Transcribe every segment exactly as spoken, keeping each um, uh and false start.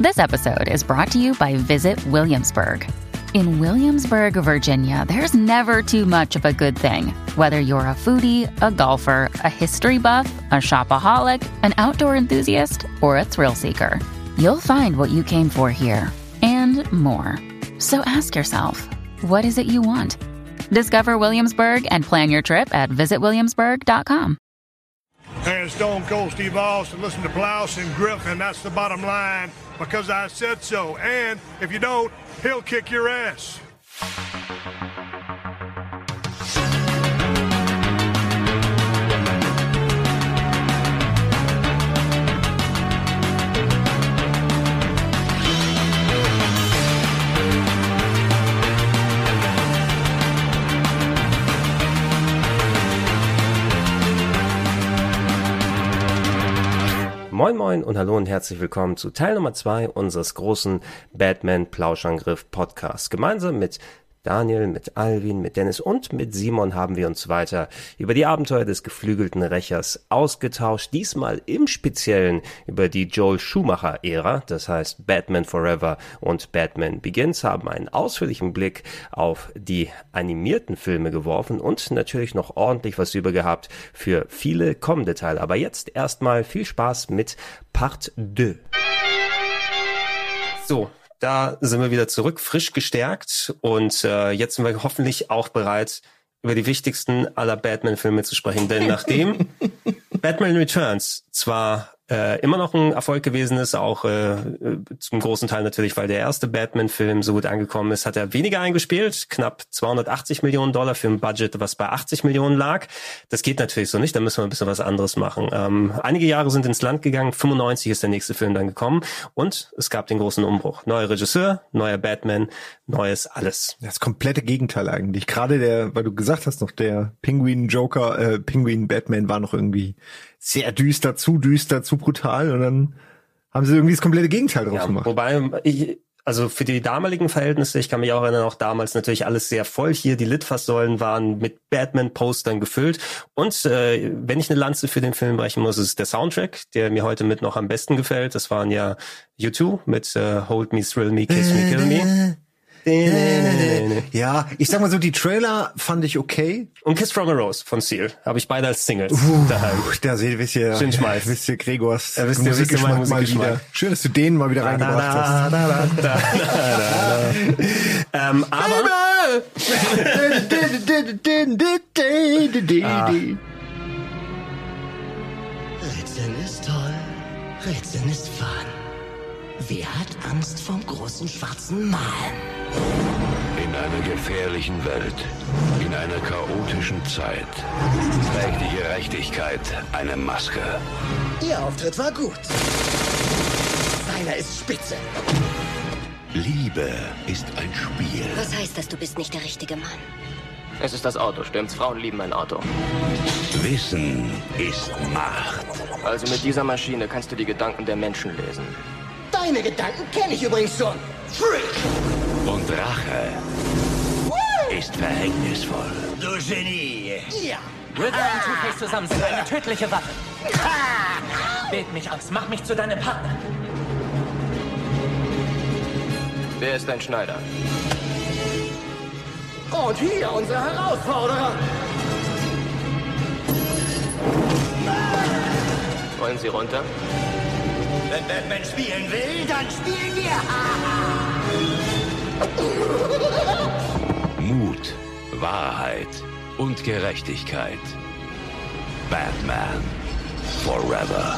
This episode is brought to you by Visit Williamsburg. In Williamsburg, Virginia, there's never too much of a good thing. Whether you're a foodie, a golfer, a history buff, a shopaholic, an outdoor enthusiast, or a thrill seeker, you'll find what you came for here and more. So ask yourself, what is it you want? Discover Williamsburg and plan your trip at visit williamsburg dot com. And Stone Cold Steve Austin, listen to Blouse and Griffin. That's the bottom line, because I said so. And if you don't, he'll kick your ass. Moin Moin und hallo und herzlich willkommen zu Teil Nummer zwei unseres großen Batman-Plauschangriff-Podcasts. Gemeinsam mit Daniel, mit Alvin, mit Dennis und mit Simon haben wir uns weiter über die Abenteuer des geflügelten Rächers ausgetauscht. Diesmal im Speziellen über die Joel Schumacher-Ära, das heißt Batman Forever und Batman Begins, haben einen ausführlichen Blick auf die animierten Filme geworfen und natürlich noch ordentlich was über gehabt für viele kommende Teile. Aber jetzt erstmal viel Spaß mit Part zwei. So. Da sind wir wieder zurück, frisch gestärkt, und äh, jetzt sind wir hoffentlich auch bereit, über die wichtigsten aller Batman-Filme zu sprechen. Denn nachdem Batman Returns zwar äh, immer noch ein Erfolg gewesen ist, auch äh, zum großen Teil natürlich, weil der erste Batman-Film so gut angekommen ist, hat er weniger eingespielt, knapp zweihundertachtzig Millionen Dollar für ein Budget, was bei achtzig Millionen lag. Das geht natürlich so nicht, da müssen wir ein bisschen was anderes machen. Ähm, einige Jahre sind ins Land gegangen, fünfundneunzig ist der nächste Film dann gekommen und es gab den großen Umbruch. Neuer Regisseur, neuer Batman, neues alles. Das komplette Gegenteil eigentlich. Gerade der, weil du gesagt hast noch, der Penguin-Joker, äh, Penguin-Batman war noch irgendwie sehr düster, zu düster, zu brutal, und dann haben sie irgendwie das komplette Gegenteil draus ja, gemacht. Wobei, ich, also für die damaligen Verhältnisse, ich kann mich auch erinnern, auch damals natürlich alles sehr voll hier, die Litfaßsäulen waren mit Batman-Postern gefüllt, und äh, wenn ich eine Lanze für den Film brechen muss, ist es der Soundtrack, der mir heute mit noch am besten gefällt. Das waren ja U zwei mit äh, Hold Me, Thrill Me, Kiss Me, Kill Me. Ja, ich sag mal so, die Trailer fand ich okay. Und Kiss from a Rose von Seal habe ich beide als Singles uh, daheim. Da seht wisst ihr, schön Schmalz. Wisst ihr Gregors ja, wisst ihr, Musikgeschmack wisst ihr mal wieder. Schön, dass du den mal wieder reingebracht hast. Da, da, da, da, da. ähm, aber ah. Rätseln ist toll, Rätseln ist fun. Wer hat Angst vom großen schwarzen Mann? In einer gefährlichen Welt, in einer chaotischen Zeit, trägt die Gerechtigkeit eine Maske. Ihr Auftritt war gut. Seiner ist spitze. Liebe ist ein Spiel. Was heißt das, du bist nicht der richtige Mann? Es ist das Auto, stimmt's? Frauen lieben ein Auto. Wissen ist Macht. Also mit dieser Maschine kannst du die Gedanken der Menschen lesen. Deine Gedanken kenne ich übrigens schon. Freak! Und Rache Woo! Ist verhängnisvoll. Du Genie! Ja! Riddler und Two-Face zusammen sind eine tödliche Waffe. Wählt mich aus, mach mich zu deinem Partner. Wer ist dein Schneider? Und hier unser Herausforderer. Wollen Sie runter? Wenn Batman spielen will, dann spielen wir. Mut, Wahrheit und Gerechtigkeit. Batman Forever.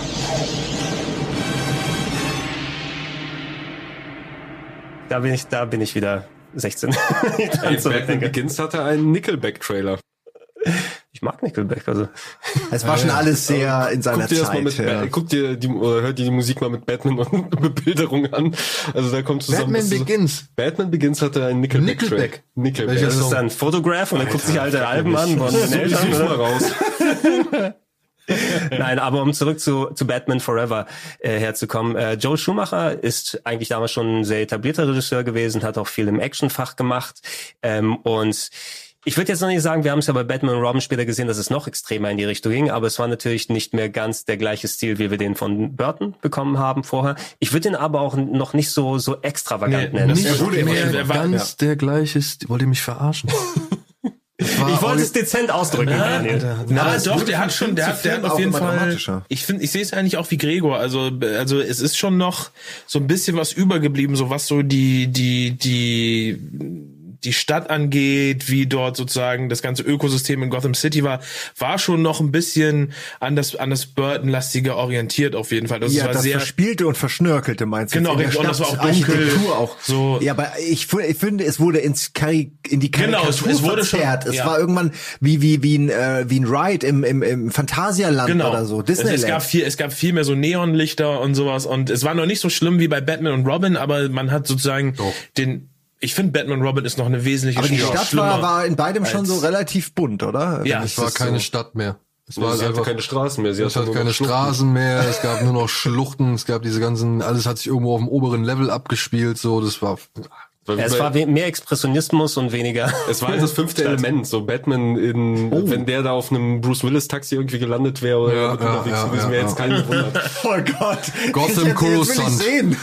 Da bin ich, da bin ich wieder sechzehn. Hey, Batman Begins hatte einen Nickelback-Trailer. Ich mag Nickelback, also. Es war schon alles sehr in seiner guck dir Zeit. Das mal mit, ja. Guck dir die, oder hör dir die Musik mal mit Batman und Bebilderung an. Also da kommt zusammen. Batman Begins. Batman Begins hatte einen Nickelback. Nickelback. Nickelback. Das ist dann Photograph und dann guckt sich alte Alben an von den Eltern. Such mal raus. Nein, aber um zurück zu, zu Batman Forever äh, herzukommen. Äh, Joel Schumacher ist eigentlich damals schon ein sehr etablierter Regisseur gewesen, hat auch viel im Actionfach gemacht. Ähm, und Ich würde jetzt noch nicht sagen, wir haben es ja bei Batman und Robin später gesehen, dass es noch extremer in die Richtung ging, aber es war natürlich nicht mehr ganz der gleiche Stil, wie wir den von Burton bekommen haben vorher. Ich würde den aber auch noch nicht so so extravagant nee, nennen. Nicht das mehr mehr ganz ja. der gleiche Stil. Wollt ihr mich verarschen? Ich wollte es dezent ausdrücken. Na, na, na doch, der hat schon, der hat, der hat auf jeden Fall. Ich finde, ich sehe es eigentlich auch wie Gregor. Also, also es ist schon noch so ein bisschen was übergeblieben, so was so die, die, die, die Stadt angeht, wie dort sozusagen das ganze Ökosystem in Gotham City war, war schon noch ein bisschen an das, an das Burton-lastige orientiert auf jeden Fall. Das ja, war das sehr Verspielte und Verschnörkelte meinst du? Genau, richtig. Und das war auch dunkel. Auch. So. Ja, aber ich, ich finde, es wurde ins Kari, in die Karikatur genau, es, es wurde verzerrt. schon, es ja. war irgendwann wie, wie, wie ein, äh, wie ein Ride im, im, im Phantasialand genau. oder so. Disneyland. Es, es gab viel, es gab viel mehr so Neonlichter und sowas und es war noch nicht so schlimm wie bei Batman und Robin, aber man hat sozusagen Doch. den, ich finde, Batman und Robin ist noch eine wesentliche Aber die Stadt war, war in beidem schon so relativ bunt, oder? Ja, es war keine so. Stadt mehr. Es war sie einfach, hatte keine Straßen mehr. Sie es hatte keine Straßen mehr. Es gab nur noch Schluchten. Es gab diese ganzen, alles hat sich irgendwo auf dem oberen Level abgespielt. So, das war. Ja, es war mehr Expressionismus und weniger. Es war halt das fünfte Stadt. Element, so Batman in, oh. wenn der da auf einem Bruce Willis Taxi irgendwie gelandet wäre oder ja, unterwegs ja, gewesen, ja, wäre ja. jetzt kein Wunder. Oh Gott. Gotham Coruscant.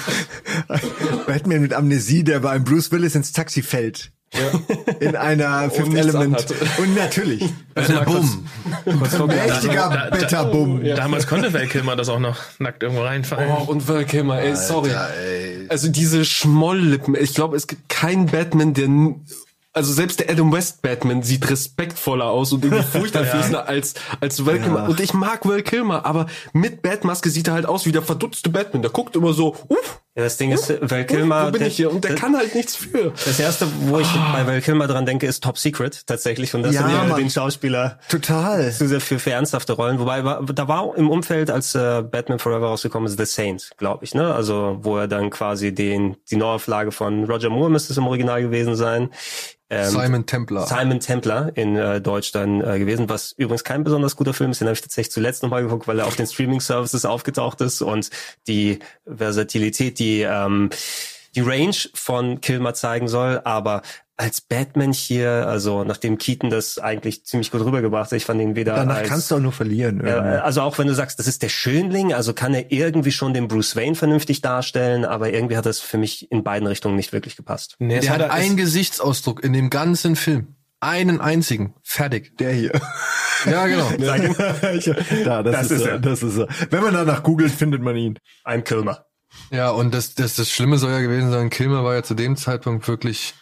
Batman mit Amnesie, der bei einem Bruce Willis ins Taxi fällt. Ja. In einer Fifth Element. Und natürlich. Also Bumm. Mächtiger Beta-Bumm. Ja. Damals konnte Val Kilmer das auch noch nackt irgendwo reinfallen. Oh, und Val Kilmer, ey, sorry. Alter, ey. Also diese Schmolllippen. Ich glaube, es gibt keinen Batman, der... Also selbst der Adam West Batman sieht respektvoller aus und irgendwie furchterregender ja. als als Val Kilmer. Ja. Und ich mag Val Kilmer, aber mit Batmaske sieht er halt aus wie der verdutzte Batman. Der guckt immer so, uff. Ja, das Ding ist, Val Kilmer, wo bin der, ich hier? Und der, der kann halt nichts für. Das erste, wo ich oh. bei Val Kilmer dran denke, ist Top Secret tatsächlich. Und das ja, sind ja Mann. den Schauspieler total zu sehr für, für ernsthafte Rollen. Wobei war, da war im Umfeld, als äh, Batman Forever rausgekommen ist, The Saint, glaube ich, ne? Also wo er dann quasi den die Neuauflage von Roger Moore müsste es im Original gewesen sein. Ähm, Simon Templar. Simon Templar in äh, Deutsch dann äh, gewesen, was übrigens kein besonders guter Film ist. Den habe ich tatsächlich zuletzt nochmal geguckt, weil er auf den Streaming-Services aufgetaucht ist und die Versatilität, die ähm, die Range von Kilmer zeigen soll. Aber als Batman hier, also nachdem Keaton das eigentlich ziemlich gut rübergebracht hat, ich fand ihn weder Danach als... kannst du auch nur verlieren. Äh, also auch wenn du sagst, das ist der Schönling, also kann er irgendwie schon den Bruce Wayne vernünftig darstellen, aber irgendwie hat das für mich in beiden Richtungen nicht wirklich gepasst. Nee, der hat einen Gesichtsausdruck in dem ganzen Film. Einen einzigen. Fertig. Der hier. Ja, genau. da, das, das ist er. Das ist er. Wenn man danach googelt, findet man ihn. Ein Kilmer. Ja, und das, das, das Schlimme soll ja gewesen sein, Kilmer war ja zu dem Zeitpunkt wirklich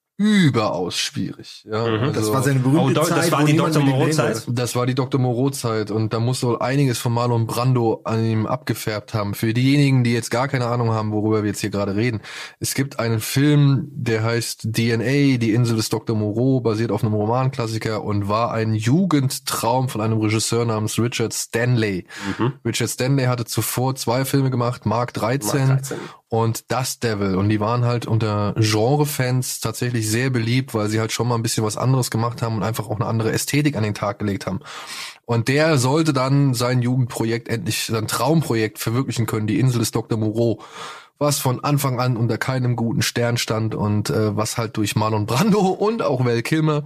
überaus schwierig. Ja, mhm, also, das war seine berühmte oh, Zeit. Das war die Doktor Moreau-Zeit. Das war die Doktor Moreau-Zeit und da muss wohl einiges von Marlon Brando an ihm abgefärbt haben. Für diejenigen, die jetzt gar keine Ahnung haben, worüber wir jetzt hier gerade reden. Es gibt einen Film, der heißt D N A, die Insel des Doktor Moreau, basiert auf einem Romanklassiker und war ein Jugendtraum von einem Regisseur namens Richard Stanley. Mhm. Richard Stanley hatte zuvor zwei Filme gemacht, Mark dreizehn, Mark dreizehn. Und Dust Devil. Und die waren halt unter Genre-Fans tatsächlich sehr beliebt, weil sie halt schon mal ein bisschen was anderes gemacht haben und einfach auch eine andere Ästhetik an den Tag gelegt haben. Und der sollte dann sein Jugendprojekt endlich, sein Traumprojekt verwirklichen können, die Insel des Doktor Moreau, was von Anfang an unter keinem guten Stern stand und äh, was halt durch Marlon Brando und auch Val Kilmer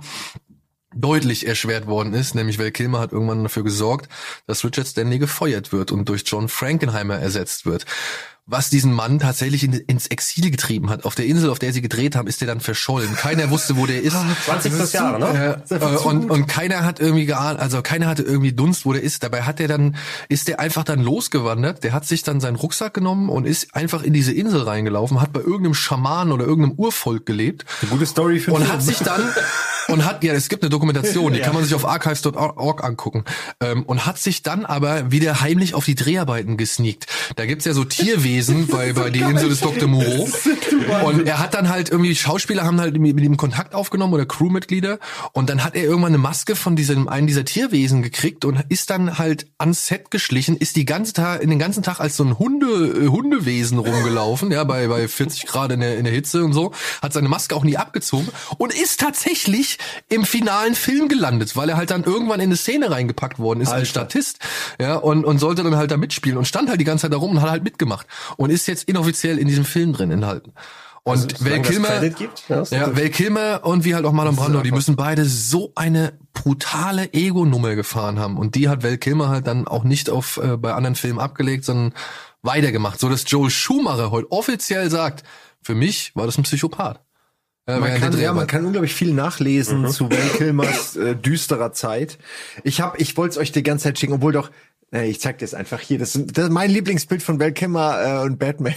deutlich erschwert worden ist, nämlich Val Kilmer hat irgendwann dafür gesorgt, dass Richard Stanley gefeuert wird und durch John Frankenheimer ersetzt wird. Was diesen Mann tatsächlich in, ins Exil getrieben hat. Auf der Insel, auf der sie gedreht haben, ist der dann verschollen. Keiner wusste, wo der ist. zwanzig plus Jahre, ne? Äh, äh, und, und keiner hat irgendwie geahnt, also keiner hatte irgendwie Dunst, wo der ist. Dabei hat der dann, ist der einfach dann losgewandert. Der hat sich dann seinen Rucksack genommen und ist einfach in diese Insel reingelaufen, hat bei irgendeinem Schaman oder irgendeinem Urvolk gelebt. Eine gute Story für Und hat sich dann, und hat, ja, es gibt eine Dokumentation, die ja. kann man sich auf archives Punkt org angucken. Ähm, und hat sich dann aber wieder heimlich auf die Dreharbeiten gesneakt. Da gibt's ja so Tierwesen bei, bei die Insel des Doktor Moreau. Und er hat dann halt irgendwie, Schauspieler haben halt mit ihm Kontakt aufgenommen oder Crewmitglieder. Und dann hat er irgendwann eine Maske von diesem, einen dieser Tierwesen gekriegt und ist dann halt ans Set geschlichen, ist die ganze Tag, in den ganzen Tag als so ein Hunde, Hundewesen rumgelaufen, ja, bei, bei vierzig Grad in der, in der Hitze und so, hat seine Maske auch nie abgezogen und ist tatsächlich im finalen Film gelandet, weil er halt dann irgendwann in eine Szene reingepackt worden ist, Alter. als Statist, ja, und, und sollte dann halt da mitspielen und stand halt die ganze Zeit da rum und hat halt mitgemacht und ist jetzt inoffiziell in diesem Film drin enthalten. Und also, Val Kilmer, gibt, ja, ja, Val Kilmer und wie halt auch Marlon Brando, die müssen beide so eine brutale Ego-Nummer gefahren haben. Und die hat Val Kilmer halt dann auch nicht auf äh, bei anderen Filmen abgelegt, sondern weitergemacht. So dass Joel Schumacher heute offiziell sagt, für mich war das ein Psychopath. Äh, man kann, ja, man kann unglaublich viel nachlesen mhm. zu Val Kilmers äh, düsterer Zeit. Ich hab, ich wollte es euch die ganze Zeit schicken, obwohl doch Nee, ich zeig dir es einfach hier. Das ist, das ist mein Lieblingsbild von Val Kilmer äh, und Batman.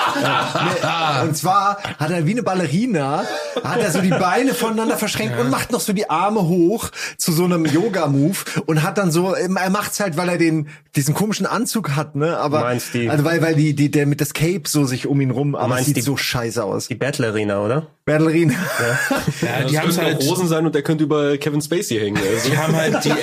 äh, und zwar hat er wie eine Ballerina, hat er so die Beine voneinander verschränkt ja. und macht noch so die Arme hoch zu so einem Yoga-Move und hat dann so, er macht's halt, weil er den diesen komischen Anzug hat, ne? Aber meinst die, also weil weil die die der mit das Cape so sich um ihn rum, aber es sieht die, so scheiße aus. Die Battlerina, oder? Battlerina. Ja, ja, die haben halt Rosen sein und der könnte über Kevin Spacey hängen. Also. Die haben halt die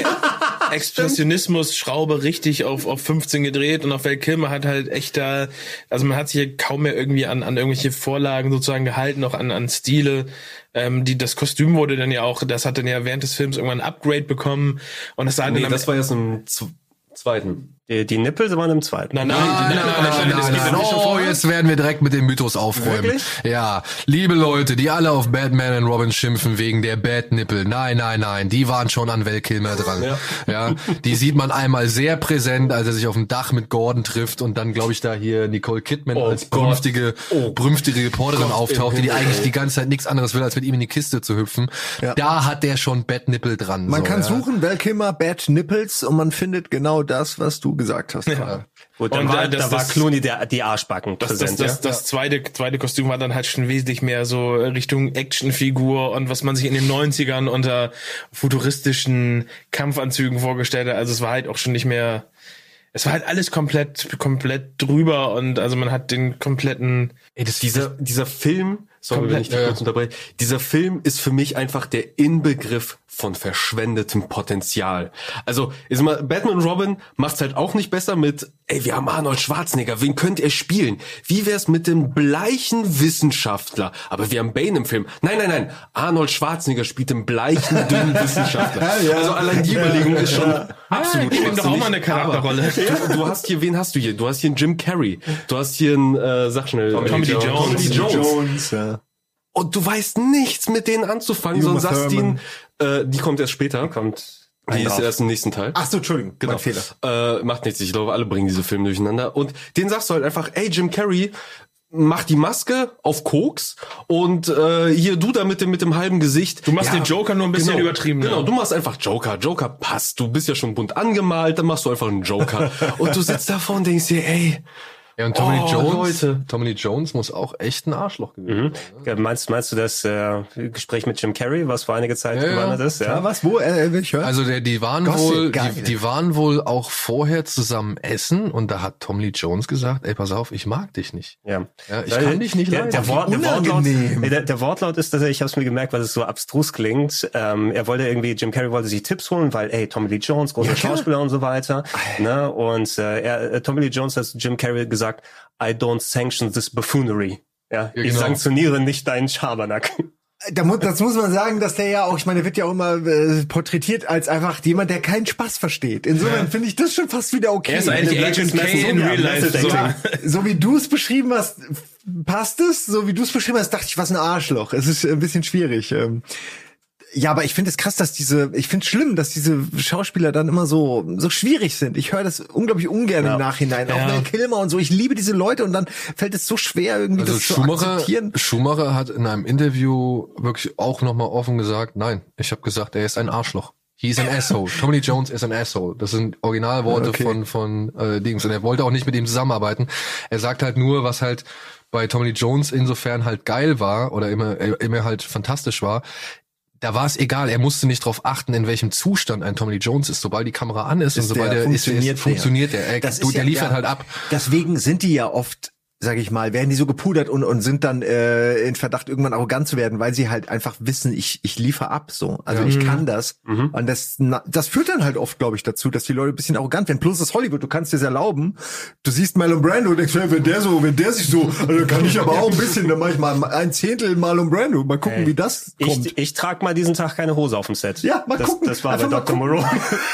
Expressionismus-Schraube richtig auf, auf fünfzehn gedreht und auf Val Kilmer hat halt echt da, also man hat sich hier kaum mehr irgendwie an, an irgendwelche Vorlagen sozusagen gehalten, noch an, an Stile. Ähm, die, das Kostüm wurde dann ja auch, das hat dann ja während des Films irgendwann ein Upgrade bekommen und das sah nee, dann das war jetzt im Z- zweiten. Die, die Nippel waren im zweiten. Nein, nein, nein, nein, nein, nein, nein, nein. Oh, jetzt werden wir direkt mit dem Mythos aufräumen. Wirklich? Ja, liebe Leute, die alle auf Batman und Robin schimpfen wegen der Batnippel. Nein, nein, nein, die waren schon an Val Kilmer dran. Ja. ja, die sieht man einmal sehr präsent, als er sich auf dem Dach mit Gordon trifft und dann, glaube ich, da hier Nicole Kidman oh als brünftige, oh. brünftige Reporterin Gott auftaucht, die, die eigentlich die ganze Zeit nichts anderes will, als mit ihm in die Kiste zu hüpfen. Ja. Da hat der schon Batnippel dran. Man so, kann ja. suchen, Val Kilmer, Batnippels und man findet genau das, was du gesagt hast. Ja. Gut, dann und war, das, da war Clooney der, die Arschbacken das, präsent. Das, das, das, das zweite, zweite Kostüm war dann halt schon wesentlich mehr so Richtung Actionfigur und was man sich in den neunzigern unter futuristischen Kampfanzügen vorgestellt hat. Also es war halt auch schon nicht mehr, es war halt alles komplett, komplett drüber und also man hat den kompletten... Ey, das dieser, dieser Film, sorry, wenn ich dich kurz unterbreche, dieser Film ist für mich einfach der Inbegriff von verschwendetem Potenzial. Also, ist mal, Batman und Robin macht's halt auch nicht besser mit, ey, wir haben Arnold Schwarzenegger, wen könnt ihr spielen? Wie wär's mit dem bleichen Wissenschaftler? Aber wir haben Bane im Film. Nein, nein, nein, Arnold Schwarzenegger spielt den bleichen, dünnen Wissenschaftler. Ja. Also allein die Überlegung ist schon ja. absolut schwachsinnig. doch auch mal eine Charakterrolle. Du, du hast hier, wen hast du hier? Du hast hier einen Jim Carrey. Du hast hier einen, äh, sag schnell, Tommy Lee Jones. Tommy Lee Jones. Jones ja. Und du weißt nichts mit denen anzufangen, Uma sondern sagst ihnen, äh, die kommt erst später. Kommt die ist erst im nächsten Teil. Ach so, Entschuldigung, genau. Mein Fehler. Äh, macht nichts, ich glaube, alle bringen diese Filme durcheinander. Und denen sagst du halt einfach, ey, Jim Carrey, mach die Maske auf Koks und äh, hier du da mit dem mit dem halben Gesicht. Du machst ja, den Joker nur ein bisschen genau, übertrieben. Genau, ja. du machst einfach Joker. Joker passt. Du bist ja schon bunt angemalt, dann machst du einfach einen Joker. Und du sitzt davor und denkst dir, ey, ja, und Tommy oh, Lee Jones, Leute. Tommy Lee Jones muss auch echt ein Arschloch gewesen mhm. sein. Ne? Meinst, meinst du das äh, Gespräch mit Jim Carrey, was vor einiger Zeit ja, gewandert ist? Ja, ja was? Wo? Äh, will ich hören? Also der, die waren Gossip, wohl, die, die waren wohl auch vorher zusammen essen und da hat Tommy Lee Jones gesagt, ey, pass auf, ich mag dich nicht. Ja, ja ich weil kann dich nicht der, leiden. Der, Wort, der, Wortlaut, der, der Wortlaut ist, dass ich habe es mir gemerkt, weil es so abstrus klingt. Ähm, er wollte irgendwie, Jim Carrey wollte sich Tipps holen, weil, ey, Tommy Lee Jones, großer ja, Schauspieler und so weiter. Ne? Und äh, er, Tommy Lee Jones hat Jim Carrey gesagt, I don't sanction this buffoonery. Ja, ja ich genau. sanktioniere nicht deinen Schabernack. Da muss, das muss man sagen, dass der ja auch, ich meine, der wird ja auch immer äh, porträtiert als einfach jemand, der keinen Spaß versteht. Insofern ja. finde ich das schon fast wieder okay. Er ist eigentlich Agent K in Real Life. So, ja, so wie du es beschrieben hast, passt es. So wie du es beschrieben hast, dachte ich, was ein Arschloch. Es ist ein bisschen schwierig. Ähm, Ja, aber ich finde es krass, dass diese, ich finde es schlimm, dass diese Schauspieler dann immer so so schwierig sind. Ich höre das unglaublich ungern ja. im Nachhinein. Ja. Auch Val Kilmer und so. Ich liebe diese Leute und dann fällt es so schwer, irgendwie also das Schumacher, zu akzeptieren. Schumacher hat in einem Interview wirklich auch nochmal offen gesagt, nein, ich habe gesagt, er ist ein Arschloch. He's an asshole. Tommy Lee Jones is an asshole. Das sind Originalworte okay. von von äh, Dings. Und er wollte auch nicht mit ihm zusammenarbeiten. Er sagt halt nur, was halt bei Tommy Lee Jones insofern halt geil war oder immer immer halt fantastisch war. Da war es egal, er musste nicht darauf achten, in welchem Zustand ein Tommy Lee Jones ist. Sobald die Kamera an ist, ist und sobald er ist, ist, funktioniert er. Er, du, der ja, liefert ja, halt ab. Deswegen sind die ja oft, sag ich mal, werden die so gepudert und und sind dann äh, in Verdacht, irgendwann arrogant zu werden, weil sie halt einfach wissen, ich ich liefere ab so. Also ja. ich kann das. Mhm. Und das das führt dann halt oft, glaube ich, dazu, dass die Leute ein bisschen arrogant werden. Plus das Hollywood, du kannst dir das erlauben. Du siehst Marlon Brando und denkst, wenn der so, wenn der sich so, also kann ich aber auch ein bisschen, dann mach ich mal ein Zehntel Marlon Brando. Mal gucken, hey, wie das kommt. Ich, ich trage mal diesen Tag keine Hose auf dem Set. Ja, mal das, gucken. Das war bei Doktor Moreau.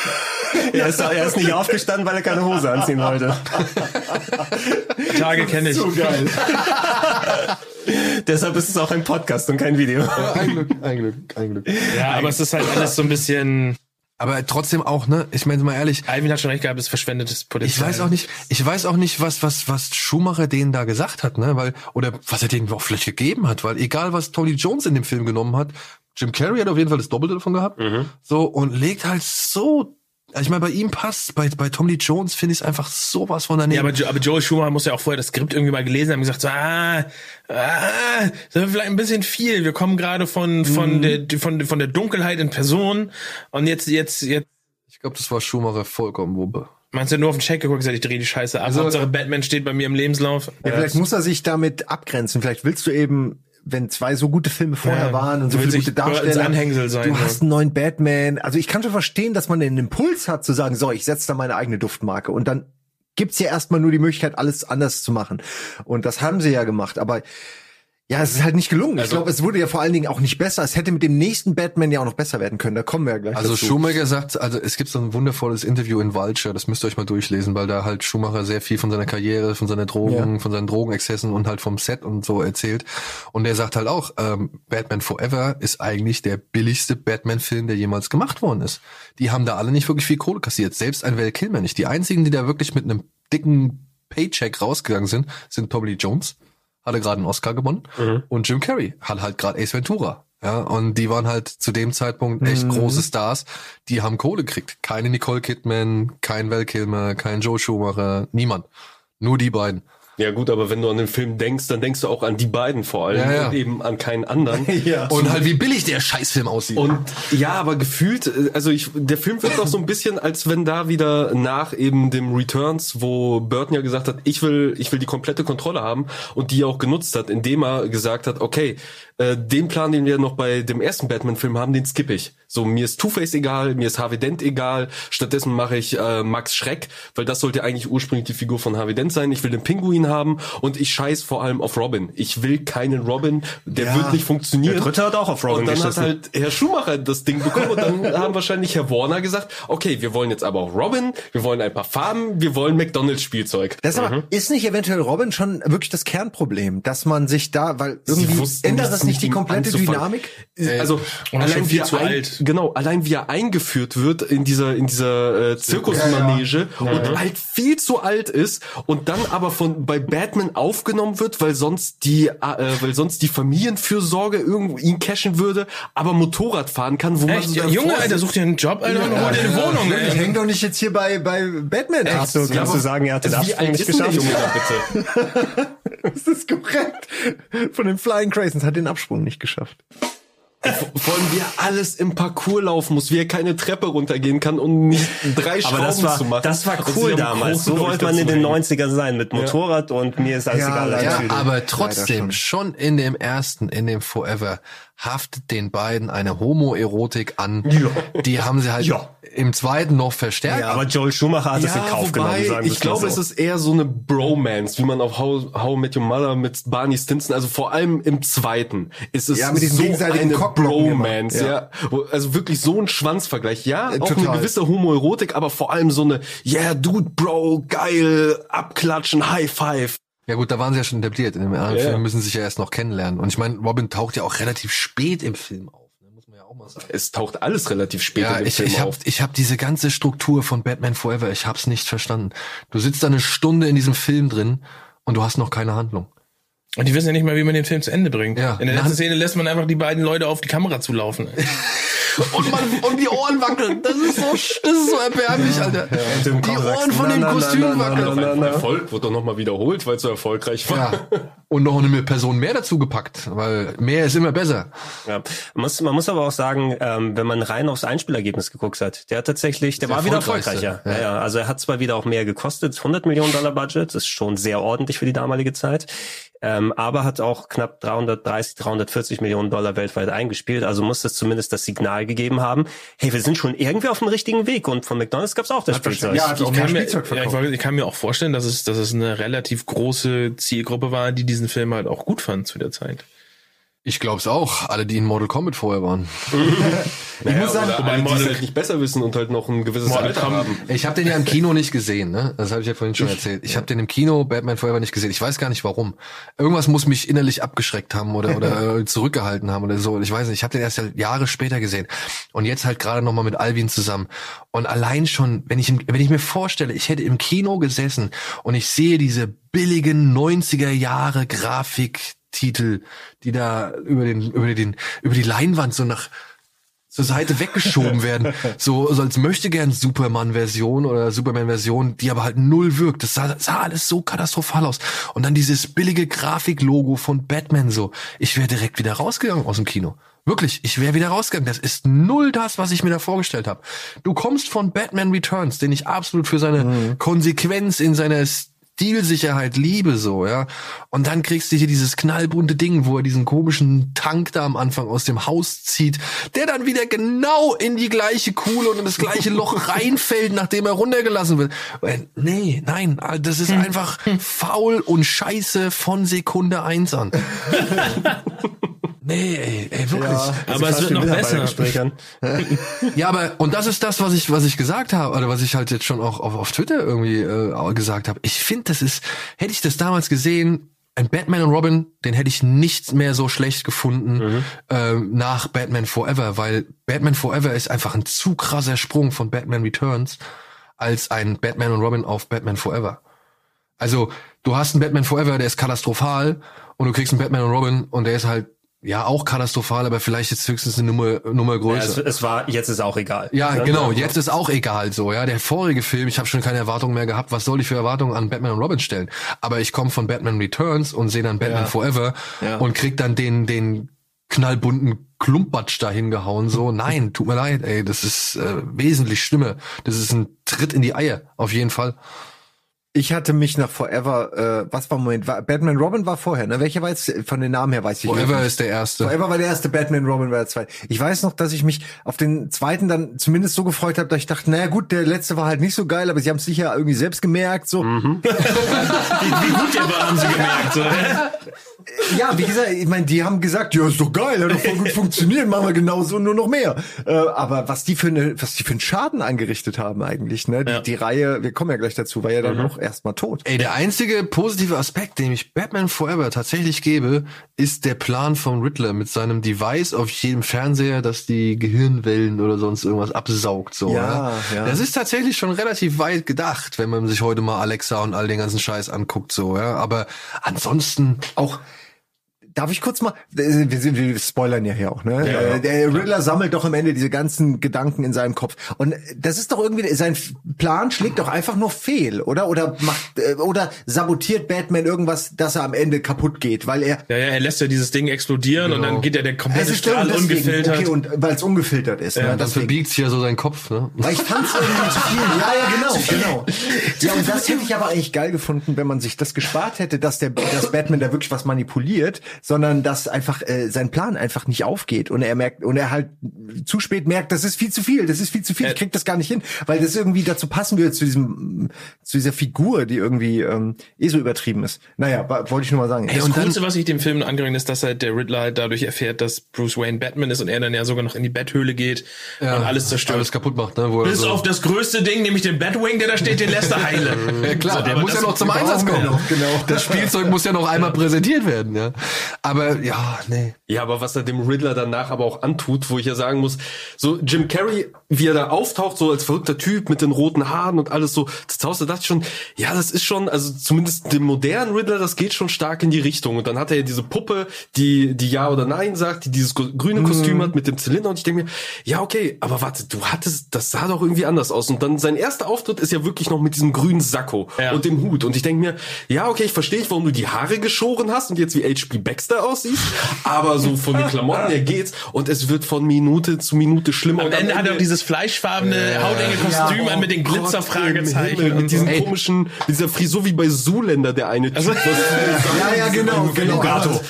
er, ist, er ist nicht aufgestanden, weil er keine Hose anziehen wollte. Tage kenne ich. So geil. Deshalb ist es auch ein Podcast und kein Video. Ja, ein Glück, ein Glück, ein Glück. Ja, aber es ist halt alles so ein bisschen... Aber trotzdem auch, ne? Ich meine mal ehrlich. Alvin hat schon recht gehabt, es ist verschwendetes Potenzial. Ich weiß auch nicht, ich weiß auch nicht, was, was, was Schumacher denen da gesagt hat, ne? Weil, oder was er denen auch vielleicht gegeben hat, weil egal was Tommy Jones in dem Film genommen hat, Jim Carrey hat auf jeden Fall das Doppelte davon gehabt. Mhm. So, und legt halt so, also ich meine, bei ihm passt, bei, bei Tom Lee Jones finde ich es einfach sowas von daneben. Ja, aber, aber Joel Schumacher muss ja auch vorher das Skript irgendwie mal gelesen haben und gesagt, so, ah, ah, das ist vielleicht ein bisschen viel. Wir kommen gerade von, von, mm. der, von, von der Dunkelheit in Person und jetzt, jetzt, jetzt. Ich glaube, das war Schumacher vollkommen Wumpe. Meinst du, nur auf den Check geguckt, gesagt, ich drehe die Scheiße ab. Also, Hauptsache Batman steht bei mir im Lebenslauf. Ja, vielleicht muss er sich damit abgrenzen. Vielleicht willst du eben, wenn zwei so gute Filme vorher ja, waren und so viele gute Darsteller, Anhängsel sein, du ja. hast einen neuen Batman. Also ich kann schon verstehen, dass man den Impuls hat zu sagen, so, ich setze da meine eigene Duftmarke. Und dann gibt's ja erstmal nur die Möglichkeit, alles anders zu machen. Und das haben sie ja gemacht. Aber ja, es ist halt nicht gelungen. Also, ich glaube, es wurde ja vor allen Dingen auch nicht besser. Es hätte mit dem nächsten Batman ja auch noch besser werden können. Da kommen wir ja gleich Also dazu. Schumacher sagt, also es gibt so ein wundervolles Interview in Vulture, das müsst ihr euch mal durchlesen, weil da halt Schumacher sehr viel von seiner Karriere, von seiner Drogen, ja. von seinen Drogenexzessen und halt vom Set und so erzählt. Und er sagt halt auch, ähm, Batman Forever ist eigentlich der billigste Batman-Film, der jemals gemacht worden ist. Die haben da alle nicht wirklich viel Kohle kassiert. Selbst ein Val Kilmer nicht. Die einzigen, die da wirklich mit einem dicken Paycheck rausgegangen sind, sind Tommy Lee Jones. Hatte gerade einen Oscar gewonnen. Mhm. Und Jim Carrey hat halt gerade Ace Ventura. Ja, und die waren halt zu dem Zeitpunkt echt mhm. große Stars. Die haben Kohle gekriegt. Keine Nicole Kidman, kein Val Kilmer, kein Joe Schumacher, niemand. Nur die beiden. Ja gut, aber wenn du an den Film denkst, dann denkst du auch an die beiden vor allem ja, ja. und eben an keinen anderen. ja. Und halt wie billig der Scheißfilm aussieht. Und ja, aber gefühlt, also ich, der Film wirkt auch so ein bisschen, als wenn da wieder nach eben dem Returns, wo Burton ja gesagt hat, ich will, ich will die komplette Kontrolle haben und die auch genutzt hat, indem er gesagt hat, okay, äh, den Plan, den wir noch bei dem ersten Batman-Film haben, den skippe ich. So, mir ist Two-Face egal, mir ist Harvey Dent egal, stattdessen mache ich äh, Max Schreck, weil das sollte eigentlich ursprünglich die Figur von Harvey Dent sein. Ich will den Pinguin haben und ich scheiß vor allem auf Robin. Ich will keinen Robin, der ja, wird nicht funktionieren. Der Dritte hat auch auf Robin Und dann geschissen. hat halt Herr Schumacher das Ding bekommen und dann haben wahrscheinlich Herr Warner gesagt, okay, wir wollen jetzt aber auch Robin, wir wollen ein paar Farben, wir wollen McDonalds-Spielzeug. Das aber, mhm. ist nicht eventuell Robin schon wirklich das Kernproblem, dass man sich da, weil irgendwie ändert das nicht die komplette Dynamik? Also, und allein viel wie zu ein, alt. Genau, allein wie er eingeführt wird in dieser, in dieser äh, Zirkusmanege ja, ja. und halt viel zu alt ist und dann aber von, bei Batman aufgenommen wird, weil sonst die, äh, weil sonst die Familienfürsorge irgendwo ihn cashen würde, aber Motorrad fahren kann, wo Echt? man so ja, Junge, Alter, such dir einen Job, Alter, und hol dir eine Wohnung, ey. Ich häng doch nicht jetzt hier bei, bei Batman. Ach so, kannst ja, du sagen, er hat den Absprung nicht geschafft? Junge da, bitte. Das ist korrekt. Von den Flying Craisins hat den Absprung nicht geschafft. Vor allem, wie er alles im Parcours laufen muss, wie er keine Treppe runtergehen kann, um nicht drei Schrauben Aber das war, zu machen. das war cool damals. So wollte man in den neunzigern sein, mit Motorrad ja. und mir ist alles ja, egal. Ja, aber trotzdem, schon. schon in dem ersten, in dem Forever, haftet den beiden eine Homoerotik an. Ja. Die haben sie halt ja. im zweiten noch verstärkt. Ja, aber Joel Schumacher hat es ja, in Kauf wobei, genommen. Sagen ich glaube, so. es ist eher so eine Bromance, wie man auf How, How I Met Your Mother mit Barney Stinson, also vor allem im zweiten, ist es ja, mit so eine Bromance. Ja. Ja. Also wirklich so ein Schwanzvergleich. Ja, äh, auch total. eine gewisse Homoerotik, aber vor allem so eine, yeah, dude, bro, geil, abklatschen, High Five. Ja gut, da waren sie ja schon etabliert. In dem anderen ja. Film müssen sie sich ja erst noch kennenlernen. Und ich meine, Robin taucht ja auch relativ spät im Film auf. Ne? Muss man ja auch mal sagen. Es taucht alles relativ spät ja, in dem ich, Film ich hab, auf. Ich habe diese ganze Struktur von Batman Forever, ich hab's nicht verstanden. Du sitzt da eine Stunde in diesem Film drin und du hast noch keine Handlung. Und die wissen ja nicht mal, wie man den Film zu Ende bringt. Ja. In der letzten Szene lässt man einfach die beiden Leute auf die Kamera zulaufen. Und man, und die Ohren wackeln. Das ist so, das ist so erbärmlich, Alter. Ja, die Ohren von dem Kostüm wackeln. Erfolg wird doch nochmal wiederholt, weil es so erfolgreich war. Ja. Und noch eine Person mehr dazu gepackt, weil mehr ist immer besser. Ja. Man muss, man muss aber auch sagen, ähm, wenn man rein aufs Einspielergebnis geguckt hat, der hat tatsächlich, der, der war wieder erfolgreicher. Ja. Ja, ja. Also er hat zwar wieder auch mehr gekostet, hundert Millionen Dollar Budget, das ist schon sehr ordentlich für die damalige Zeit. Ähm, aber hat auch knapp dreihundertdreißig, dreihundertvierzig Millionen Dollar weltweit eingespielt. Also muss das zumindest das Signal gegeben haben, hey, wir sind schon irgendwie auf dem richtigen Weg. Und von McDonald's gab's auch das hat Spielzeug. Ja, ich, kann mir, ja, ich, ich kann mir auch vorstellen, dass es, dass es eine relativ große Zielgruppe war, die diesen Film halt auch gut fand zu der Zeit. Ich glaub's auch. Alle, die in Mortal Kombat vorher waren. ich naja, muss sagen, alle, die es halt nicht besser wissen und halt noch ein gewisses Mortal Alter haben. Ich habe den ja im Kino nicht gesehen, ne? Das habe ich ja vorhin schon erzählt. Ich habe den im Kino Batman Forever nicht gesehen. Ich weiß gar nicht warum. Irgendwas muss mich innerlich abgeschreckt haben oder oder zurückgehalten haben oder so. Ich weiß nicht. Ich habe den erst Jahre später gesehen und jetzt halt gerade noch mal mit Alvin zusammen. Und allein schon, wenn ich wenn ich mir vorstelle, ich hätte im Kino gesessen und ich sehe diese billigen neunziger Jahre Grafiktitel, die da über den über den über die Leinwand so nach zur Seite weggeschoben werden, so, so als möchte gern Superman-Version oder Superman-Version, die aber halt null wirkt. Das sah, sah alles so katastrophal aus. Und dann dieses billige Grafiklogo von Batman so. Ich wäre direkt wieder rausgegangen aus dem Kino. Wirklich, ich wäre wieder rausgegangen. Das ist null das, was ich mir da vorgestellt habe. Du kommst von Batman Returns, den ich absolut für seine mhm. Konsequenz in seiner Stilsicherheit liebe, so, ja. Und dann kriegst du hier dieses knallbunte Ding, wo er diesen komischen Tank da am Anfang aus dem Haus zieht, der dann wieder genau in die gleiche Kuhle und in das gleiche Loch reinfällt, nachdem er runtergelassen wird. Nee, nein, das ist einfach faul und scheiße von Sekunde eins an. Nee, ey, ey wirklich. Ja, aber es wird noch besser. Ja, aber und das ist das, was ich was ich gesagt habe oder was ich halt jetzt schon auch auf, auf Twitter irgendwie äh, gesagt habe. Ich finde, das ist, hätte ich das damals gesehen, ein Batman und Robin, den hätte ich nicht mehr so schlecht gefunden mhm. äh, nach Batman Forever, weil Batman Forever ist einfach ein zu krasser Sprung von Batman Returns als ein Batman und Robin auf Batman Forever. Also du hast einen Batman Forever, der ist katastrophal und du kriegst einen Batman und Robin und der ist halt ja, auch katastrophal, aber vielleicht jetzt höchstens eine Nummer, Nummer größer. Ja, es, es war, jetzt ist auch egal. Ja, ja, genau, jetzt ist auch egal so, ja. Der vorige Film, ich habe schon keine Erwartungen mehr gehabt, was soll ich für Erwartungen an Batman und Robin stellen? Aber ich komme von Batman Returns und sehe dann Batman ja. Forever ja. und krieg dann den, den knallbunten Klumpatsch da hingehauen, so. Nein, tut mir leid, ey, das ist äh, wesentlich schlimmer. Das ist ein Tritt in die Eier, auf jeden Fall. Ich hatte mich nach Forever, äh, was war Moment, war, Batman Robin war vorher, ne? Welcher war jetzt, von den Namen her weiß ich nicht. Forever ist der erste. Forever war der erste, Batman Robin war der zweite. Ich weiß noch, dass ich mich auf den zweiten dann zumindest so gefreut habe, dass ich dachte, naja gut, der letzte war halt nicht so geil, aber sie haben es sicher irgendwie selbst gemerkt, so. Mhm. wie, wie gut der war, haben sie gemerkt, so. Ja, wie gesagt, ich meine, die haben gesagt, ja, ist doch geil, hat doch voll gut funktioniert, machen wir genauso, nur noch mehr. Äh, aber was die für eine, was die für einen Schaden angerichtet haben eigentlich, ne? Die, ja. die Reihe, wir kommen ja gleich dazu, war ja dann mhm. noch erstmal tot. Ey, der einzige positive Aspekt, den ich Batman Forever tatsächlich gebe, ist der Plan von Riddler mit seinem Device auf jedem Fernseher, das die Gehirnwellen oder sonst irgendwas absaugt, so. Ja, ja. ja. Das ist tatsächlich schon relativ weit gedacht, wenn man sich heute mal Alexa und all den ganzen Scheiß anguckt, so, ja. Aber ansonsten auch, darf ich kurz mal, wir, sind, wir spoilern ja hier auch, ne? Ja, der Riddler sammelt doch am Ende diese ganzen Gedanken in seinem Kopf. Und das ist doch irgendwie, sein Plan schlägt doch einfach nur fehl, oder? Oder macht, oder sabotiert Batman irgendwas, dass er am Ende kaputt geht, weil er... Ja, ja, er lässt ja dieses Ding explodieren, genau. Und dann geht ja der komplette Strahl ungefiltert. Okay, und weil es ungefiltert ist. Ja, ne? Dann verbiegt's ja so seinen Kopf, ne? Weil ich fand's irgendwie zu viel. Ja, ja, genau, genau. Ja, und das hätte ich aber eigentlich geil gefunden, wenn man sich das gespart hätte, dass der, dass Batman da wirklich was manipuliert, sondern dass einfach äh, sein Plan einfach nicht aufgeht und er merkt und er halt zu spät merkt, das ist viel zu viel, das ist viel zu viel, ich krieg das gar nicht hin, weil das irgendwie dazu passen würde zu diesem zu dieser Figur, die irgendwie ähm, eh so übertrieben ist. Naja, wollte ich nur mal sagen. Hey, das Coolste, was ich dem Film angeregt ist, dass halt der Riddler halt dadurch erfährt, dass Bruce Wayne Batman ist und er dann ja sogar noch in die Betthöhle geht ja, und alles zerstört, alles kaputt macht, ne? Wo Bis so auf das größte Ding, nämlich den Batwing, der da steht, den lässt er heilen. Ja klar, so, der muss ja noch zum Einsatz kommen. Noch, genau. Das Spielzeug muss ja noch einmal präsentiert werden, ja. Aber ja, nee. Ja, aber was er dem Riddler danach aber auch antut, wo ich ja sagen muss, so Jim Carrey, wie er da auftaucht, so als verrückter Typ mit den roten Haaren und alles so, das Haus, da dachte ich schon, ja, das ist schon, also zumindest dem modernen Riddler, das geht schon stark in die Richtung. Und dann hat er ja diese Puppe, die die Ja oder Nein sagt, die dieses grüne Kostüm mhm. hat mit dem Zylinder und ich denke mir, ja, okay, aber warte, du hattest, das sah doch irgendwie anders aus. Und dann sein erster Auftritt ist ja wirklich noch mit diesem grünen Sakko ja. und dem Hut. Und ich denke mir, ja, okay, ich verstehe nicht, warum du die Haare geschoren hast und jetzt wie H P Baxter aussiehst, aber so von den Klamotten her geht's und es wird von Minute zu Minute schlimmer. Am und Ende, am Ende hat er dieses fleischfarbene, äh, hautenge Kostüm ja, an mit den Glitzerfragezeichen. Mit diesen Ey. komischen, mit dieser Frisur wie bei Zoolander, der eine Typ. Also, ja, ja, genau, genau.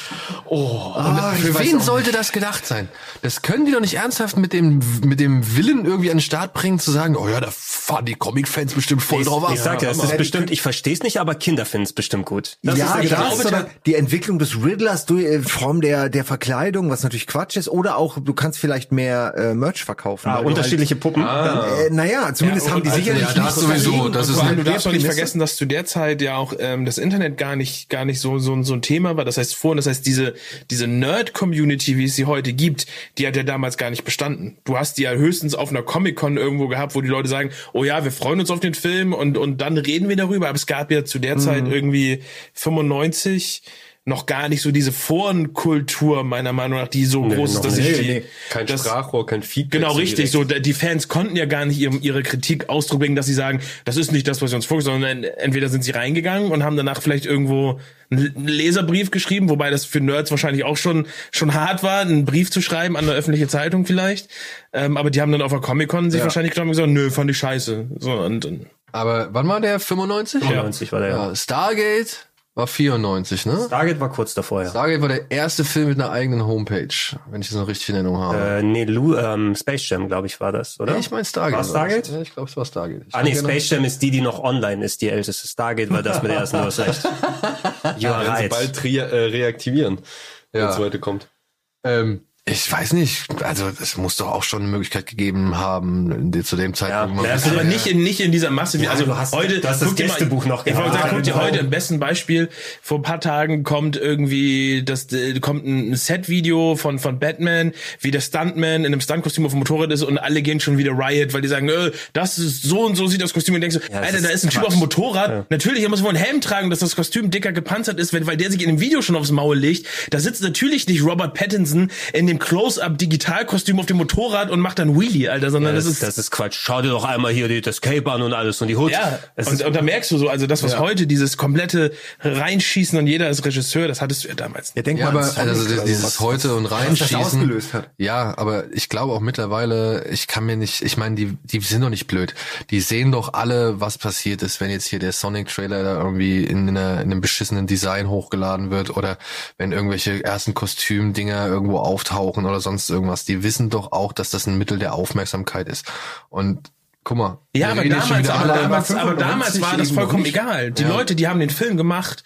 Oh, ah, für wen sollte das gedacht sein? Das können die doch nicht ernsthaft mit dem mit dem Willen irgendwie an den Start bringen, zu sagen, oh ja, da fahren die Comic-Fans bestimmt voll ich, drauf ab. Ich sag ja, es ist bestimmt, ich verstehe es nicht, aber Kinder finden es bestimmt gut. Das ja, ist das ist aber die Entwicklung des Riddlers durch in Form der der Verkleidung, was natürlich Quatsch ist, oder auch, du kannst vielleicht mehr äh, Merch verkaufen. Ah, unterschiedliche halt, Puppen? Ah. Dann, äh, naja, zumindest ja, haben die also, sicherlich ja, nicht das sowieso. Das ist allem, du darfst doch nicht vergessen, dass zu der Zeit ja auch ähm, das Internet gar nicht gar nicht so so, so ein Thema war. Das heißt vorhin, das heißt diese diese Nerd-Community, wie es sie heute gibt, die hat ja damals gar nicht bestanden. Du hast die ja höchstens auf einer Comic-Con irgendwo gehabt, wo die Leute sagen, oh ja, wir freuen uns auf den Film und und dann reden wir darüber. Aber es gab ja zu der mhm. Zeit irgendwie fünfundneunzig noch gar nicht so diese Forenkultur, meiner Meinung nach, die so nee, groß ist, dass nee, ich die, nee. kein das, Sprachrohr, kein Feedback. Genau, richtig. So, die Fans konnten ja gar nicht ihre, ihre Kritik Ausdruck bringen, dass sie sagen, das ist nicht das, was wir uns vorgestellt haben, sondern entweder sind sie reingegangen und haben danach vielleicht irgendwo einen Leserbrief geschrieben, wobei das für Nerds wahrscheinlich auch schon schon hart war, einen Brief zu schreiben an eine öffentliche Zeitung vielleicht. Ähm, aber die haben dann auf der Comic-Con sich ja. wahrscheinlich gedacht und gesagt, nö, fand ich scheiße. So, und, und aber wann war der? fünfundneunzig? fünfundneunzig war der, ja. ja. Stargate war vierundneunzig, ne? Stargate war kurz davor, ja. Stargate war der erste Film mit einer eigenen Homepage, wenn ich das noch richtig in Erinnerung habe. Äh, nee, Lu, ähm, Space Jam, glaube ich, war das, oder? Nee, ich meine Stargate. War Stargate? Ja, ich glaube, es war Stargate. Ich ah, nee, Space Jam ist die, die noch online ist, die älteste. Stargate war das mit der ersten, du hast recht. Ja, right. Bald tri- äh, reaktivieren, wenn es heute kommt. Ähm, Ich weiß nicht, also es muss doch auch schon eine Möglichkeit gegeben haben, die zu dem Zeitpunkt. Ja, aber nicht in nicht in dieser Masse. Wie, ja, also du hast, heute, du hast das Gästebuch noch gehabt. Ich ja, guck dir heute im besten Beispiel. Vor ein paar Tagen kommt irgendwie das kommt ein Set-Video von von Batman, wie der Stuntman in einem Stunt-Kostüm auf dem Motorrad ist und alle gehen schon wieder Riot, weil die sagen, äh, das ist so und so sieht das Kostüm und denkst du, ja, Alter, da ist ein Typ auf dem Motorrad. Ja. Natürlich, er muss wohl einen Helm tragen, dass das Kostüm dicker gepanzert ist, weil der sich in dem Video schon aufs Maul legt. Da sitzt natürlich nicht Robert Pattinson in dem Close-Up Digitalkostüm auf dem Motorrad und macht dann Wheelie, Alter, sondern ja, das, das ist das ist Quatsch. Schau dir doch einmal hier die, das Cape an und alles und die Hood. Ja, und, und da merkst du so, also das, was ja. heute dieses komplette Reinschießen und jeder ist Regisseur, das hattest du ja damals. Ja, denk ja, mal aber also, also dieses was, heute und Reinschießen. Was das ausgelöst hat. Ja, aber ich glaube auch mittlerweile, ich kann mir nicht, ich meine, die die sind doch nicht blöd. Die sehen doch alle, was passiert ist, wenn jetzt hier der Sonic-Trailer da irgendwie in, einer, in einem beschissenen Design hochgeladen wird oder wenn irgendwelche ersten Kostümdinger irgendwo auftauchen oder sonst irgendwas. Die wissen doch auch, dass das ein Mittel der Aufmerksamkeit ist. Und guck mal. Ja, aber damals, aber damals, aber damals war das vollkommen egal. Die ja. Leute, die haben den Film gemacht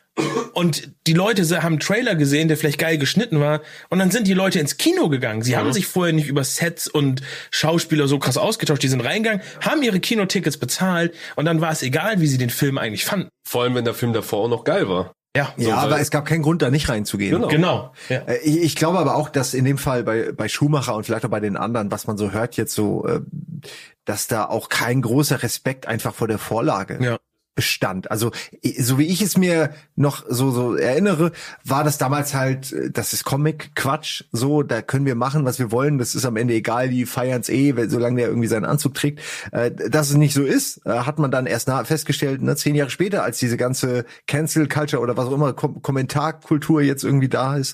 und die Leute haben einen Trailer gesehen, der vielleicht geil geschnitten war und dann sind die Leute ins Kino gegangen. Sie mhm. haben sich vorher nicht über Sets und Schauspieler so krass ausgetauscht. Die sind reingegangen, haben ihre Kinotickets bezahlt und dann war es egal, wie sie den Film eigentlich fanden. Vor allem, wenn der Film davor auch noch geil war. Ja, ja, so, aber es gab keinen Grund, da nicht reinzugehen. Genau. genau. Ja. Ich, ich glaube aber auch, dass in dem Fall bei bei Schumacher und vielleicht auch bei den anderen, was man so hört jetzt so, dass da auch kein großer Respekt einfach vor der Vorlage ja. bestand. Also so wie ich es mir noch so so erinnere, war das damals halt, das ist Comic-Quatsch, so, da können wir machen, was wir wollen, das ist am Ende egal, die feiern's eh, solange der irgendwie seinen Anzug trägt. Dass es nicht so ist, hat man dann erst festgestellt, ne, zehn Jahre später, als diese ganze Cancel-Culture oder was auch immer, Kom- Kommentarkultur jetzt irgendwie da ist.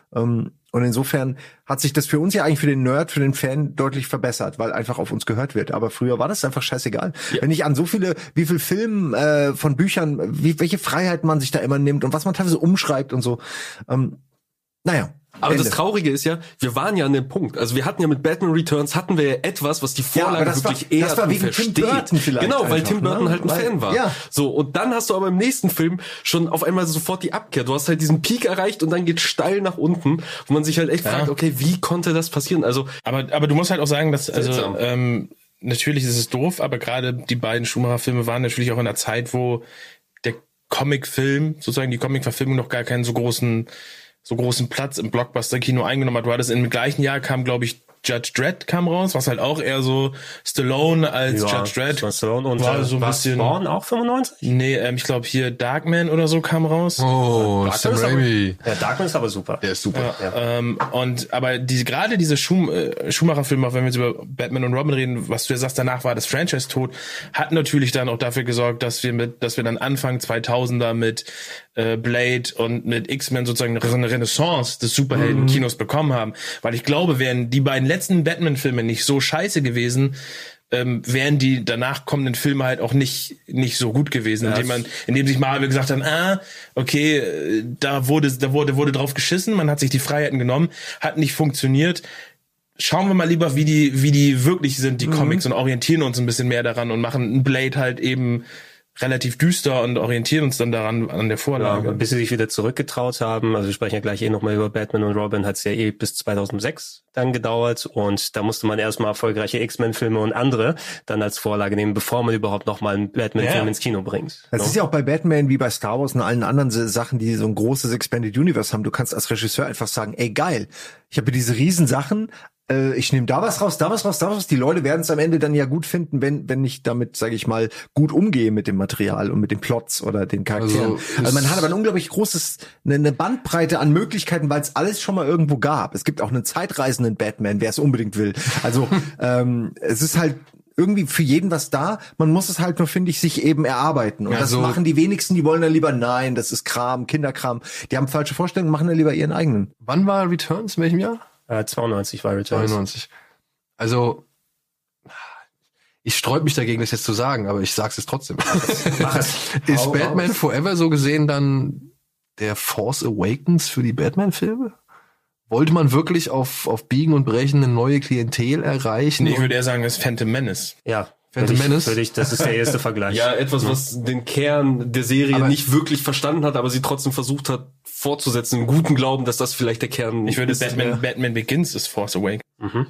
Und insofern hat sich das für uns ja eigentlich für den Nerd, für den Fan deutlich verbessert, weil einfach auf uns gehört wird. Aber früher war das einfach scheißegal. Ja. Wenn ich an so viele, wie viel Filmen äh, von Büchern, wie welche Freiheit man sich da immer nimmt und was man teilweise umschreibt und so. Ähm, naja. Aber Ende. das Traurige ist ja, wir waren ja an dem Punkt. Also wir hatten ja mit Batman Returns hatten wir ja etwas, was die Vorlage ja, wirklich war, eher das war wegen versteht. Tim Burton vielleicht genau, weil einfach, Tim Burton ne? halt ein weil, Fan war. Ja. So, und dann hast du aber im nächsten Film schon auf einmal sofort die Abkehr. Du hast halt diesen Peak erreicht und dann geht steil nach unten, wo man sich halt echt ja. fragt, okay, wie konnte das passieren? Also, aber aber du musst halt auch sagen, dass also ähm, natürlich ist es doof, aber gerade die beiden Schumacher-Filme waren natürlich auch in einer Zeit, wo der Comic-Film, sozusagen die Comic-Verfilmung noch gar keinen so großen so großen Platz im Blockbuster-Kino eingenommen hat. Du hattest im gleichen Jahr kam, glaube ich, Judge Dredd kam raus, was halt auch eher so Stallone als ja, Judge Dredd. War Stallone und war so ein bisschen. Spawn auch fünfundneunzig? Nee, ähm, ich glaube hier Darkman oder so kam raus. Oh, Sam Raimi. Ja, Darkman ist aber super. Der ist super. Ja, ja. Ähm, und aber die gerade diese Schum, äh, Schumacher-Filme, auch wenn wir jetzt über Batman und Robin reden, was du ja sagst, danach war das Franchise tot, hat natürlich dann auch dafür gesorgt, dass wir mit, dass wir dann Anfang zweitausender mit äh, Blade und mit X-Men sozusagen eine Renaissance des Superhelden-Kinos mhm. bekommen haben. Weil ich glaube, wären die beiden letzten Batman-Filme nicht so scheiße gewesen, ähm, wären die danach kommenden Filme halt auch nicht nicht so gut gewesen, ja, indem man, indem sich Marvel gesagt hat, ah, okay, da wurde da wurde wurde drauf geschissen, man hat sich die Freiheiten genommen, hat nicht funktioniert. Schauen wir mal lieber, wie die wie die wirklich sind, die mhm. Comics, und orientieren uns ein bisschen mehr daran und machen ein Blade halt eben relativ düster und orientieren uns dann daran an der Vorlage. Ja, bis sie sich wieder zurückgetraut haben, also wir sprechen ja gleich eh nochmal über Batman und Robin, hat es ja eh bis zweitausendsechs dann gedauert, und da musste man erstmal erfolgreiche X-Men-Filme und andere dann als Vorlage nehmen, bevor man überhaupt nochmal einen Batman-Film ja. ins Kino bringt. Das no? ist ja auch bei Batman wie bei Star Wars und allen anderen Sachen, die so ein großes Expanded Universe haben. Du kannst als Regisseur einfach sagen, ey geil, ich habe diese riesen Sachen, ich nehme da was raus, da was raus, da was raus. Die Leute werden es am Ende dann ja gut finden, wenn wenn ich damit, sage ich mal, gut umgehe mit dem Material und mit den Plots oder den Charakteren. Also, also man hat aber ein unglaublich großes, eine Bandbreite an Möglichkeiten, weil es alles schon mal irgendwo gab. Es gibt auch einen zeitreisenden Batman, wer es unbedingt will. Also ähm, es ist halt irgendwie für jeden was da. Man muss es halt nur, finde ich, sich eben erarbeiten. Und ja, das so machen die wenigsten, die wollen dann lieber, nein, das ist Kram, Kinderkram. Die haben falsche Vorstellungen, machen dann lieber ihren eigenen. Wann war Returns? In welchem Jahr? Äh, zweiundneunzig war Returns. zweiundneunzig. Also, ich sträub mich dagegen, das jetzt zu sagen, aber ich sag's jetzt trotzdem. Mach es. Ist Batman Forever so gesehen dann der Force Awakens für die Batman-Filme? Wollte man wirklich auf, auf Biegen und Brechen eine neue Klientel erreichen? Nee, ich würde eher sagen, das ist Phantom Menace. Ja. Phantom Menace? Würde ich, das ist der erste Vergleich. Ja, etwas, ja. was den Kern der Serie aber nicht wirklich verstanden hat, aber sie trotzdem versucht hat fortzusetzen, im guten Glauben, dass das vielleicht der Kern Ich würde ist. Batman, Batman Begins ist Force Awakens. Mhm.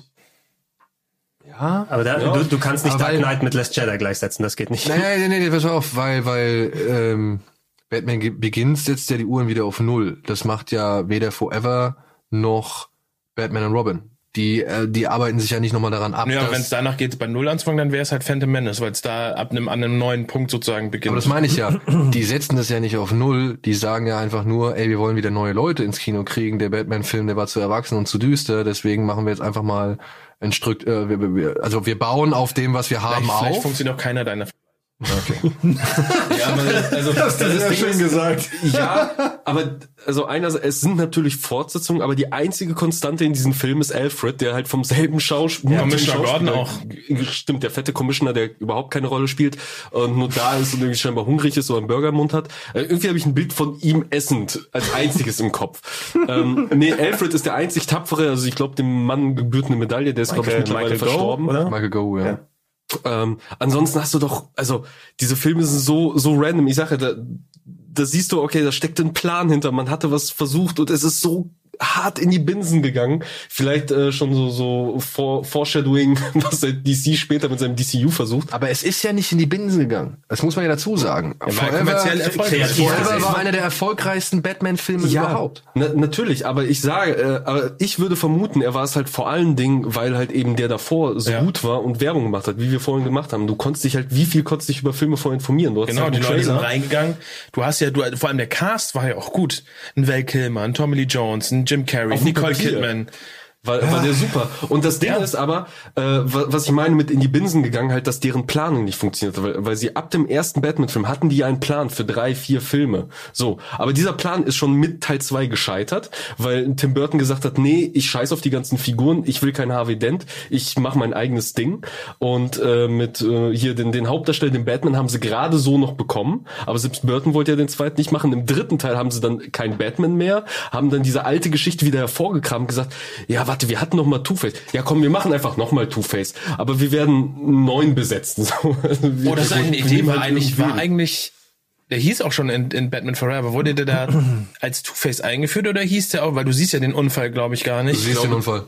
Ja, aber da, ja. Du, du kannst nicht aber Dark Knight mit Last Jedi gleichsetzen, das geht nicht. Nein, nein, nein, nee, pass auf, weil, weil ähm, Batman Begins setzt ja die Uhren wieder auf Null. Das macht ja weder Forever noch Batman und Robin. Die, äh, die arbeiten sich ja nicht nochmal daran ab. Ja, wenn es danach geht, bei Null anzufangen, dann wäre es halt Phantom Menace, weil es da ab einem, an einem neuen Punkt sozusagen beginnt. Aber das meine ich ja. Die setzen das ja nicht auf Null. Die sagen ja einfach nur, ey, wir wollen wieder neue Leute ins Kino kriegen. Der Batman-Film, der war zu erwachsen und zu düster. Deswegen machen wir jetzt einfach mal ein Stück, äh, wir, wir, also wir bauen auf dem, was wir haben, vielleicht, auf. Vielleicht funktioniert auch keiner deiner. Okay. ja, aber, also, das, das ist schön gesagt. Ja, aber also einerseits, es sind natürlich Fortsetzungen, aber die einzige Konstante in diesem Film ist Alfred, der halt vom selben Schauspieler, ja, Commissioner Gordon auch. Stimmt, der fette Commissioner, der überhaupt keine Rolle spielt und nur da ist und irgendwie scheinbar hungrig ist, so einen Burger im Mund hat. Äh, irgendwie habe ich ein Bild von ihm essend als einziges im Kopf. Ähm, nee, Alfred ist der einzig tapfere, also ich glaube, dem Mann gebührt eine Medaille, der ist glaube ich mittlerweile Michael verstorben. Go, oder? Michael Go, ja. ja. Ähm, ansonsten hast du doch, also diese Filme sind so so random. Ich sage, da, da siehst du, okay, da steckt ein Plan hinter. Man hatte was versucht und es ist so hart in die Binsen gegangen. Vielleicht äh, schon so so for, Foreshadowing, was der D C später mit seinem D C U versucht. Aber es ist ja nicht in die Binsen gegangen. Das muss man ja dazu sagen. Ja, Forever, Forever war einer der erfolgreichsten Batman-Filme ja, überhaupt. Na, natürlich, aber ich sage, äh, aber ich würde vermuten, er war es halt vor allen Dingen, weil halt eben der davor so ja. gut war und Werbung gemacht hat, wie wir vorhin gemacht haben. Du konntest dich halt, wie viel konntest dich über Filme vorher informieren? Du genau, halt die Leute sind reingegangen. Du hast ja, du vor allem der Cast war ja auch gut. Ein Val Kilmer, ein Tommy Lee Jones, ein Jim Carrey, Nicole Kidman. War, war der super. Und das Ding ja. ist aber, äh, was ich meine mit in die Binsen gegangen, halt, dass deren Planung nicht funktionierte, weil, weil sie ab dem ersten Batman-Film hatten die einen Plan für drei, vier Filme. So. Aber dieser Plan ist schon mit Teil zwei gescheitert, weil Tim Burton gesagt hat, nee, ich scheiß auf die ganzen Figuren, ich will kein Harvey Dent, ich mache mein eigenes Ding. Und äh, mit äh, hier den, den Hauptdarsteller, den Batman, haben sie gerade so noch bekommen, aber selbst Burton wollte ja den zweiten nicht machen. Im dritten Teil haben sie dann keinen Batman mehr, haben dann diese alte Geschichte wieder hervorgekramt und gesagt, ja, warte, wir hatten noch mal Two-Face. Ja, komm, wir machen einfach noch mal Two-Face. Aber wir werden einen neuen besetzen. So. Oh, das ist eine Idee, war eigentlich, war eigentlich, der hieß auch schon in, in Batman Forever. Wurde der da als Two-Face eingeführt oder hieß der auch, weil du siehst ja den Unfall, glaube ich, gar nicht. Du siehst den Unfall.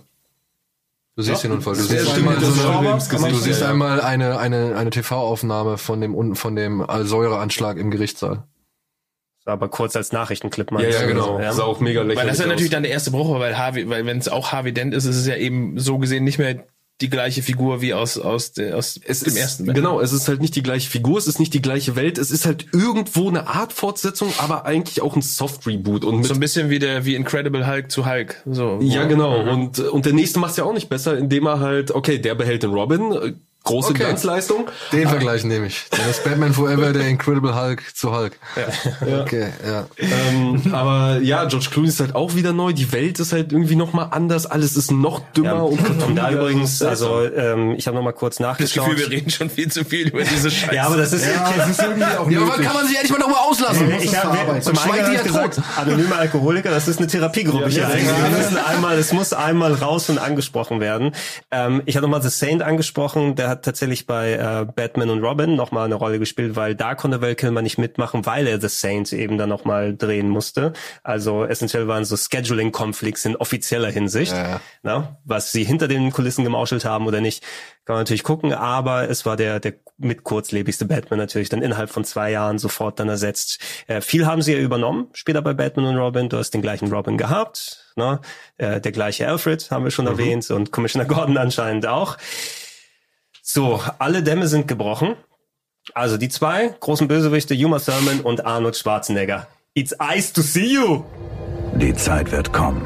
Du siehst ja. den Unfall. Du siehst einmal, so eine, du siehst ja. einmal eine, eine, eine T V-Aufnahme von dem, von dem Säureanschlag im Gerichtssaal. Aber kurz als Nachrichtenclip mal. Ja, ja, genau. Ja. Sah auch mega lächerlich. Weil das ist ja aus. natürlich dann der erste Bruch, weil Harvey, weil wenn es auch Harvey Dent ist, ist es ja eben so gesehen nicht mehr die gleiche Figur wie aus aus, der, aus es dem ist, ersten. Genau, es ist halt nicht die gleiche Figur, es ist nicht die gleiche Welt, es ist halt irgendwo eine Art Fortsetzung, aber eigentlich auch ein Soft-Reboot. Und mit so ein bisschen wie der wie Incredible Hulk zu Hulk. So. Ja, genau. Mhm. Und und der nächste macht's ja auch nicht besser, indem er halt, okay, der behält den Robin, große Okay. Glanzleistung. Den Vergleich nehme ich. Dann ist Batman Forever der Incredible Hulk zu Hulk. Ja. Okay, ja. Ähm, aber ja, George Clooney ist halt auch wieder neu. Die Welt ist halt irgendwie nochmal anders. Alles ist noch dümmer Ja, und und da übrigens, also also ähm, ich habe noch mal kurz Das nachgeschaut. Gefühl, wir reden schon viel zu viel über diese Scheiße. Ja, aber das ist, Ja, das ist irgendwie auch ja, aber wann kann man sich endlich mal nochmal auslassen? ich habe zum Schweigt Eingang die ja gesagt, tot. anonyme Alkoholiker, das ist eine Therapiegruppe. Ja, hier. ja, Wir ja. müssen einmal, es muss einmal raus und angesprochen werden. Ähm, ich hatte nochmal The Saint angesprochen, der hat tatsächlich bei äh, Batman und Robin nochmal eine Rolle gespielt, weil da konnte Val Kilmer nicht mitmachen, weil er The Saint eben dann nochmal drehen musste. Also essentiell waren so Scheduling-Konflikts in offizieller Hinsicht, Ja. na, was sie hinter den Kulissen gemauschelt haben oder nicht, kann man natürlich gucken, aber es war der der mit kurzlebigste Batman natürlich dann innerhalb von zwei Jahren sofort dann ersetzt. Äh, viel haben sie ja übernommen, später bei Batman und Robin, du hast den gleichen Robin gehabt, ne? Äh, der gleiche Alfred haben wir schon mhm. erwähnt und Commissioner Gordon anscheinend auch. So, alle Dämme sind gebrochen. Also die zwei großen Bösewichte, Uma Thurman und Arnold Schwarzenegger. It's nice to see you! Die Zeit wird kommen.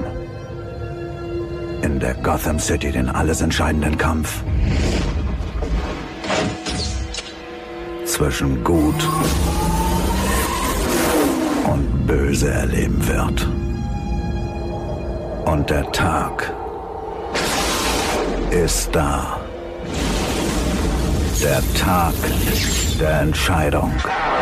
In der Gotham City den alles entscheidenden Kampf zwischen Gut und Böse erleben wird. Und der Tag ist da. Der Tag der Entscheidung.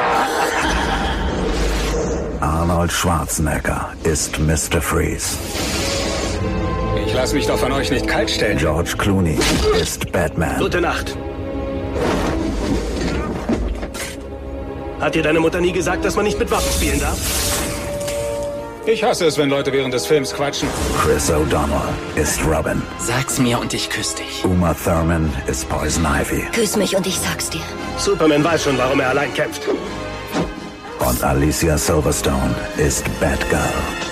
Arnold Schwarzenegger ist Mister Freeze. Ich lasse mich doch von euch nicht kalt stellen. George Clooney ist Batman. Gute Nacht. Hat dir deine Mutter nie gesagt, dass man nicht mit Waffen spielen darf? Ich hasse es, wenn Leute während des Films quatschen. Chris O'Donnell ist Robin. Sag's mir und ich küsse dich. Uma Thurman ist Poison Ivy. Küss mich und ich sag's dir. Superman weiß schon, warum er allein kämpft. Und Alicia Silverstone ist Batgirl.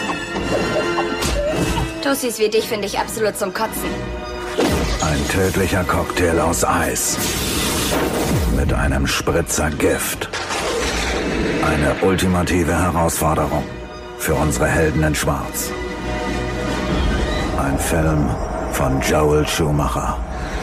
Tussis wie dich finde ich absolut zum Kotzen. Ein tödlicher Cocktail aus Eis. Mit einem Spritzer Gift. Eine ultimative Herausforderung für unsere Helden in Schwarz. Ein Film von Joel Schumacher.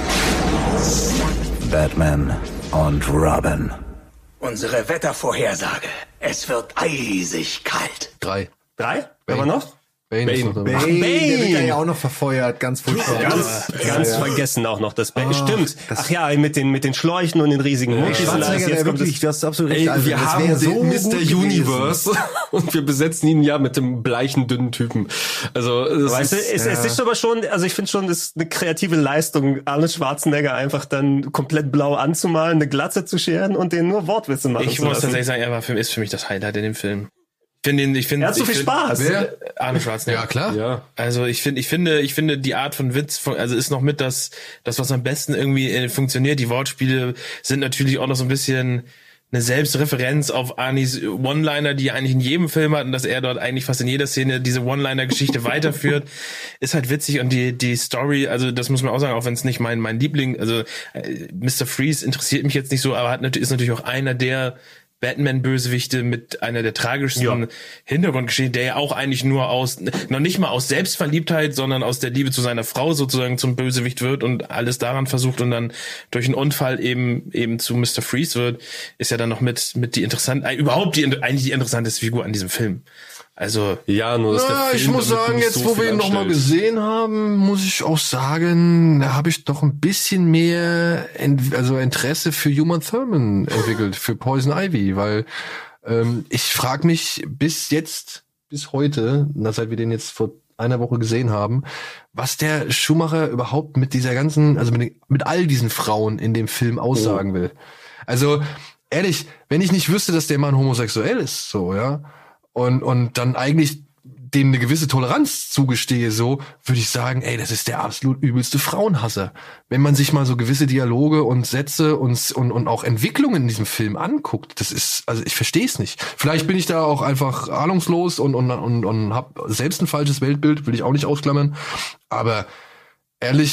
Batman und Robin. Unsere Wettervorhersage. Es wird eisig kalt. Drei. Drei? Wer war noch? Bane. Bane. Bane. Bane. Bane. Der wird ja auch noch verfeuert, ganz furchtbar. Ganz, ganz ja, ja. vergessen auch noch das Bane. Ah, Stimmt. das- Ach ja, mit den, mit den Schläuchen und den riesigen Muckis. und alles. Schwarzenegger, Jetzt der kommt wirklich, das- du hast absolut recht. Ey, Alter. wir Das haben wär den so Mister gut Universe und wir besetzen ihn ja mit dem bleichen, dünnen Typen. Also, das Weißt du, ist, es, ja. es ist aber schon, also ich finde schon, das ist eine kreative Leistung, Arnold Schwarzenegger einfach dann komplett blau anzumalen, eine Glatze zu scheren und den nur Wortwitze machen Ich zu muss lassen. tatsächlich sagen, er war für, ist für mich das Highlight in dem Film. Ich finde ihn, ich finde, Er hat so ich viel find- Spaß. Wer? Arnold Schwarzenegger. Ja, klar. Ja. Also ich finde, ich finde, ich finde die Art von Witz, von, also ist noch mit das, das was am besten irgendwie äh, funktioniert. Die Wortspiele sind natürlich auch noch so ein bisschen eine Selbstreferenz auf Arnis One-Liner, die er eigentlich in jedem Film hat und dass er dort eigentlich fast in jeder Szene diese One-Liner-Geschichte weiterführt, ist halt witzig und die die Story, also das muss man auch sagen, auch wenn es nicht mein mein Liebling, also äh, Mister Freeze interessiert mich jetzt nicht so, aber hat natürlich ist natürlich auch einer der Batman-Bösewichte mit einer der tragischsten Ja. Hintergrundgeschichten, der ja auch eigentlich nur aus, noch nicht mal aus Selbstverliebtheit, sondern aus der Liebe zu seiner Frau sozusagen zum Bösewicht wird und alles daran versucht und dann durch einen Unfall eben eben zu Mister Freeze wird, ist ja dann noch mit mit die interessant, äh, überhaupt die eigentlich die interessanteste Figur an diesem Film. Also ja, nur dass der Na, Film ich muss damit sagen, nicht jetzt so wo viel wir ihn nochmal anstellt. gesehen haben, muss ich auch sagen, da habe ich doch ein bisschen mehr Ent- also Interesse für Uma Thurman entwickelt, für Poison Ivy, weil ähm, ich frage mich bis jetzt, bis heute, na, seit wir den jetzt vor einer Woche gesehen haben, was der Schumacher überhaupt mit dieser ganzen, also mit, den, mit all diesen Frauen in dem Film aussagen will. Also ehrlich, wenn ich nicht wüsste, dass der Mann homosexuell ist, so, ja, und und dann eigentlich dem eine gewisse Toleranz zugestehe, so würde ich sagen, ey, das ist der absolut übelste Frauenhasser. Wenn man sich mal so gewisse Dialoge und Sätze und und und auch Entwicklungen in diesem Film anguckt, das ist, also ich verstehe es nicht. Vielleicht bin ich da auch einfach ahnungslos und und und und habe selbst ein falsches Weltbild, will ich auch nicht ausklammern. Aber ehrlich,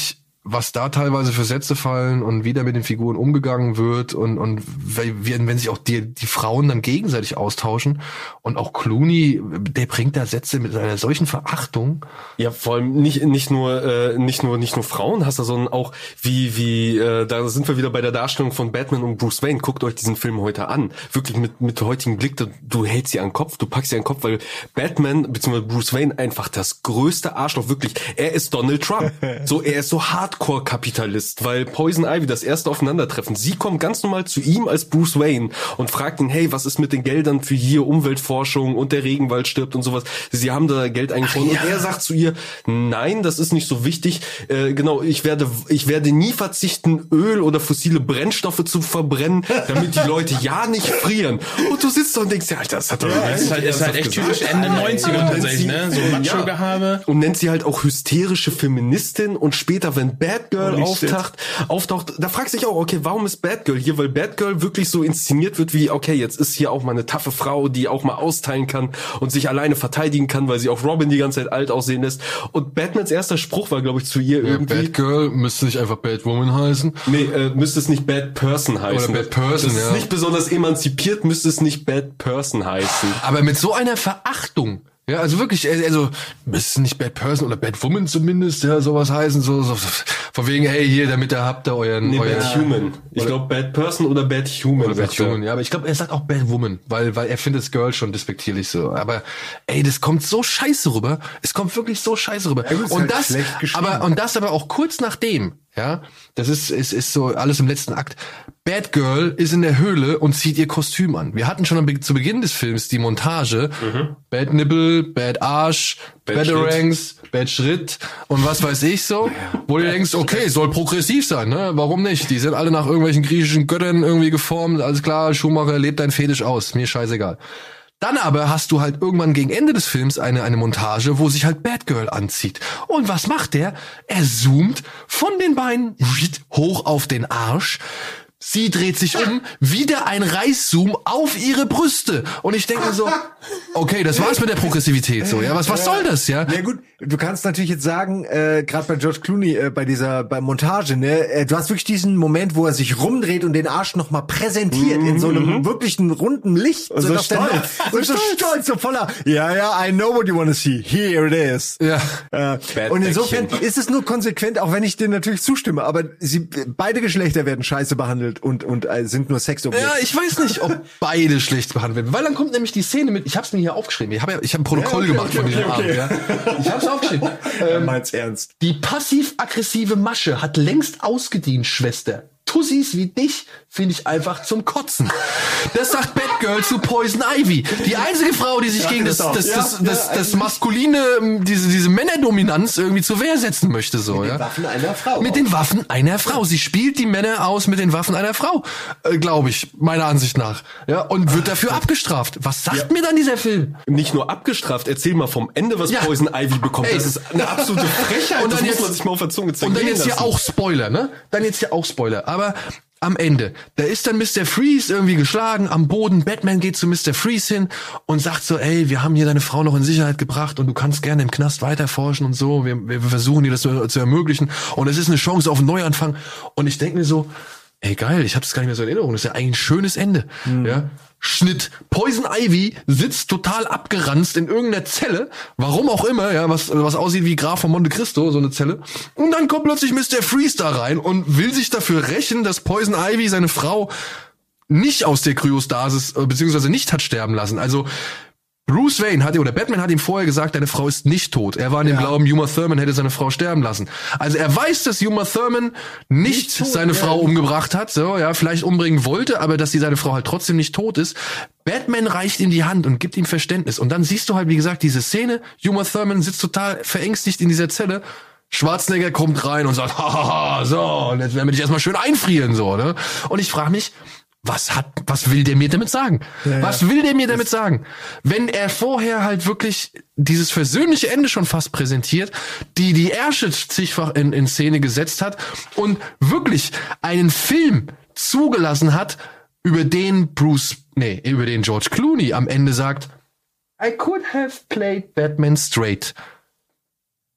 was da teilweise für Sätze fallen und wie da mit den Figuren umgegangen wird und und wenn, wenn sich auch die die Frauen dann gegenseitig austauschen und auch Clooney, der bringt da Sätze mit einer solchen Verachtung. Ja, vor allem nicht nicht nur äh, nicht nur nicht nur Frauen hast du, sondern auch wie wie äh, da sind wir wieder bei der Darstellung von Batman und Bruce Wayne. Guckt euch diesen Film heute an, wirklich mit mit heutigen Blick. Du, du hältst sie an den Kopf, du packst sie an den Kopf, weil Batman bzw. Bruce Wayne einfach das größte Arschloch, wirklich. Er ist Donald Trump. So, er ist so Hardcore-Kapitalist, weil Poison Ivy, das erste Aufeinandertreffen, sie kommt ganz normal zu ihm als Bruce Wayne und fragt ihn, hey, was ist mit den Geldern für hier Umweltforschung und der Regenwald stirbt und sowas. Sie haben da Geld eingefroren ja. Und er sagt zu ihr, nein, das ist nicht so wichtig. Äh, genau, ich werde ich werde nie verzichten, Öl oder fossile Brennstoffe zu verbrennen, damit die Leute ja nicht frieren. Und du sitzt da und denkst, ja, Alter, das hat doch ja, ist halt, ist halt echt typisch Ende neunziger tatsächlich, ne? So Macho-Gehabe. Und nennt sie halt auch hysterische Feministin und später, wenn Batgirl oh, auftaucht, auftaucht, da fragst du dich auch, okay, warum ist Batgirl hier? Weil Batgirl wirklich so inszeniert wird wie, okay, jetzt ist hier auch mal eine taffe Frau, die auch mal austeilen kann und sich alleine verteidigen kann, weil sie auch Robin die ganze Zeit alt aussehen lässt. Und Batmans erster Spruch war, glaube ich, zu ihr ja, irgendwie... Batgirl müsste nicht einfach Batwoman heißen. Nee, äh, müsste es nicht Bad Person heißen. Oder Bad Person, das ist ja. nicht besonders emanzipiert, müsste es nicht Bad Person heißen. Aber mit so einer Verachtung. Ja, also wirklich, also, müsste nicht Bad Person oder Bad Woman zumindest, ja, sowas heißen, so, so, von wegen, hey, hier, damit ihr habt da euren, nee, euren Bad Human. Ich glaube Bad Person oder Bad Human. Oder Bad Human, ja, aber ich glaube, er sagt auch Bad Woman, weil, weil er findet das Girl schon despektierlich so. Aber, ey, das kommt so scheiße rüber. Es kommt wirklich so scheiße rüber. Ja, gut, und halt das, aber, und das aber auch kurz nachdem, ja, das ist, ist, ist so alles im letzten Akt. Batgirl ist in der Höhle und zieht ihr Kostüm an. Wir hatten schon am, zu Beginn des Films die Montage. Mhm. Bad Nippel, Bad Arsch, Bad Badarangs, Bad Schritt und was weiß ich so. Wo du denkst, okay, soll progressiv sein, ne? Warum nicht? Die sind alle nach irgendwelchen griechischen Göttern irgendwie geformt. Alles klar, Schumacher lebt dein Fetisch aus. Mir scheißegal. Dann aber hast du halt irgendwann gegen Ende des Films eine eine Montage, wo sich halt Batgirl anzieht. Und was macht der? Er zoomt von den Beinen hoch auf den Arsch. Sie dreht sich um, wieder ein Reißzoom auf ihre Brüste. Und ich denke mir so, okay, das war's mit der Progressivität so, ja, was was soll das, ja? Ja gut, du kannst natürlich jetzt sagen, äh, gerade bei George Clooney, äh, bei dieser, bei Montage, ne, äh, du hast wirklich diesen Moment, wo er sich rumdreht und den Arsch nochmal präsentiert mm-hmm. in so einem wirklichen runden Licht. Und so, so stolz. Der, und so stolz, so voller, ja, ja, I know what you wanna see, here it is. Ja. Äh, und insofern ist es nur konsequent, auch wenn ich dir natürlich zustimme, aber sie, beide Geschlechter werden scheiße behandelt und und äh, sind nur Sexobjekte. Ja, ich weiß nicht, ob beide schlecht behandelt werden, weil dann kommt nämlich die Szene mit, ich hab's mir hier aufgeschrieben, ich habe ja, ich habe ein Protokoll ja, okay, gemacht okay, von okay, diesem okay. Abend, ja. Ich hab's aufgeschrieben. Ähm, Meint's ernst. Die passiv-aggressive Masche hat längst ausgedient, Schwester. Tussis wie dich finde ich einfach zum Kotzen. Das sagt Batgirl zu Poison Ivy. Die einzige Frau, die sich ja, gegen das, das, das, ja, das, ja, das, das maskuline, diese, diese Männerdominanz irgendwie zur Wehr setzen möchte, so, mit ja. Mit den Waffen einer Frau. Mit den Waffen einer Frau. Sie spielt die Männer aus mit den Waffen einer Frau, äh, glaube ich, meiner Ansicht nach. Ja, und wird dafür abgestraft. Was sagt ja. mir dann dieser Film? Nicht nur abgestraft, erzähl mal vom Ende, was ja. Poison Ivy bekommt. Ey. Das ist eine absolute Frechheit. Und dann das jetzt, muss man sich mal auf der Zunge zergehen Und dann jetzt lassen. hier auch Spoiler, ne? Dann jetzt hier auch Spoiler. Aber am Ende, da ist dann Mister Freeze irgendwie geschlagen am Boden. Batman geht zu Mister Freeze hin und sagt so, ey, wir haben hier deine Frau noch in Sicherheit gebracht und du kannst gerne im Knast weiterforschen und so. Wir, wir versuchen dir das zu, zu ermöglichen und es ist eine Chance auf einen Neuanfang. Und ich denke mir so, ey geil, ich habe das gar nicht mehr so in Erinnerung. Das ist ja eigentlich ein schönes Ende. Mhm. Ja. Schnitt. Poison Ivy sitzt total abgeranzt in irgendeiner Zelle, warum auch immer, ja, was was aussieht wie Graf von Monte Cristo, so eine Zelle. Und dann kommt plötzlich Mister Freeze da rein und will sich dafür rächen, dass Poison Ivy seine Frau nicht aus der Kryostasis beziehungsweise nicht hat sterben lassen. Also Bruce Wayne hat, oder Batman hat ihm vorher gesagt, deine Frau ist nicht tot. Er war in dem ja. Glauben, Uma Thurman hätte seine Frau sterben lassen. Also er weiß, dass Uma Thurman nicht, nicht tot, seine ja. Frau umgebracht hat, so, ja, vielleicht umbringen wollte, aber dass sie seine Frau halt trotzdem nicht tot ist. Batman reicht ihm die Hand und gibt ihm Verständnis. Und dann siehst du halt, wie gesagt, diese Szene, Uma Thurman sitzt total verängstigt in dieser Zelle. Schwarzenegger kommt rein und sagt, hahaha, so, und jetzt werden wir dich erstmal schön einfrieren, so, ne? Und ich frage mich, Was hat, was will der mir damit sagen? Ja, ja. Was will der mir damit sagen? Wenn er vorher halt wirklich dieses versöhnliche Ende schon fast präsentiert, die die Ärsche zigfach in, in Szene gesetzt hat und wirklich einen Film zugelassen hat, über den Bruce, nee, über den George Clooney am Ende sagt, I could have played Batman straight.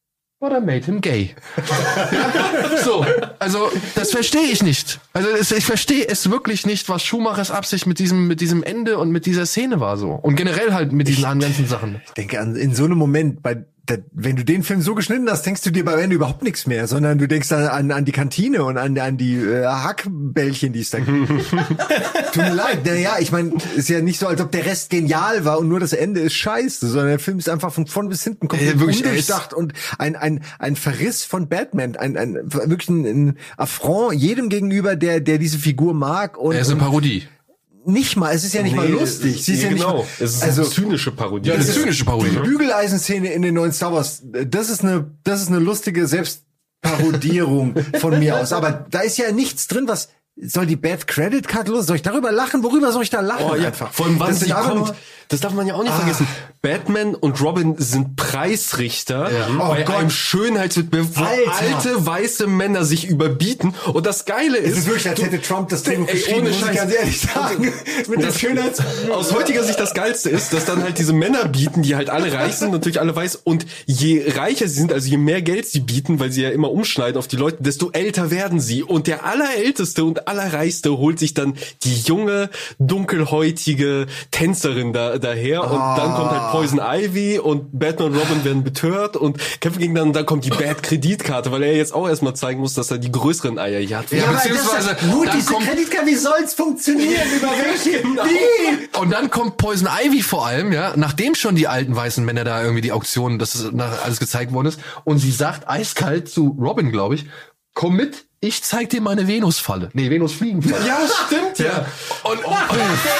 but I made him gay. Ja, so, also das verstehe ich nicht. Also es, ich verstehe es wirklich nicht, was Schumachers Absicht mit diesem mit diesem Ende und mit dieser Szene war so. Und generell halt mit diesen ich, ganzen Sachen. Ich denke an in so einem Moment, bei da, wenn du den Film so geschnitten hast, denkst du dir beim Ende überhaupt nichts mehr, sondern du denkst an, an, an die Kantine und an, an die äh, Hackbällchen, die es da gibt. Tut mir leid. Naja, ich meine, ist ja nicht so, als ob der Rest genial war und nur das Ende ist scheiße, sondern der Film ist einfach von vorn bis hinten komplett äh, undurchdacht und ein, ein, ein Verriss von Batman, ein, ein, wirklich ein, ein Affront jedem gegenüber, der, der diese Figur mag. Und, er ist eine Parodie. Nicht mal, es ist ja nicht nee, mal lustig. Es ist, ja genau, nicht, es ist also, eine zynische Parodie. Ja, eine zynische Parodie. Die Bügeleisenszene in den neuen Star Wars, das ist eine, das ist eine lustige Selbstparodierung von mir aus. Aber da ist ja nichts drin, was soll die Bad Credit Card los? Soll ich darüber lachen? Worüber soll ich da lachen? Oh, ja. Einfach? Von wann sie kommt, das darf man ja auch nicht ah. vergessen. Batman und Robin sind Preisrichter ja. oh bei Gott. einem Schönheitswettbewerb, wo alte weiße Männer sich überbieten. Und das Geile ist, es ist wirklich, als hätte Trump das Drehbuch geschrieben, muss ich ganz ehrlich sagen. Mit der Schönheits aus heutiger Sicht das Geilste ist, dass dann halt diese Männer bieten, die halt alle reich sind, natürlich alle weiß. Und je reicher sie sind, also je mehr Geld sie bieten, weil sie ja immer umschneiden auf die Leute, desto älter werden sie. Und der Allerälteste und Allerreichste holt sich dann die junge, dunkelhäutige Tänzerin da daher. Und oh. dann kommt halt Poison Ivy und Batman und Robin werden betört und kämpfen gegen dann, dann kommt die Bad Kreditkarte, weil er jetzt auch erstmal zeigen muss, dass er die größeren Eier hier hat. Ja, ja beziehungsweise das, gut, diese kommt, Kreditkarte, wie soll's funktionieren? Über welche? Genau. Wie? Und dann kommt Poison Ivy vor allem, ja, nachdem schon die alten weißen Männer da irgendwie die Auktionen, das ist alles gezeigt worden ist, und sie sagt eiskalt zu Robin, glaube ich, komm mit, ich zeig dir meine Venusfalle. Nee, Venusfliegenfalle. Ja, stimmt, ja. ja. Und, und, und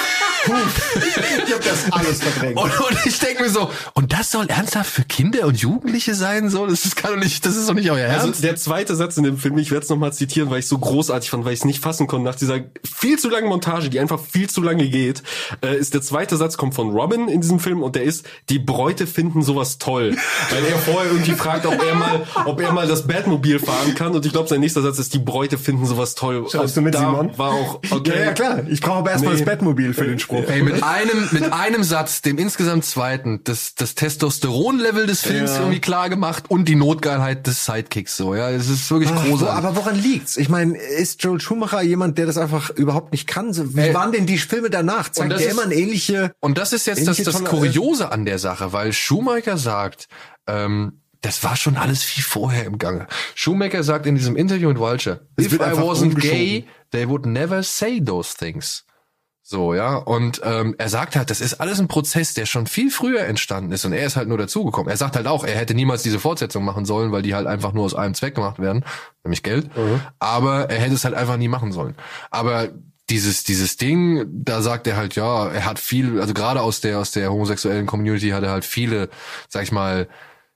ich hab das alles verdrängt. Und, und ich denke mir so, und das soll ernsthaft für Kinder und Jugendliche sein? So, das ist, kann doch nicht, das ist doch nicht euer Ernst. Also der zweite Satz in dem Film, ich werde es nochmal zitieren, weil ich so großartig fand, weil ich es nicht fassen konnte, nach dieser viel zu langen Montage, die einfach viel zu lange geht, äh, ist der zweite Satz, kommt von Robin in diesem Film und der ist, die Bräute finden sowas toll. Weil er vorher irgendwie fragt, ob er mal, ob er mal das Batmobil fahren kann und ich glaube, sein nächster Satz ist, die Bräute finden sowas toll. Schaust du mit, da Simon? War auch, okay. Ja, ja, klar. Ich brauche aber erstmal nee. das Batmobil für den Spruch. Ey, mit einem, mit einem Satz, dem insgesamt zweiten, das, das Testosteron-Level des Films ja. irgendwie klar gemacht und die Notgeilheit des Sidekicks so, ja. Es ist wirklich Ach, großartig. Aber woran liegt's? Ich meine, ist Joel Schumacher jemand, der das einfach überhaupt nicht kann? Wie Ey. waren denn die Filme danach? Zeigt der ist, immer ein ähnliche, und das ist jetzt das, das Kuriose an der Sache, weil Schumacher sagt, ähm, das war schon alles viel vorher im Gange. Schumacher sagt in diesem Interview mit Vulture, if I wasn't gay, they would never say those things. So, ja, und ähm, er sagt halt, das ist alles ein Prozess, der schon viel früher entstanden ist und er ist halt nur dazugekommen. Er sagt halt auch, er hätte niemals diese Fortsetzung machen sollen, weil die halt einfach nur aus einem Zweck gemacht werden, nämlich Geld, mhm. aber er hätte es halt einfach nie machen sollen. Aber dieses dieses Ding, da sagt er halt, ja, er hat viel, also gerade aus der aus der homosexuellen Community hat er halt viele, sag ich mal,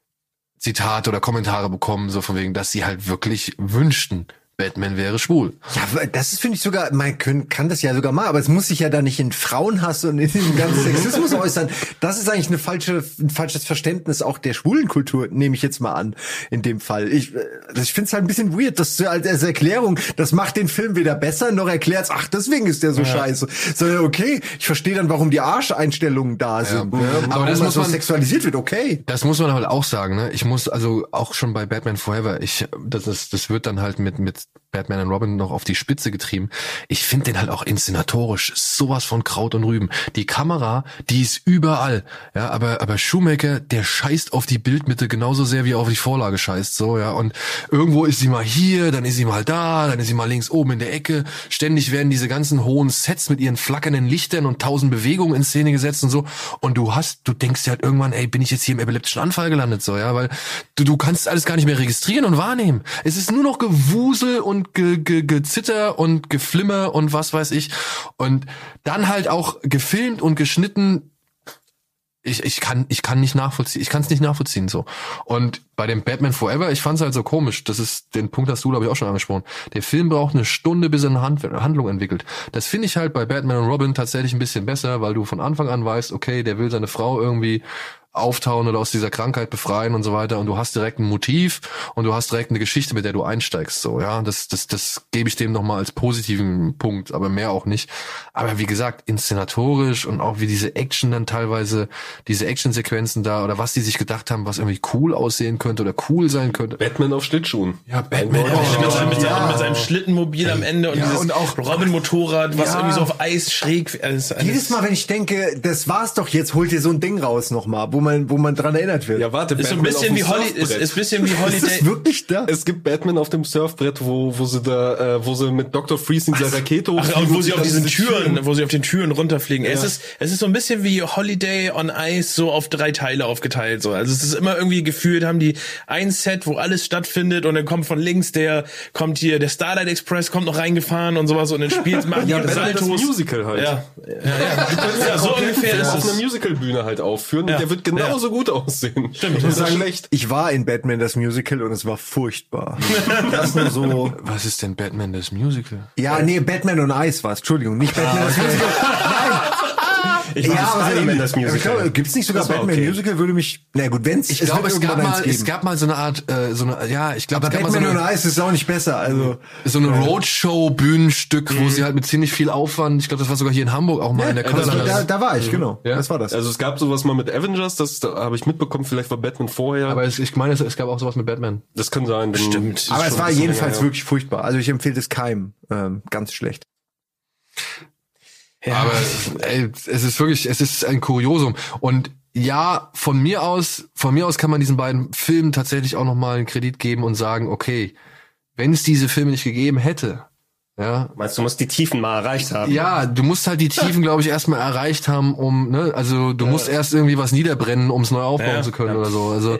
Zitate oder Kommentare bekommen, so von wegen, dass sie halt wirklich wünschten, Batman wäre schwul. Ja, das ist, finde ich sogar, man kann, kann das ja sogar mal, aber es muss sich ja da nicht in Frauenhass und in den ganzen Sexismus äußern. Das ist eigentlich eine falsche, ein falsches Verständnis auch der schwulen Kultur, nehme ich jetzt mal an, in dem Fall. Ich, ich finde es halt ein bisschen weird, das als, als Erklärung, das macht den Film weder besser, noch erklärt's, ach, deswegen ist der so ja. scheiße. Sondern okay, ich verstehe dann, warum die Arscheinstellungen da sind. Ja. Ne? Aber, aber das muss so man, sexualisiert wird, okay. Das muss man halt auch sagen, ne? Ich muss, also auch schon bei Batman Forever, ich, das ist, das wird dann halt mit, mit Batman und Robin noch auf die Spitze getrieben. Ich finde den halt auch inszenatorisch sowas von Kraut und Rüben. Die Kamera, die ist überall. Ja, aber aber Schumacher, der scheißt auf die Bildmitte genauso sehr wie auf die Vorlage scheißt, so, ja, und irgendwo ist sie mal hier, dann ist sie mal da, dann ist sie mal links oben in der Ecke. Ständig werden diese ganzen hohen Sets mit ihren flackernden Lichtern und tausend Bewegungen in Szene gesetzt und so, und du hast, du denkst dir halt irgendwann, ey, bin ich jetzt hier im epileptischen Anfall gelandet, so, ja, weil du du kannst alles gar nicht mehr registrieren und wahrnehmen. Es ist nur noch Gewusel und Ge, ge, Gezitter und Geflimmer und was weiß ich. Und dann halt auch gefilmt und geschnitten. Ich, ich kann, ich kann nicht nachvollziehen. Ich kann es nicht nachvollziehen, so. Und bei dem Batman Forever, ich fand es halt so komisch. Das ist, den Punkt hast du, glaube ich, auch schon angesprochen. Der Film braucht eine Stunde, bis er eine Hand, Handlung entwickelt. Das finde ich halt bei Batman und Robin tatsächlich ein bisschen besser, weil du von Anfang an weißt, okay, der will seine Frau irgendwie auftauen oder aus dieser Krankheit befreien und so weiter und du hast direkt ein Motiv und du hast direkt eine Geschichte, mit der du einsteigst, so, ja, das, das, das gebe ich dem nochmal als positiven Punkt, aber mehr auch nicht. Aber wie gesagt, inszenatorisch und auch wie diese Action dann teilweise, diese Actionsequenzen da oder was die sich gedacht haben, was irgendwie cool aussehen könnte oder cool sein könnte. Batman auf Schlittschuhen. Ja, Batman. Oh, oh, mit, seinem, mit, ja. seinem, mit seinem Schlittenmobil am Ende und Ja, dieses und auch- Robin-Motorrad, was Ja. irgendwie so auf Eis schräg ist. Jedes Mal, wenn ich denke, das war's doch jetzt, holt ihr so ein Ding raus nochmal, wo man, wo man dran erinnert wird. Ja, warte, Ist so ein Batman bisschen auf wie dem Holly, ist, Surfbrett. ist bisschen wie Ist Holiday. das wirklich da? Es gibt Batman auf dem Surfbrett, wo, wo sie da, äh, wo sie mit Doktor Freeze in dieser Rakete Ach, hochfliegen und wo sie auf dann diesen diese Türen, wo sie auf den Türen runterfliegen. Ja. Es ist, es ist so ein bisschen wie Holiday on Ice, so auf drei Teile aufgeteilt, so. Also es ist immer irgendwie gefühlt, haben die ein Set, wo alles stattfindet und dann kommt von links der, kommt hier, der Starlight Express kommt noch reingefahren und sowas und dann spielt, machen die Ja, Batman das Saltos. Musical halt. Ja, ja, ja. ja so ungefähr Film ist auf einer es. Musicalbühne halt aufführen Ja. und der wird genauso gut aussehen. Stimmt. Ich muss sagen, schlecht. Ich war in Batman das Musical und es war furchtbar. Das nur so. Was ist denn Batman das Musical? Ja, nee, Batman on Ice war's. Entschuldigung, nicht Batman das Musical. Nein. Ich war ja, aber Spider-Man das aber ich Musical. glaube, gibt's nicht sogar Das war Batman okay. Musical? Würde mich. Na gut, wenn's. Ich es glaube, wird es gab irgendwann eins mal, geben. es gab mal so eine Art, äh, so eine, ja, ich glaube, aber es gab Batman mal so eine, on Ice ist auch nicht besser. Also so eine Roadshow-Bühnenstück, wo sie halt mit ziemlich viel Aufwand, ich glaube, das war sogar hier in Hamburg auch mal in der das, Kanzlei. da, da war ich, genau. Ja? Das war das. Also es gab sowas mal mit Avengers, das da habe ich mitbekommen, vielleicht war Batman vorher. Aber es, ich meine, es, es gab auch sowas mit Batman. Das kann sein. denn- Stimmt. ist Aber es schon war ein bisschen jedenfalls länger her. wirklich furchtbar. Also ich empfehle es keinem. Ähm, ganz schlecht. Ja. Aber ey, es ist wirklich, es ist ein Kuriosum. Und ja, von mir aus, von mir aus kann man diesen beiden Filmen tatsächlich auch nochmal einen Kredit geben und sagen, okay, wenn es diese Filme nicht gegeben hätte, ja. Meinst du, musst die Tiefen mal erreicht haben? Ja, du musst halt die Tiefen, glaube ich, erstmal erreicht haben, um, ne, also du musst erst irgendwie was niederbrennen, um es neu aufbauen Ja, zu können ja. oder so. Also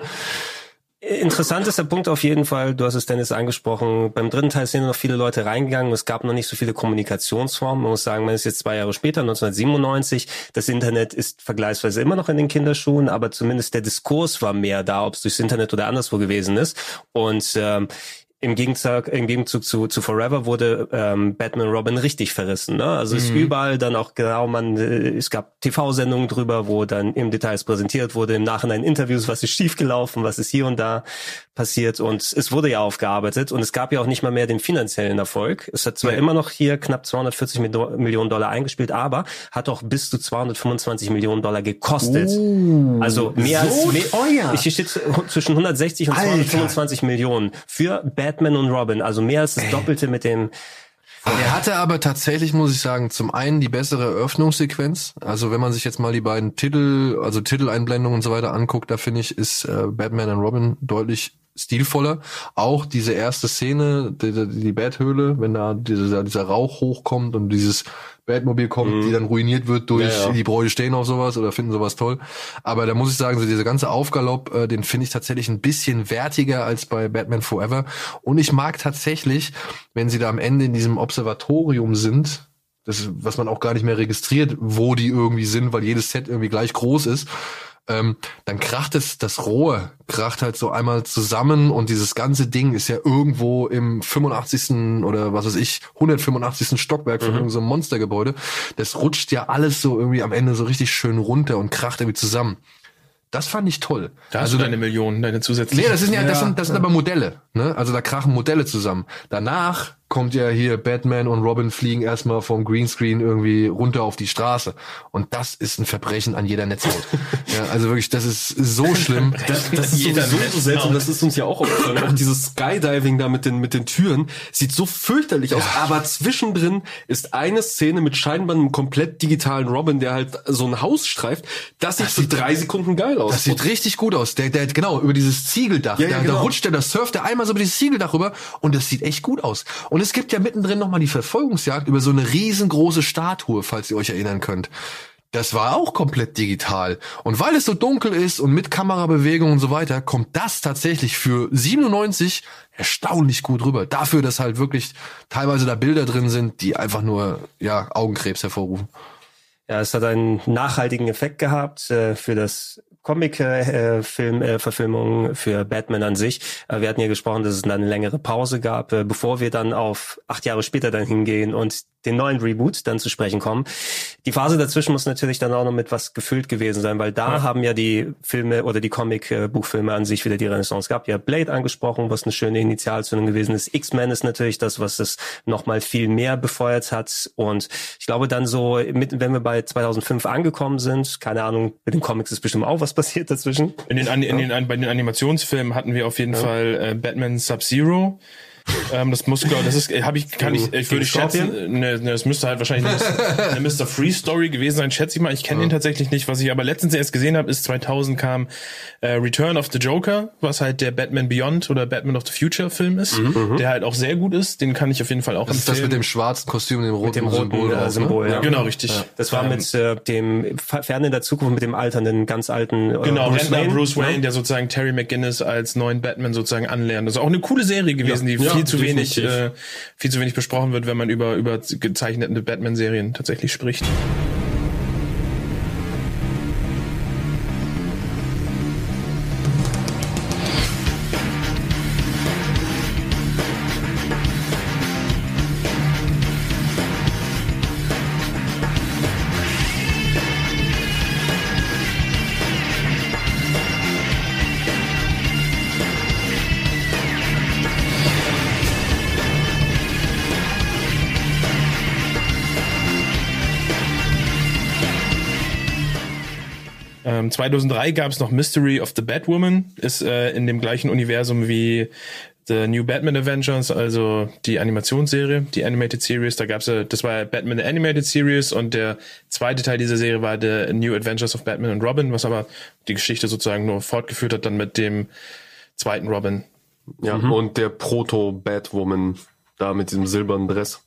Interessant ist der Punkt auf jeden Fall, du hast es Dennis angesprochen, beim dritten Teil sind noch viele Leute reingegangen, es gab noch nicht so viele Kommunikationsformen, man muss sagen, man ist jetzt zwei Jahre später, neunzehnhundertsiebenundneunzig, das Internet ist vergleichsweise immer noch in den Kinderschuhen, aber zumindest der Diskurs war mehr da, ob es durchs Internet oder anderswo gewesen ist und ähm, Im Gegenzug, im Gegenzug zu, zu Forever wurde ähm, Batman Robin richtig verrissen. Ne? Also es ist überall dann auch genau, man, äh, es gab T V-Sendungen drüber, wo dann im Details präsentiert wurde, im Nachhinein Interviews, was ist schiefgelaufen, was ist hier und da passiert und es wurde ja aufgearbeitet und es gab ja auch nicht mal mehr den finanziellen Erfolg. Es hat zwar Ja. immer noch hier knapp zweihundertvierzig Millionen Dollar eingespielt, aber hat auch bis zu zweihundertfünfundzwanzig Millionen Dollar gekostet. Oh, also mehr so als mehr, teuer. ich steht zwischen hundertsechzig und Alter. zweihundertfünfundzwanzig Millionen für Batman und Robin, also mehr als das Doppelte mit dem. Der hatte aber tatsächlich, muss ich sagen, zum einen die bessere Eröffnungssequenz. Also wenn man sich jetzt mal die beiden Titel, also Titeleinblendungen und so weiter anguckt, da finde ich, ist äh, Batman und Robin deutlich stilvoller. Auch diese erste Szene, die, die, die Bathöhle, wenn da dieser, dieser Rauch hochkommt und dieses Batmobil kommt, Mhm. die dann ruiniert wird durch Ja, ja. die Bräute stehen auf sowas oder finden sowas toll. Aber da muss ich sagen, so dieser ganze Aufgalopp, äh, den finde ich tatsächlich ein bisschen wertiger als bei Batman Forever. Und ich mag tatsächlich, wenn sie da am Ende in diesem Observatorium sind, das ist, was man auch gar nicht mehr registriert, wo die irgendwie sind, weil jedes Set irgendwie gleich groß ist, ähm, dann kracht es, das Rohr kracht halt so einmal zusammen und dieses ganze Ding ist ja irgendwo im fünfundachtzigsten oder was weiß ich, hundertfünfundachtzigsten Stockwerk von Mhm. irgendeinem so einem Monstergebäude. Das rutscht ja alles so irgendwie am Ende so richtig schön runter und kracht irgendwie zusammen. Das fand ich toll. Da hast also du deine Millionen, deine zusätzlichen. Nee, das sind ja, das Ja, sind, das sind ja. aber Modelle, ne? Also da krachen Modelle zusammen. Danach kommt ja hier Batman und Robin fliegen erstmal vom Greenscreen irgendwie runter auf die Straße. Und das ist ein Verbrechen an jeder Netzhaut. Ja, also wirklich, das ist so schlimm. Das, das ist Jeder sowieso Mensch so seltsam, auch. das ist uns ja auch aufgefallen. Auch dieses Skydiving da mit den, mit den Türen sieht so fürchterlich aus, aber zwischendrin ist eine Szene mit scheinbar einem komplett digitalen Robin, der halt so ein Haus streift, das sieht für drei Sekunden geil aus. Das sieht richtig gut aus. Der, der, genau, über dieses Ziegeldach. Ja, ja, da, genau. da rutscht der, da surft der einmal so über dieses Ziegeldach rüber und das sieht echt gut aus. Und es gibt ja mittendrin nochmal die Verfolgungsjagd über so eine riesengroße Statue, falls ihr euch erinnern könnt. Das war auch komplett digital. Und weil es so dunkel ist und mit Kamerabewegung und so weiter, kommt das tatsächlich für siebenundneunzig erstaunlich gut rüber. Dafür, dass halt wirklich teilweise da Bilder drin sind, die einfach nur, ja, Augenkrebs hervorrufen. Ja, es hat einen nachhaltigen Effekt gehabt äh, für das Comic-Film-Verfilmung, äh, für Batman an sich. Äh, wir hatten ja gesprochen, dass es dann eine längere Pause gab, äh, bevor wir dann auf acht Jahre später dann hingehen und den neuen Reboot dann zu sprechen kommen. die Phase dazwischen muss natürlich dann auch noch mit was gefüllt gewesen sein, weil da ja. haben ja die Filme oder die Comic-Buchfilme an sich wieder die Renaissance gehabt. Ja, Blade angesprochen, was eine schöne Initialzündung gewesen ist. X-Men ist natürlich das, was es nochmal viel mehr befeuert hat. Und ich glaube dann so, mit, wenn wir bei zweitausendfünf angekommen sind, keine Ahnung, mit den Comics ist bestimmt auch was passiert dazwischen. In den, in den, bei den Animationsfilmen hatten wir auf jeden ja. Fall äh, Batman Sub-Zero. Ähm, das muss, das ist, habe ich, kann ich, ich würde schätzen, ne, ne, das müsste halt wahrscheinlich eine, eine Mister Freeze Story gewesen sein, schätze ich mal. Ich kenne ja. ihn tatsächlich nicht. Was ich aber letztens erst gesehen habe, ist zweitausend kam äh, Return of the Joker, was halt der Batman Beyond oder Batman of the Future Film ist, mhm. der halt auch sehr gut ist. Den kann ich auf jeden Fall auch das empfehlen. Das ist das mit dem schwarzen Kostüm und dem roten, mit dem roten Symbol, äh, Symbol ne? ja. Genau, richtig. Ja. Das war mit äh, dem Fern in der Zukunft mit dem alternden, ganz alten äh, genau, Bruce Wayne, Bruce Wayne, ja. der sozusagen Terry McGinnis als neuen Batman sozusagen anlernt. Das ist auch eine coole Serie gewesen, ja. die ja, viel zu wenig äh, viel zu wenig besprochen wird, wenn man über über gezeichnete Batman-Serien tatsächlich spricht. zweitausenddrei gab es noch Mystery of the Batwoman, ist äh, in dem gleichen Universum wie The New Batman Adventures, also die Animationsserie, die Animated Series. Da gab's ja, das war Batman the Animated Series und der zweite Teil dieser Serie war The New Adventures of Batman and Robin, was aber die Geschichte sozusagen nur fortgeführt hat dann mit dem zweiten Robin. Ja, mhm. und der Proto-Batwoman da mit diesem silbernen Dress.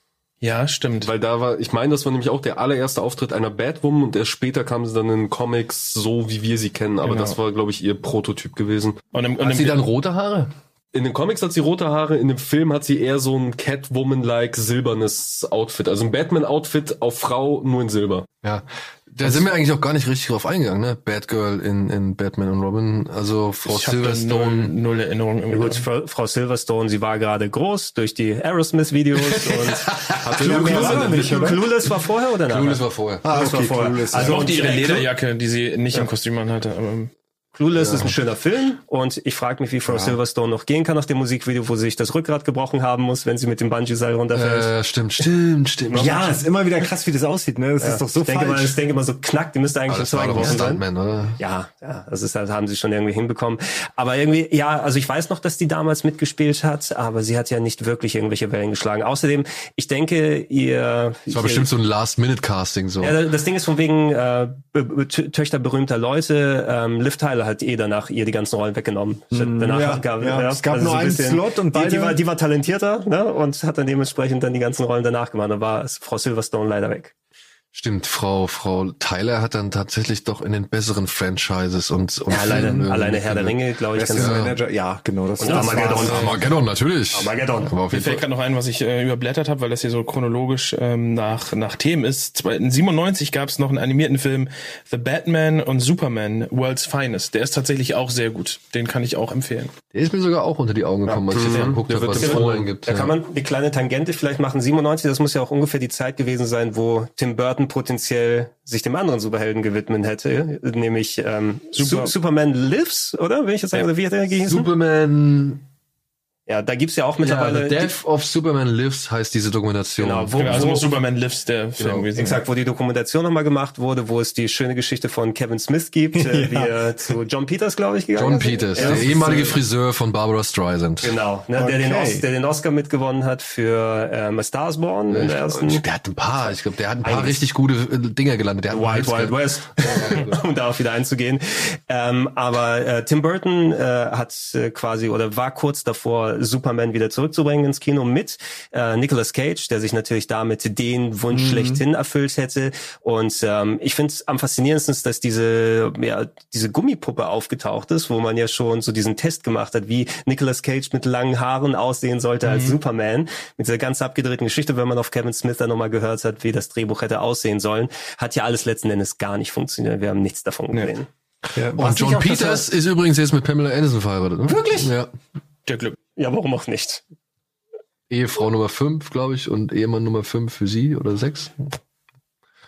Ja, stimmt. Weil da war, ich meine, das war nämlich auch der allererste Auftritt einer Batwoman und erst später kam sie dann in Comics so, wie wir sie kennen. Aber genau. das war, glaube ich, ihr Prototyp gewesen. Und im, und hat sie dann rote Haare? In den Comics hat sie rote Haare, in dem Film hat sie eher so ein Catwoman-like silbernes Outfit. Also ein Batman-Outfit auf Frau, nur in Silber. Ja. Da sind wir eigentlich auch gar nicht richtig drauf eingegangen, ne? Batgirl in, in Batman und Robin. Also Frau ich Silverstone. Null, null Erinnerung. Ja, gut, Frau, Frau Silverstone, sie war gerade groß durch die Aerosmith-Videos und hat Clu Clueless, Clueless war vorher oder nachher? Clueless war vorher. Ah, okay, war vorher. Clueless, also ja. auch die ihre Lederjacke, die sie nicht ja. im Kostüm anhatte, aber Clueless ja. ist ein schöner Film und ich frage mich, wie Frau ja. Silverstone noch gehen kann nach dem Musikvideo, wo sie sich das Rückgrat gebrochen haben muss, wenn sie mit dem Bungee-Seil runterfällt. Äh, stimmt, stimmt, stimmt. Ja, es ist immer wieder krass, wie das aussieht, ne? Das ja. ist doch so ich denke falsch. Mal, ich denke mal so knackt, die müsste eigentlich schon zusammengebrochen sein. Oder? Ja, ja, das ist, das haben sie schon irgendwie hinbekommen. Aber irgendwie, ja, also ich weiß noch, dass die damals mitgespielt hat, aber sie hat ja nicht wirklich irgendwelche Wellen geschlagen. Außerdem, ich denke, ihr... Das war ihr, bestimmt so ein Last-Minute-Casting, so. Ja, das Ding ist von wegen äh, Töchter berühmter Leute, ähm, Liv Tyler hat eh danach ihr die ganzen Rollen weggenommen. Mm, danach ja, gab, ja, ja, es gab also nur so ein einen bisschen, Slot und beide... Die, die, war, die war talentierter, ne, und hat dann dementsprechend dann die ganzen Rollen danach gemacht. Da war Frau Silverstone leider weg. Stimmt, Frau Frau Tyler hat dann tatsächlich doch in den besseren Franchises und, und ja, alleine, alleine Herr der Ringe, glaube ich. Ganz ja. Manager. Ja, genau. Das und Armageddon. Armageddon, natürlich. Armageddon. Aber auf jeden Mir fällt gerade noch ein, was ich äh, überblättert habe, weil das hier so chronologisch ähm, nach nach Themen ist. siebenundneunzig gab es noch einen animierten Film, The Batman und Superman, World's Finest. Der ist tatsächlich auch sehr gut. Den kann ich auch empfehlen. Der ist mir sogar auch unter die Augen gekommen, als ich den angeguckt habe, was es vorhin gibt. Da kann man die kleine Tangente vielleicht machen. siebenundneunzig, das muss ja auch ungefähr die Zeit gewesen sein, wo Tim Burton potenziell sich dem anderen Superhelden gewidmen hätte, nämlich ähm, Super. Su- Superman Lives, oder? Wenn ich jetzt sagen, ja. oder wie hat er gehießen? Superman... Ja, da gibt's ja auch mittlerweile... Ja, The Death of Superman Lives heißt diese Dokumentation. Genau, wo, genau, also wo Superman Lives, der Film genau, gewesen. Exakt, wo die Dokumentation nochmal gemacht wurde, wo es die schöne Geschichte von Kevin Smith gibt, ja. äh, wie er zu John Peters, glaube ich, gegangen John ist. John Peters, ja, der ehemalige äh, Friseur von Barbara Streisand. Genau, ne, okay. der, den Os- der den Oscar mitgewonnen hat für ähm, A Star is Born. In der ersten. Der hat ein paar, ich glaube, der hat ein paar Einiges. richtig gute Dinger gelandet. Der hat Wild Wild West, um darauf wieder einzugehen. Ähm, aber äh, Tim Burton äh, hat äh, quasi, oder war kurz davor, Superman wieder zurückzubringen ins Kino mit äh, Nicolas Cage, der sich natürlich damit den Wunsch mhm. schlechthin erfüllt hätte. Und ähm, ich finde es am faszinierendsten, dass diese ja diese Gummipuppe aufgetaucht ist, wo man ja schon so diesen Test gemacht hat, wie Nicolas Cage mit langen Haaren aussehen sollte mhm. als Superman. Mit dieser ganz abgedrehten Geschichte, wenn man auf Kevin Smith dann nochmal gehört hat, wie das Drehbuch hätte aussehen sollen, hat ja alles letzten Endes gar nicht funktioniert. Wir haben nichts davon gesehen. Ja. Und John Peters ist übrigens jetzt mit Pamela Anderson verheiratet. Ne? Wirklich? Ja. Der Glück. Ja, warum auch nicht? Ehefrau Nummer fünf, glaube ich, und Ehemann Nummer fünf für sie oder sechs.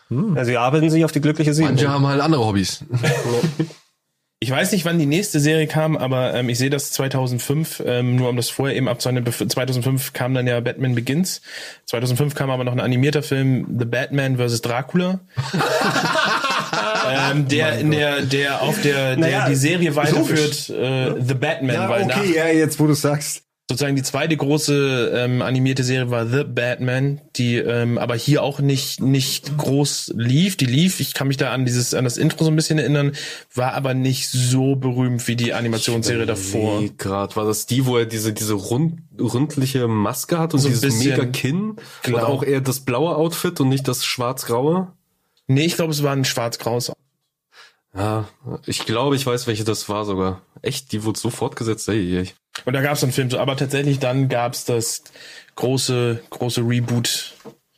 Hm. Also sie arbeiten sich auf die glückliche Seele. Manche haben halt andere Hobbys. Ich weiß nicht, wann die nächste Serie kam, aber ähm, ich sehe das zweitausendfünf, ähm, nur um das vorher eben abzuhandeln. zweitausendfünf kam dann ja Batman Begins. zweitausendfünf kam aber noch ein animierter Film, The Batman versus Dracula. ähm, der in der, der auf der, der naja, die Serie weiterführt, äh, The Batman. Ja, weil okay, nach, ja, jetzt wo du sagst. Sozusagen die zweite große ähm, animierte Serie war The Batman, die ähm, aber hier auch nicht nicht groß lief. Die lief, ich kann mich da an dieses an das Intro so ein bisschen erinnern, war aber nicht so berühmt wie die Animationsserie davor. Gerade war das die, wo er diese diese rund, rundliche Maske hat und so dieses mega Kinn und auch eher das blaue Outfit und nicht das schwarz-graue? Nee, ich glaube, es war ein schwarz-graues. Ja, ich glaube, ich weiß, welche das war sogar. Echt, die wurde so fortgesetzt. Hey, hey. Und da gab's dann Film, aber tatsächlich dann gab's das große große Reboot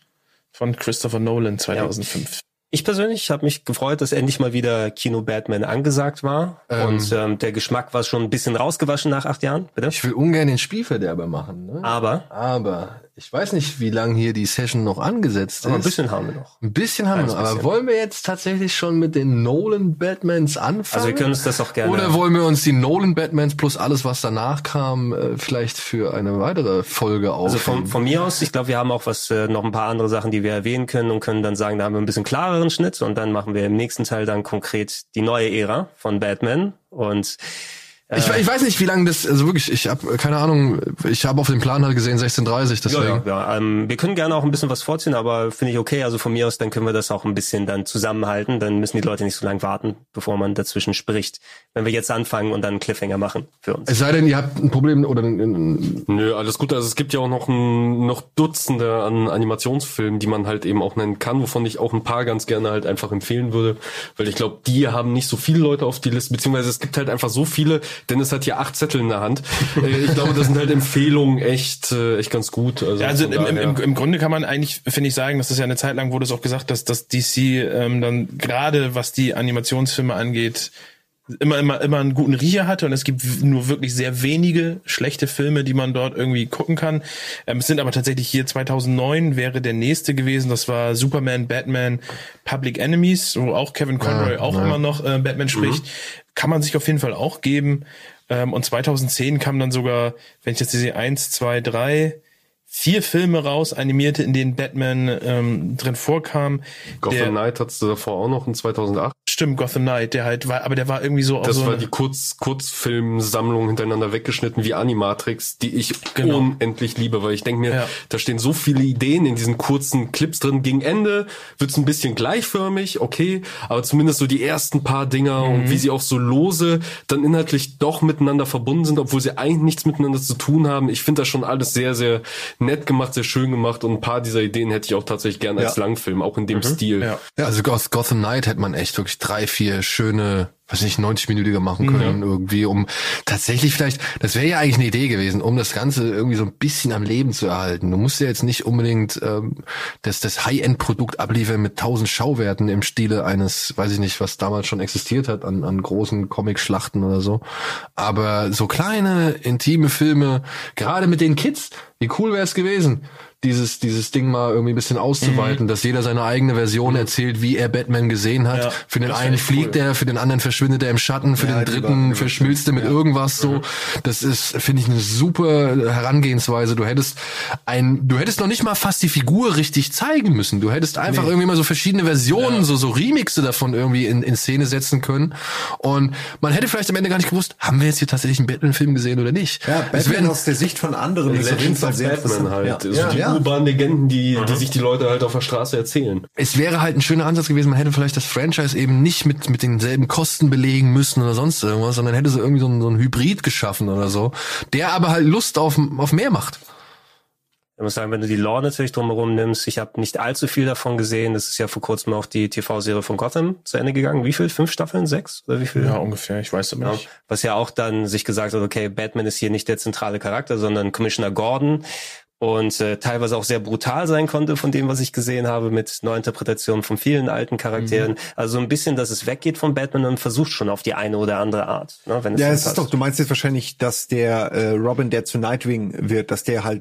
von Christopher Nolan zweitausendfünf. Ja. Ich persönlich habe mich gefreut, dass endlich mal wieder Kino Batman angesagt war. Ähm, und ähm, der Geschmack war schon ein bisschen rausgewaschen nach acht Jahren. Bitte? Ich will ungern den Spielverderber machen. Ne? Aber? Aber ich weiß nicht, wie lange hier die Session noch angesetzt aber ist. Ein bisschen haben wir noch. Ein bisschen haben wir noch. Aber bisschen. Wollen wir jetzt tatsächlich schon mit den Nolan-Batmans anfangen? Also wir können uns das auch gerne... Oder wollen wir uns die Nolan-Batmans plus alles, was danach kam, vielleicht für eine weitere Folge aufnehmen? Also von, von mir aus, ich glaube, wir haben auch was äh, noch ein paar andere Sachen, die wir erwähnen können und können dann sagen, da haben wir ein bisschen klareren Schnitt und dann machen wir im nächsten Teil dann konkret die neue Ära von Batman und Ich, ich weiß nicht, wie lange das, also wirklich, ich habe keine Ahnung, ich habe auf dem Plan halt gesehen sechzehn Uhr dreißig, deswegen. Ja, ja, ja. Ähm, wir können gerne auch ein bisschen was vorziehen, aber finde ich okay, also von mir aus, dann können wir das auch ein bisschen dann zusammenhalten, dann müssen die Leute nicht so lange warten, bevor man dazwischen spricht, wenn wir jetzt anfangen und dann einen Cliffhanger machen für uns. Es sei denn, ihr habt ein Problem oder ein, ein Nö, alles gut, also es gibt ja auch noch ein, noch Dutzende an Animationsfilmen, die man halt eben auch nennen kann, wovon ich auch ein paar ganz gerne halt einfach empfehlen würde, weil ich glaube, die haben nicht so viele Leute auf die Liste, beziehungsweise es gibt halt einfach so viele. Dennis hat hier acht Zettel in der Hand. Ich glaube, das sind halt Empfehlungen echt, echt ganz gut. Also, ja, also im, im, im Grunde kann man eigentlich, finde ich, sagen, das ist ja eine Zeit lang, wurde es auch gesagt, dass dass D C ähm, dann gerade, was die Animationsfilme angeht, immer immer immer einen guten Riecher hatte und es gibt nur wirklich sehr wenige schlechte Filme, die man dort irgendwie gucken kann. Ähm, es sind aber tatsächlich hier zweitausendneun wäre der nächste gewesen, das war Superman, Batman, Public Enemies, wo auch Kevin Conroy ja, auch ja. immer noch äh, Batman spricht. Mhm. Kann man sich auf jeden Fall auch geben. Ähm, und zweitausendzehn kam dann sogar, wenn ich jetzt sehe, eins, zwei, drei, vier Filme raus, animierte, in denen Batman ähm, drin vorkam. Gotham der, Knight hattest du davor auch noch in zweitausendachtt. Stimmt, Gotham Knight, der halt war, aber der war irgendwie so auch das so war eine, die Kurz Kurzfilmsammlung hintereinander weggeschnitten wie Animatrix, die ich genau. unendlich liebe, weil ich denke mir, ja. da stehen so viele Ideen in diesen kurzen Clips drin. Gegen Ende wird's ein bisschen gleichförmig, okay, aber zumindest so die ersten paar Dinger mhm. und wie sie auch so lose dann inhaltlich doch miteinander verbunden sind, obwohl sie eigentlich nichts miteinander zu tun haben. Ich finde das schon alles sehr, sehr nett gemacht, sehr schön gemacht und ein paar dieser Ideen hätte ich auch tatsächlich gerne als ja. Langfilm, auch in dem mhm. Stil. Ja. ja, also Gotham Knight hätte man echt wirklich drei, vier schöne, weiß nicht, neunzig-minütige machen können, ja. irgendwie, um tatsächlich vielleicht, das wäre ja eigentlich eine Idee gewesen, um das Ganze irgendwie so ein bisschen am Leben zu erhalten. Du musst ja jetzt nicht unbedingt ähm, das, das High-End-Produkt abliefern mit tausend Schauwerten im Stile eines, weiß ich nicht, was damals schon existiert hat, an, an großen Comic-Schlachten oder so. Aber so kleine, intime Filme, gerade mit den Kids, wie cool wäre es gewesen, dieses dieses Ding mal irgendwie ein bisschen auszuweiten, mhm. dass jeder seine eigene Version mhm. erzählt, wie er Batman gesehen hat. Ja, für den einen fliegt cool. er, für den anderen verschwindet er im Schatten, für ja, den dritten lieber, verschmilzt er mit ja. irgendwas so. Mhm. Das ist, finde ich, eine super Herangehensweise. Du hättest ein, du hättest noch nicht mal fast die Figur richtig zeigen müssen. Du hättest einfach nee. irgendwie mal so verschiedene Versionen, ja. so so Remixe davon irgendwie in, in Szene setzen können. Und man hätte vielleicht am Ende gar nicht gewusst, haben wir jetzt hier tatsächlich einen Batman-Film gesehen oder nicht? Ja, Batman aus der Sicht von anderen ist auf jeden Fall sehr Batman halt. Ja. So ja. die urbanen Legenden, die, mhm. die sich die Leute halt auf der Straße erzählen. Es wäre halt ein schöner Ansatz gewesen, man hätte vielleicht das Franchise eben nicht mit mit denselben Kosten belegen müssen oder sonst irgendwas, sondern hätte so irgendwie so ein, so ein Hybrid geschaffen oder so, der aber halt Lust auf, auf mehr macht. Ich muss sagen, wenn du die Lore natürlich drumherum nimmst, ich habe nicht allzu viel davon gesehen. Das ist ja vor kurzem auch die T V-Serie von Gotham zu Ende gegangen. Wie viel? Fünf Staffeln? Sechs? Oder wie viel? Ja, ungefähr. Ich weiß aber nicht. Ja. Was ja auch dann sich gesagt hat, okay, Batman ist hier nicht der zentrale Charakter, sondern Commissioner Gordon. Und äh, teilweise auch sehr brutal sein konnte von dem, was ich gesehen habe, mit Neuinterpretationen von vielen alten Charakteren. Mhm. Also so ein bisschen, dass es weggeht von Batman und versucht schon auf die eine oder andere Art. Ne, wenn es ja, es ist doch, du meinst jetzt wahrscheinlich, dass der äh, Robin, der zu Nightwing wird, dass der halt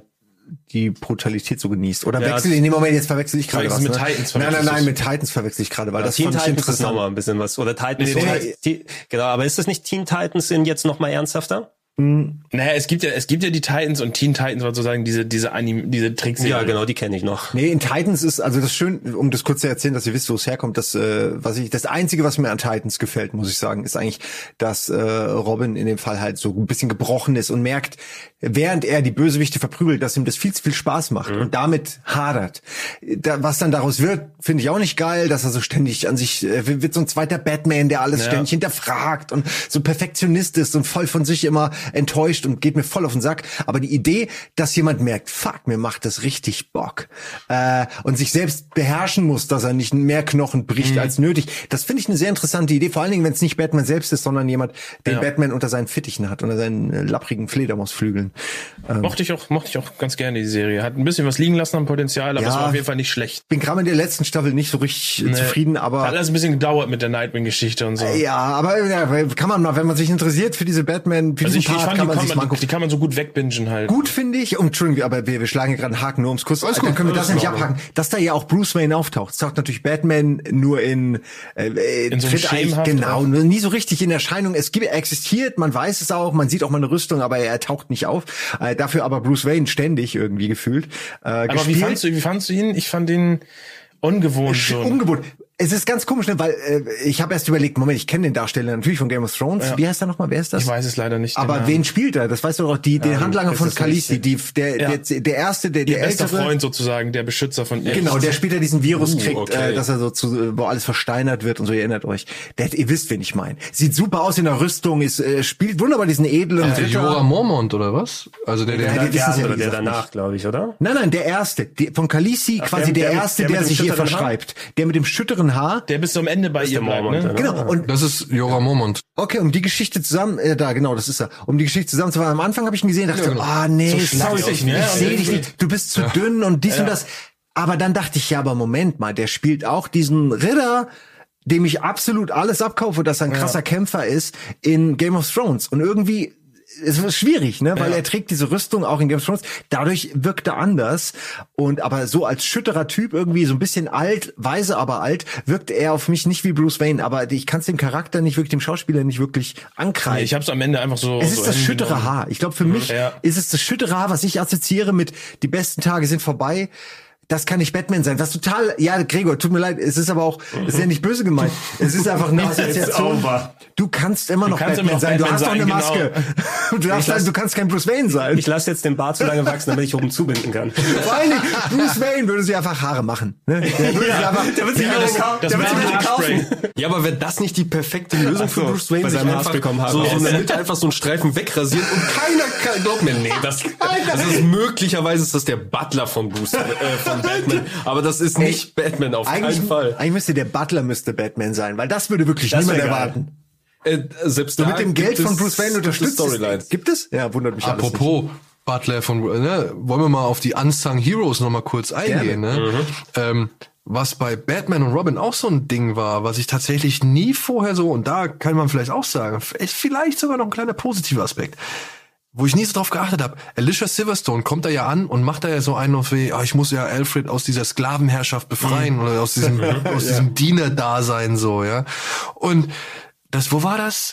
die Brutalität so genießt. Oder Ja, wechsel in dem Moment, jetzt verwechsel ich gerade was. mit Ne? Titans Nein, nein, verwechselst nein, du. mit Titans verwechsel ich gerade, weil Ja, das Teen fand ich Titans ist interessant. nochmal ein bisschen was. Oder Titans. Nee, so nee. die, genau, aber ist das nicht Teen Titans in jetzt nochmal ernsthafter? Naja, es gibt ja, es gibt ja die Titans und Teen Titans war sozusagen diese, diese Anim, diese Trickserie. Ja, genau, die kenne ich noch. Nee, in Titans ist, also das schön, um das kurz zu erzählen, dass ihr wisst, wo es herkommt, das, äh, was ich, das Einzige, was mir an Titans gefällt, muss ich sagen, ist eigentlich, dass äh, Robin in dem Fall halt so ein bisschen gebrochen ist und merkt, während er die Bösewichte verprügelt, dass ihm das viel zu viel Spaß macht mhm. und damit hadert. Da, was dann daraus wird, finde ich auch nicht geil, dass er so ständig an sich, äh, wird so ein zweiter Batman, der alles Ja. ständig hinterfragt und so Perfektionist ist und voll von sich immer enttäuscht und geht mir voll auf den Sack. Aber die Idee, dass jemand merkt, fuck, mir macht das richtig Bock äh, und sich selbst beherrschen muss, dass er nicht mehr Knochen bricht mhm. als nötig, das finde ich eine sehr interessante Idee, vor allen Dingen, wenn es nicht Batman selbst ist, sondern jemand, den Ja. Batman unter seinen Fittichen hat, unter seinen äh, lapprigen Fledermausflügeln. Ähm, Mochte ich auch, mochte ich auch ganz gerne die Serie. Hat ein bisschen was liegen lassen am Potenzial, aber Ja. es war auf jeden Fall nicht schlecht. bin gerade mit der letzten Staffel nicht so richtig äh, Nee. zufrieden, aber Hat alles ein bisschen gedauert mit der Nightwing-Geschichte und so. ja, aber ja, kann man mal, wenn man sich interessiert für diese Batman, für Also diesen ich, ich Part, fand, kann die man kann sich mal man, angucken. die kann man so gut wegbingen halt. Gut finde ich, und Entschuldigung, aber wir, wir schlagen hier gerade einen Haken nur ums Kuss. Alles Dann gut, können wir das alles nämlich in Ordnung. abhaken. Dass da ja auch Bruce Wayne auftaucht. Es taucht natürlich Batman nur in, äh, In so einem tritt eigentlich- schemenhaft genau, auf. nur nie so richtig in Erscheinung. Es gibt, er existiert, man weiß es auch, man sieht auch mal eine Rüstung, aber er taucht nicht auf. Äh, dafür aber Bruce Wayne ständig irgendwie gefühlt. Äh, Aber gespielt. wie fandst du, wie fandst du ihn? Ich fand ihn ungewohnt so. Ungewohnt. Es ist ganz komisch, ne, weil äh, ich habe erst überlegt, Moment, ich kenne den Darsteller natürlich von Game of Thrones. Ja. Wie heißt er nochmal? Wer ist das? Ich weiß es leider nicht. Aber den wen Namen. spielt er? Das weißt du doch, die, den Ähm, Handlanger ist von das Khaleesi, nicht- die, der, Ja. der, der erste, der, Ihr der bester ältere. Freund sozusagen, der Beschützer von ihr. Genau, der später diesen Virus Uh, kriegt, okay. äh, dass er so zu, wo alles versteinert wird und so, ihr erinnert euch. Der, ihr wisst, wen ich meine. Sieht super aus in der Rüstung, ist, äh, spielt wunderbar diesen edlen Der Ritter. Jorah Mormont oder was? Also der, der, Ja, Der, die wissen es ja, andere, wie der gesagt, danach, glaube ich, oder? Nein, nein, der erste, die, von Khaleesi, Ach, quasi der- der, der- erste, der der, mit dem sich hier schütteren Haar? verschreibt. Der mit dem schütteren Haar. Der bis zum Ende bei ist ihr der bleibt, Mormont, ne? oder? Genau, und das ist Jorah Mormont. okay, um die Geschichte zusammen, äh, da, genau, das ist er. Um die Geschichte zusammenzufassen, am Anfang habe ich ihn gesehen, dachte, Ja, genau. ah, nee, So sorry, schlaksig, ich, ne? ich Und sehe dich irgendwie- nicht, du bist zu dünn und dies Ja. und das. Aber dann dachte ich, ja, aber Moment mal, der spielt auch diesen Ritter, dem ich absolut alles abkaufe, dass er ein krasser Kämpfer ist in Game of Thrones. Und irgendwie, es ist schwierig, ne, weil Ja. er trägt diese Rüstung auch in Game of Thrones. Dadurch wirkt er anders. Und aber so als schütterer Typ irgendwie so ein bisschen alt, weise aber alt, wirkt er auf mich nicht wie Bruce Wayne. Aber ich kann es dem Charakter nicht wirklich, dem Schauspieler nicht wirklich ankreiden. Ich hab's am Ende einfach so. Es ist so das hingenommen. schüttere Haar. Ich glaube, für mich Ja. ist es das schüttere Haar, was ich assoziiere mit die besten Tage sind vorbei. Das kann nicht Batman sein. Was total, ja, Gregor, tut mir leid, es ist aber auch, es ist ja nicht böse gemeint. Es ist einfach eine Assoziation. Du kannst immer noch kannst Batman immer noch sein. Du Batman hast doch eine sein, Maske. Du darfst Ich lass- sagen, du kannst kein Bruce Wayne sein. Ich lasse jetzt den Bart so lange wachsen, damit ich oben zubinden kann. Vor allen Dingen, Bruce Wayne würde sich einfach Haare machen. Ne? Der würde sich einfach, der wird sich Ja, wieder das- kaufen. das Der wird wäre sich ein wieder kaufen. Haarspray. Ja, aber wäre das nicht die perfekte Lösung Ach so, für Bruce Wayne, bei sich seinem einfach Haarspray so, so in der raus. Mitte einfach so einen Streifen wegrasieren und keiner kann, glaubt mir, nee, das, das ist möglicherweise ist das der Butler von Bruce, äh, von Batman, aber das ist nicht Batman auf eigentlich, keinen Fall. eigentlich müsste der Butler müsste Batman sein, weil das würde wirklich Das niemand wär geil. erwarten. Äh, selbst So da mit dem gibt Geld von es- Bruce Wayne gibt es unterstützt. Storylines. Gibt es? Ja, wundert mich alles nicht. Apropos Butler von, ne, wollen wir mal auf die Unsung Heroes noch mal kurz eingehen, Gerne. ne? Ähm, was bei Batman und Robin auch so ein Ding war, was ich tatsächlich nie vorher so, und da kann man vielleicht auch sagen, ist vielleicht sogar noch ein kleiner positiver Aspekt, wo ich nie so drauf geachtet habe. Alicia Silverstone kommt da ja an und macht da ja so einen auf wie, ah, ich muss ja Alfred aus dieser Sklavenherrschaft befreien Mhm. oder aus diesem, aus diesem Diener-Dasein so, ja. Und das, wo war das?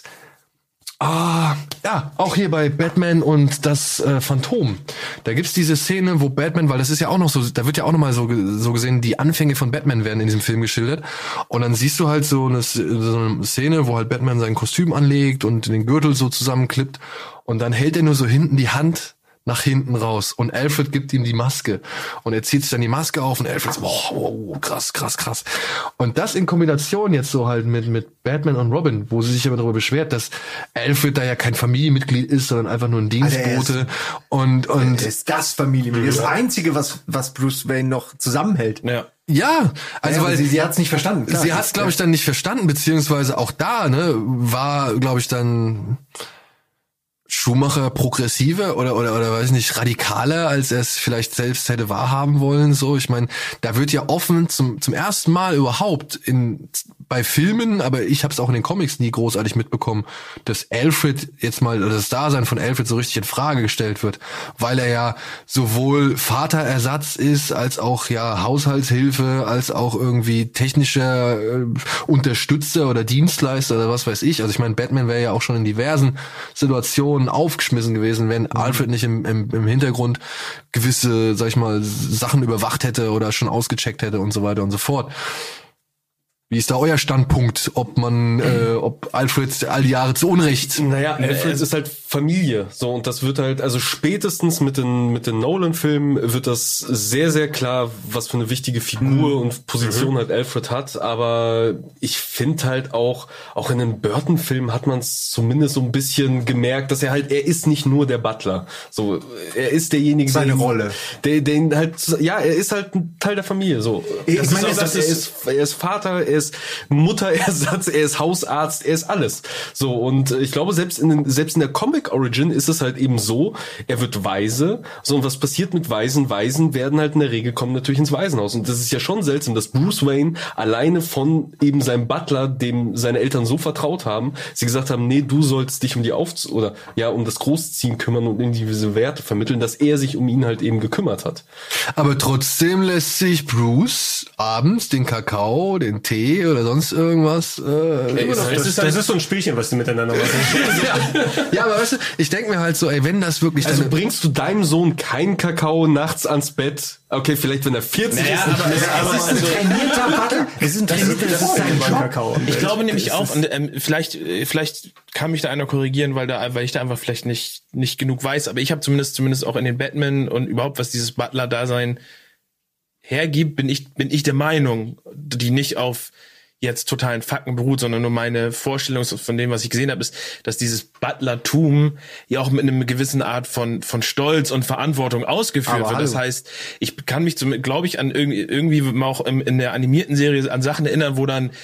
Ah, ja, auch hier bei Batman und das äh, Phantom. Da gibt's diese Szene, wo Batman, weil das ist ja auch noch so, da wird ja auch noch mal so, ge- so gesehen, die Anfänge von Batman werden in diesem Film geschildert. Und dann siehst du halt so eine, so eine Szene, wo halt Batman sein Kostüm anlegt und den Gürtel so zusammenklippt. Und dann hält er nur so hinten die Hand nach hinten raus und Alfred gibt ihm die Maske und er zieht sich dann die Maske auf und Alfred so, boah, wow, krass, krass, krass. Und das in Kombination jetzt so halt mit mit Batman und Robin, wo sie sich aber darüber beschwert, dass Alfred da ja kein Familienmitglied ist, sondern einfach nur ein Dienstbote und und Er ist das Familienmitglied. Das Einzige, was was Bruce Wayne noch zusammenhält. Ja. ja, also Ja, weil sie, sie hat es nicht verstanden. Klar, sie hat es, glaube ich, dann nicht verstanden, beziehungsweise auch da, ne, war, glaube ich, dann Schumacher progressiver oder oder oder weiß nicht radikaler, als er es vielleicht selbst hätte wahrhaben wollen. So, ich meine, da wird ja offen zum zum ersten Mal überhaupt in bei Filmen, aber ich habe es auch in den Comics nie großartig mitbekommen, dass Alfred jetzt mal, oder das Dasein von Alfred so richtig in Frage gestellt wird, weil er ja sowohl Vaterersatz ist, als auch ja Haushaltshilfe, als auch irgendwie technischer äh, Unterstützer oder Dienstleister oder was weiß ich. Also ich meine, Batman wäre ja auch schon in diversen Situationen aufgeschmissen gewesen, wenn Alfred nicht im, im, im Hintergrund gewisse, sag ich mal, Sachen überwacht hätte oder schon ausgecheckt hätte und so weiter und so fort. Wie ist da euer Standpunkt, ob man, äh, ob Alfred all die Jahre zu Unrecht? Naja, Alfred ist halt Familie, so, und das wird halt, also spätestens mit den mit den Nolan-Filmen wird das sehr, sehr klar, was für eine wichtige Figur und Position mhm. halt Alfred hat, aber ich finde halt auch, auch in den Burton-Filmen hat man es zumindest so ein bisschen gemerkt, dass er halt, er ist nicht nur der Butler, so, er ist derjenige, seine den, Rolle, der, den halt, ja, er ist halt ein Teil der Familie, so. Ich das meine, ist auch, das er ist, er ist Vater, er ist Mutterersatz, er ist Hausarzt, er ist alles. So, und ich glaube, selbst in den, selbst in der Comic Origin ist es halt eben so, er wird weise. So, und was passiert mit Waisen? Waisen werden halt in der Regel kommen natürlich ins Waisenhaus. Und das ist ja schon seltsam, dass Bruce Wayne alleine von eben seinem Butler, dem seine Eltern so vertraut haben, sie gesagt haben, nee, du sollst dich um die Auf- oder ja, um das Großziehen kümmern und in diese Werte vermitteln, dass er sich um ihn halt eben gekümmert hat. Aber trotzdem lässt sich Bruce abends den Kakao, den Tee oder sonst irgendwas. Äh, ey, das, das, ist, das ist so ein Spielchen, was die miteinander machen. ja. ja, aber weißt du, ich denke mir halt so, ey, wenn das wirklich... Also bringst du deinem Sohn keinen Kakao nachts ans Bett? Okay, vielleicht wenn er vierzig naja, ist. Aber, nicht, aber, aber es ist ein trainierter Butler. Es ist ein trainierter, das ist ein Kakao. Ich glaube nämlich auch, und ähm, vielleicht vielleicht kann mich da einer korrigieren, weil da weil ich da einfach vielleicht nicht nicht genug weiß, aber ich habe zumindest zumindest auch in den Batman und überhaupt, was dieses Butler-Dasein hergibt, bin ich bin ich der Meinung, die nicht auf jetzt totalen Fakten beruht, sondern nur meine Vorstellung von dem, was ich gesehen habe, ist, dass dieses Butlertum ja auch mit einem gewissen Art von von Stolz und Verantwortung ausgeführt Aber wird. Hallo. Das heißt, ich kann mich, glaube ich, an irgendwie irgendwie auch in der animierten Serie an Sachen erinnern, wo dann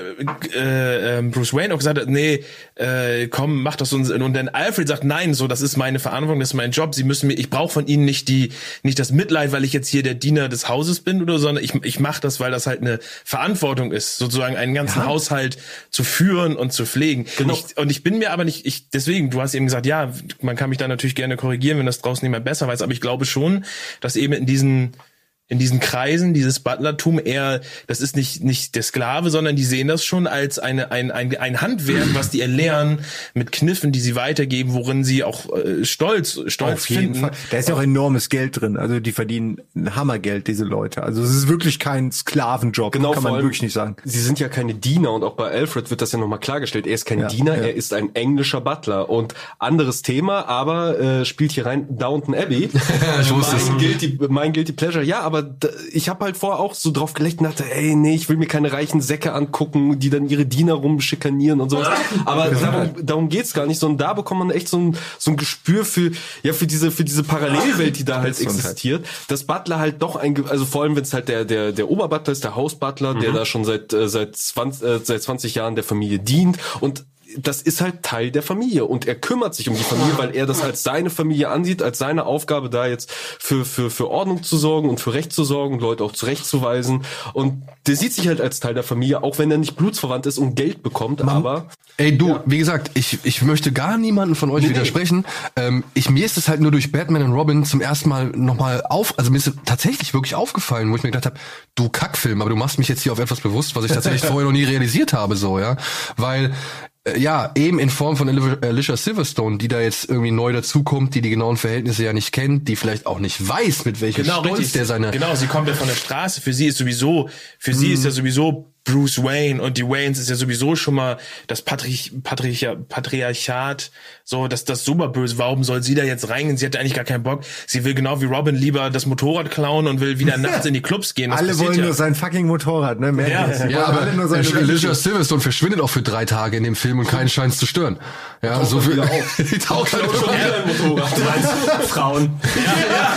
äh, Bruce Wayne auch gesagt hat, nee, äh, komm, mach das und, und dann Alfred sagt, nein, so, das ist meine Verantwortung, das ist mein Job. Sie müssen mir, ich brauche von Ihnen nicht die nicht das Mitleid, weil ich jetzt hier der Diener des Hauses bin oder so, sondern ich ich mache das, weil das halt eine Verantwortung ist, sozusagen einen ganzen ja. Haushalt zu führen und zu pflegen. Genau. Ich, und ich bin mir aber nicht, ich deswegen, du hast eben gesagt, ja, man kann mich da natürlich gerne korrigieren, wenn das draußen niemand besser weiß, aber ich glaube schon, dass eben in diesen in diesen Kreisen, dieses Butlertum eher, das ist nicht nicht der Sklave, sondern die sehen das schon als eine ein ein, ein Handwerk, was die erlernen mit Kniffen, die sie weitergeben, worin sie auch äh, stolz stolz Auf jeden finden. Fall. Da ist ja auch enormes Geld drin. Also die verdienen ein Hammergeld, diese Leute. Also es ist wirklich kein Sklavenjob, genau, kann man wirklich nicht sagen. Sie sind ja keine Diener, und auch bei Alfred wird das ja nochmal klargestellt. Er ist kein ja, Diener, ja. er ist ein englischer Butler. Und anderes Thema, aber äh, spielt hier rein Downton Abbey. Ich wusste es. Mein Guilty, mein Guilty Pleasure. Ja, aber ich habe halt vorher auch so drauf geleckt und dachte, ey, nee, ich will mir keine reichen Säcke angucken, die dann ihre Diener rumschikanieren und sowas. Aber darum, darum geht's gar nicht, sondern da bekommt man echt so ein, so ein Gespür für, ja, für diese, für diese Parallelwelt, die da halt existiert. Dass Butler halt doch ein, also vor allem, wenn es halt der, der, der Oberbutler ist, der Hausbutler, mhm. der da schon seit, äh, seit zwanzig, äh, seit zwanzig Jahren der Familie dient, und das ist halt Teil der Familie, und er kümmert sich um die Familie, weil er das als seine Familie ansieht, als seine Aufgabe, da jetzt für für für Ordnung zu sorgen und für Recht zu sorgen, Leute auch zurechtzuweisen, und der sieht sich halt als Teil der Familie, auch wenn er nicht blutsverwandt ist und Geld bekommt. Mann. Aber ey, du, ja. wie gesagt, ich ich möchte gar niemanden von euch nee, widersprechen. Nee. Ähm, ich mir ist es halt nur durch Batman und Robin zum ersten Mal nochmal auf, also mir ist es tatsächlich wirklich aufgefallen, wo ich mir gedacht habe, du Kackfilm, aber du machst mich jetzt hier auf etwas bewusst, was ich tatsächlich vorher noch nie realisiert habe, so, ja, weil ja, eben in Form von Alicia Silverstone, die da jetzt irgendwie neu dazukommt, die die genauen Verhältnisse ja nicht kennt, die vielleicht auch nicht weiß, mit welchem genau, Stolz richtig. der seine... Genau, sie kommt ja von der Straße. Für sie ist sowieso, für hm. sie ist ja sowieso Bruce Wayne, und die Waynes ist ja sowieso schon mal das Patrich, Patrich, Patriarchat, so, dass das super böse. Warum soll sie da jetzt reingehen? Sie hat eigentlich gar keinen Bock. Sie will genau wie Robin lieber das Motorrad klauen und will wieder nachts in die Clubs gehen. Das alle wollen ja. nur sein fucking Motorrad, ne? Mehr ja, ja, aber alle nur Alicia Silverstone verschwindet auch für drei Tage in dem Film und keinen scheint zu stören. Ja, so viel. Die taucht halt schon wieder ein Motorrad. Du meinst Frauen. Ja,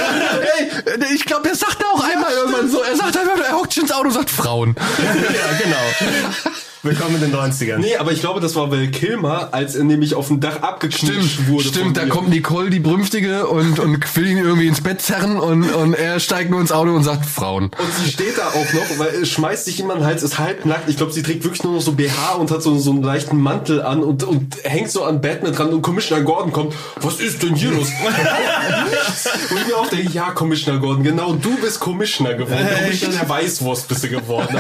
ja. Ey, ich glaube, er sagt auch einmal irgendwann so, er sagt einfach, er hockt ins Auto und sagt Frauen. Ja, genau. Willkommen in den neunzigern. Nee, aber ich glaube, das war Val Kilmer, als er nämlich auf dem Dach abgeknutscht wurde. Stimmt, da kommt Nicole, die Brünftige, und, und will ihn irgendwie ins Bett zerren und, und er steigt nur ins Auto und sagt, Frauen. Und sie steht da auch noch, weil es schmeißt sich jemand Hals, ist halbnackt. Ich glaube, sie trägt wirklich nur noch so B H und hat so, so einen leichten Mantel an und, und hängt so an Batman dran und Commissioner Gordon kommt. Was ist denn hier los? Und ich mir auch denke, ja, Commissioner Gordon, genau, du bist Commissioner geworden. Commissioner der Weißwurst bist du geworden.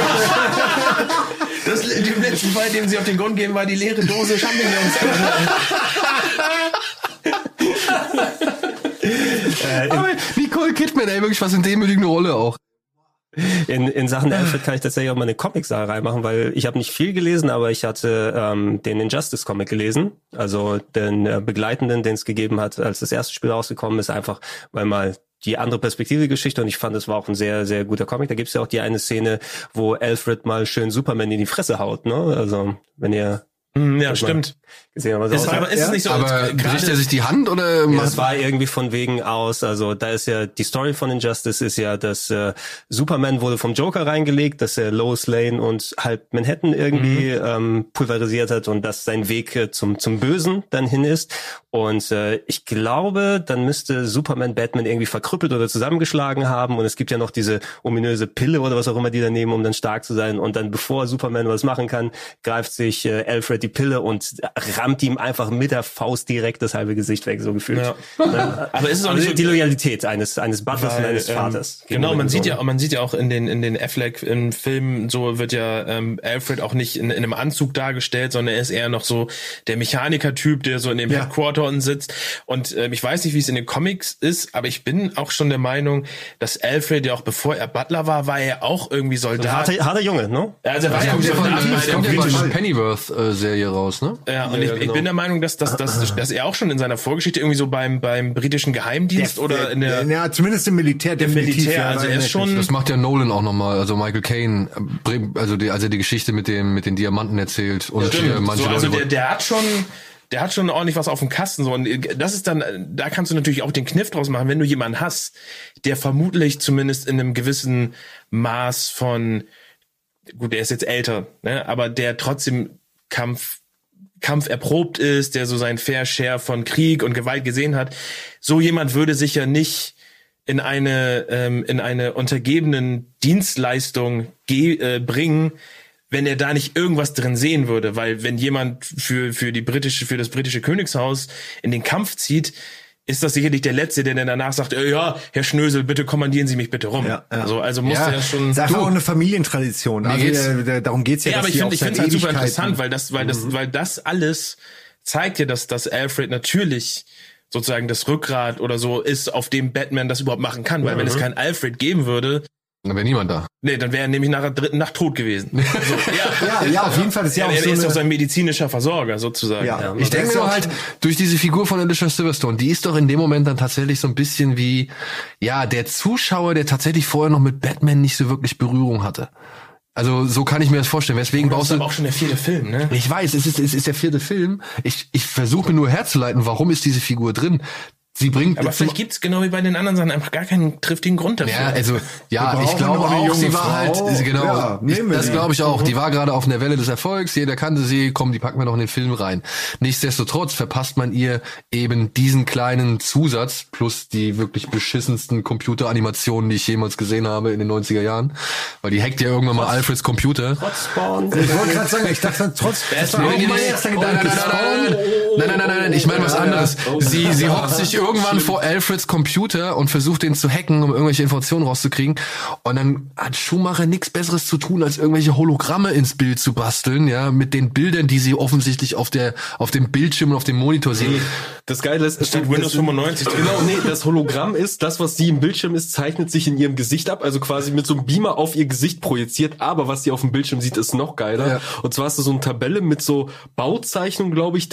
Das, im letzten Fall, dem sie auf den Grund gehen, war die leere Dose Champignons. äh, Aber Nicole Kidman, ey, wirklich was in demütigende Rolle auch. In, in Sachen Alfred kann ich tatsächlich auch mal eine Comic-Sache reinmachen, weil ich habe nicht viel gelesen, aber ich hatte ähm, den Injustice-Comic gelesen, also den äh, Begleitenden, den es gegeben hat, als das erste Spiel rausgekommen ist, einfach weil mal die andere Perspektive Geschichte, und ich fand, es war auch ein sehr, sehr guter Comic. Da gibt's ja auch die eine Szene, wo Alfred mal schön Superman in die Fresse haut, ne? Also, wenn ihr ja, stimmt. Gesehen, was ist, aber ist ja? es nicht so, aber bricht er sich die Hand oder? Ja, das war irgendwie von wegen aus, also da ist ja, die Story von Injustice ist ja, dass äh, Superman wurde vom Joker reingelegt, dass er Lois Lane und halb Manhattan irgendwie mhm. ähm, pulverisiert hat und dass sein Weg äh, zum zum Bösen dann hin ist. Und äh, ich glaube, dann müsste Superman Batman irgendwie verkrüppelt oder zusammengeschlagen haben, und es gibt ja noch diese ominöse Pille oder was auch immer die da nehmen, um dann stark zu sein, und dann bevor Superman was machen kann, greift sich äh, Alfred die Pille und rammt ihm einfach mit der Faust direkt das halbe Gesicht weg, so gefühlt. Ja. Aber ist es auch nicht so die Loyalität eines eines Butlers und eines Vaters. Ähm, genau, man sieht ja, man sieht ja auch in den in den Affleck in Filmen, so wird ja ähm, Alfred auch nicht in, in einem Anzug dargestellt, sondern er ist eher noch so der Mechaniker-Typ, der so in dem ja. Headquarter sitzt. Und ähm, ich weiß nicht, wie es in den Comics ist, aber ich bin auch schon der Meinung, dass Alfred ja auch bevor er Butler war, war er auch irgendwie Soldat. Harter, harter Junge, ne? Also er war ja kommt ja von, Soldat das bei kommt der ja britischen von Pennyworth-Serie raus, ne? Ja, und ja, ich, ja, genau. ich bin der Meinung, dass, dass, dass, dass er auch schon in seiner Vorgeschichte irgendwie so beim beim britischen Geheimdienst der, oder der, in der... Ja, zumindest im Militär, definitiv. Militär, ja, also er ist schon... Das macht ja Nolan auch nochmal, also Michael Caine, also die, als er die Geschichte mit dem mit den Diamanten erzählt und Stimmt. manche so, also Leute... Der, der hat schon... Der hat schon ordentlich was auf dem Kasten, so. Und das ist dann, da kannst du natürlich auch den Kniff draus machen, wenn du jemanden hast, der vermutlich zumindest in einem gewissen Maß von, gut, der ist jetzt älter, ne, aber der trotzdem Kampf, Kampf erprobt ist, der so sein Fair Share von Krieg und Gewalt gesehen hat. So jemand würde sich ja nicht in eine, ähm, in eine untergebenen Dienstleistung ge- äh, bringen, wenn er da nicht irgendwas drin sehen würde, weil wenn jemand für für die britische für das britische Königshaus in den Kampf zieht, ist das sicherlich der Letzte, der dann danach sagt, äh, ja, Herr Schnösel, bitte kommandieren Sie mich bitte rum. Ja, ja. Also also muss ja, er schon. Das ist auch eine Familientradition. Also äh, darum geht's ja. Ja, aber ich finde ich finde es halt super interessant, weil das weil das mhm. weil das alles zeigt ja, dass dass Alfred natürlich sozusagen das Rückgrat oder so ist, auf dem Batman das überhaupt machen kann, weil mhm. wenn es keinen Alfred geben würde, dann wäre niemand da. Nee, dann wäre er nämlich nach der dritten Nacht tot gewesen. Also, ja, ja, ja, auf jeden Fall. Das ist ja, ja auch er so ist eine... doch sein medizinischer Versorger, sozusagen. Ja, ja. Ich denke nur halt, durch diese Figur von Alicia Silverstone, die ist doch in dem Moment dann tatsächlich so ein bisschen wie, ja, der Zuschauer, der tatsächlich vorher noch mit Batman nicht so wirklich Berührung hatte. Also so kann ich mir das vorstellen. Weswegen baust du? Das ist aber auch schon der vierte Film, ne? Ich weiß, es ist, es ist der vierte Film. Ich, ich versuche mir nur herzuleiten, warum ist diese Figur drin? Sie bringt, aber vielleicht gibt's genau wie bei den anderen Sachen einfach gar keinen triftigen Grund dafür. Ja, also ja, ich glaube auch, sie war halt genau. Ja, ich, das glaube ich auch. Die war gerade auf einer Welle des Erfolgs. Jeder kannte sie. Komm, die packen wir noch in den Film rein. Nichtsdestotrotz verpasst man ihr eben diesen kleinen Zusatz plus die wirklich beschissensten Computeranimationen, die ich jemals gesehen habe in den neunziger Jahren, weil die hackt ja irgendwann mal Alfreds Computer. Trotz Spawn. Ich wollte gerade sagen, ich dachte trotz. Das war auch mein erster Gedanke. Nein, nein, nein, nein, nein. Ich meine was anderes. Sie, sie hockt sich irgendwann vor Alfreds Computer und versucht den zu hacken, um irgendwelche Informationen rauszukriegen. Und dann hat Schumacher nichts Besseres zu tun, als irgendwelche Hologramme ins Bild zu basteln, ja, mit den Bildern, die sie offensichtlich auf der auf dem Bildschirm und auf dem Monitor sehen. Das Geile ist, es steht Windows fünfundneunzig. Genau, nee, das Hologramm ist, das, was sie im Bildschirm ist, zeichnet sich in ihrem Gesicht ab, also quasi mit so einem Beamer auf ihr Gesicht projiziert, aber was sie auf dem Bildschirm sieht, ist noch geiler. Ja. Und zwar hast du so eine Tabelle mit so Bauzeichnungen, glaube ich, der der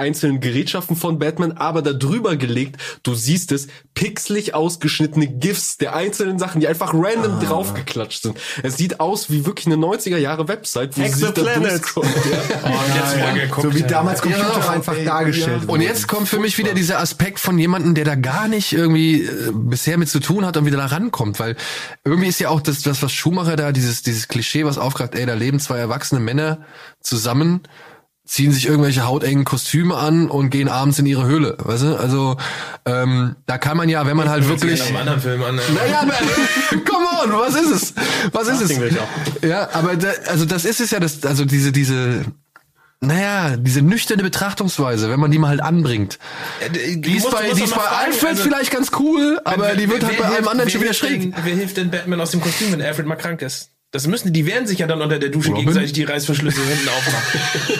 einzelnen Gerätschaften von Batman, aber da drüber gelegt, du siehst es, pixelig ausgeschnittene GIFs der einzelnen Sachen, die einfach random ah. draufgeklatscht sind. Es sieht aus wie wirklich eine neunziger Jahre Website, wo sie da durchscrollt. Ja. Oh, ja, ja. Geguckt, so wie damals Computer ja, einfach ey, dargestellt. Ja. Und jetzt kommt für mich wieder dieser Aspekt von jemandem, der da gar nicht irgendwie äh, bisher mit zu tun hat und wieder da rankommt, weil irgendwie ist ja auch das, das was Schumacher da, dieses dieses Klischee, was aufgreift, ey, da leben zwei erwachsene Männer zusammen, ziehen sich irgendwelche hautengen Kostüme an und gehen abends in ihre Höhle, weißt du? Also ähm, da kann man ja, wenn man halt wirklich... Einen anderen Film an, naja, aber come on, was ist es? Was ist es? Ja, aber da, also das ist es ja, das, also diese diese naja, diese nüchterne Betrachtungsweise, wenn man die mal halt anbringt. Die ist bei, die ist bei Alfred also, vielleicht ganz cool, aber wer, die wird halt bei allem anderen schon wieder schräg. Wer hilft denn Batman aus dem Kostüm, wenn Alfred mal krank ist? Das müssen, die werden sich ja dann unter der Dusche Robin? gegenseitig die Reißverschlüsse hinten aufmachen.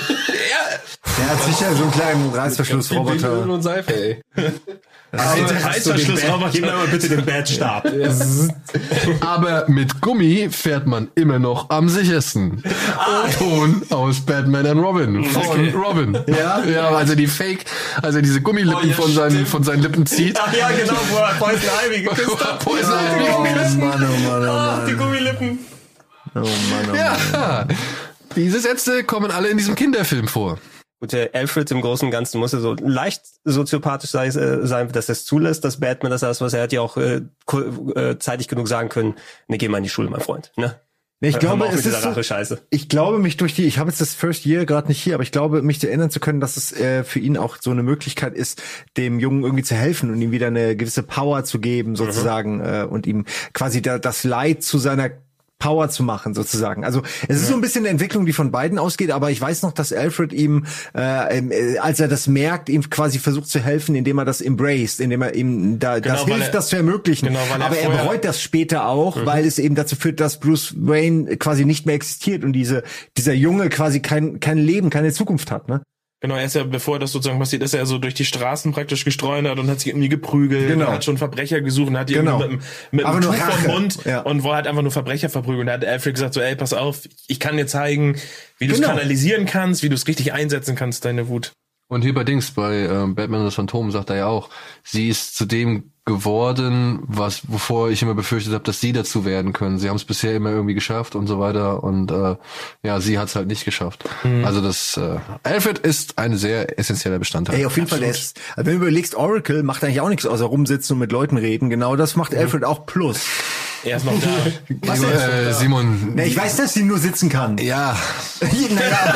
Ja. Der hat sicher so einen kleinen Reißverschlussroboter. Und Seife, ey. Reißverschlussroboter. Gib mir mal bitte den Batstab. Aber mit Gummi fährt man immer noch am sichersten. O-Ton aus Batman and Robin. Von okay. Robin. Ja? Ja, also die Fake, also diese Gummilippen oh, ja, von seinen, von seinen Lippen zieht. Ach ja, genau, wo er Poison Ivy geküsst hat. Poison Ivy geküsst. Oh Mann, oh Mann, oh Mann. Die Gummilippen. Oh Mann, oh ja, Mann. Diese Sätze kommen alle in diesem Kinderfilm vor. Gut, der Alfred im Großen und Ganzen muss ja so leicht soziopathisch sein, dass er es zulässt, dass Batman das ist, was er hat ja auch äh, äh, zeitig genug sagen können, ne, geh mal in die Schule, mein Freund, ne? Ich glaube, es ist so, ich glaube mich durch die, ich habe jetzt das First Year gerade nicht hier, aber ich glaube, mich zu erinnern zu können, dass es äh, für ihn auch so eine Möglichkeit ist, dem Jungen irgendwie zu helfen und ihm wieder eine gewisse Power zu geben, sozusagen, mhm. äh, und ihm quasi da, das Leid zu seiner Power zu machen, sozusagen. Also es ist ja. so ein bisschen eine Entwicklung, die von beiden ausgeht, aber ich weiß noch, dass Alfred ihm, äh, als er das merkt, ihm quasi versucht zu helfen, indem er das embraced, indem er ihm da genau, das hilft, er, das zu ermöglichen. Genau, weil aber er, er bereut das später auch, mhm. weil es eben dazu führt, dass Bruce Wayne quasi nicht mehr existiert und diese dieser Junge quasi kein kein Leben, keine Zukunft hat, ne? Genau, er ist ja, bevor das sozusagen passiert, ist er so durch die Straßen praktisch gestreunert und hat sich irgendwie geprügelt, genau. und hat schon Verbrecher gesucht und hat die genau. mit, mit einem Tuch vom Mund ja. und wo halt einfach nur Verbrecher verprügelt. Und da hat Alfred gesagt so, ey, pass auf, ich kann dir zeigen, wie du es genau. kanalisieren kannst, wie du es richtig einsetzen kannst, deine Wut. Und hier bei Dings, bei äh, Batman und das Phantom sagt er ja auch, sie ist zu dem geworden, was wovor ich immer befürchtet habe, dass sie dazu werden können. Sie haben es bisher immer irgendwie geschafft und so weiter und äh, ja, sie hat es halt nicht geschafft. Mhm. Also das äh, Alfred ist ein sehr essentieller Bestandteil. Ey, auf jeden Absolut. Fall, der ist, wenn du überlegst, Oracle macht eigentlich auch nichts außer rumsitzen und mit Leuten reden. Genau das macht Alfred mhm. auch plus. Er ist noch da. Was Simon, äh, Simon. Na, ich weiß, dass sie nur sitzen kann. Ja. Naja.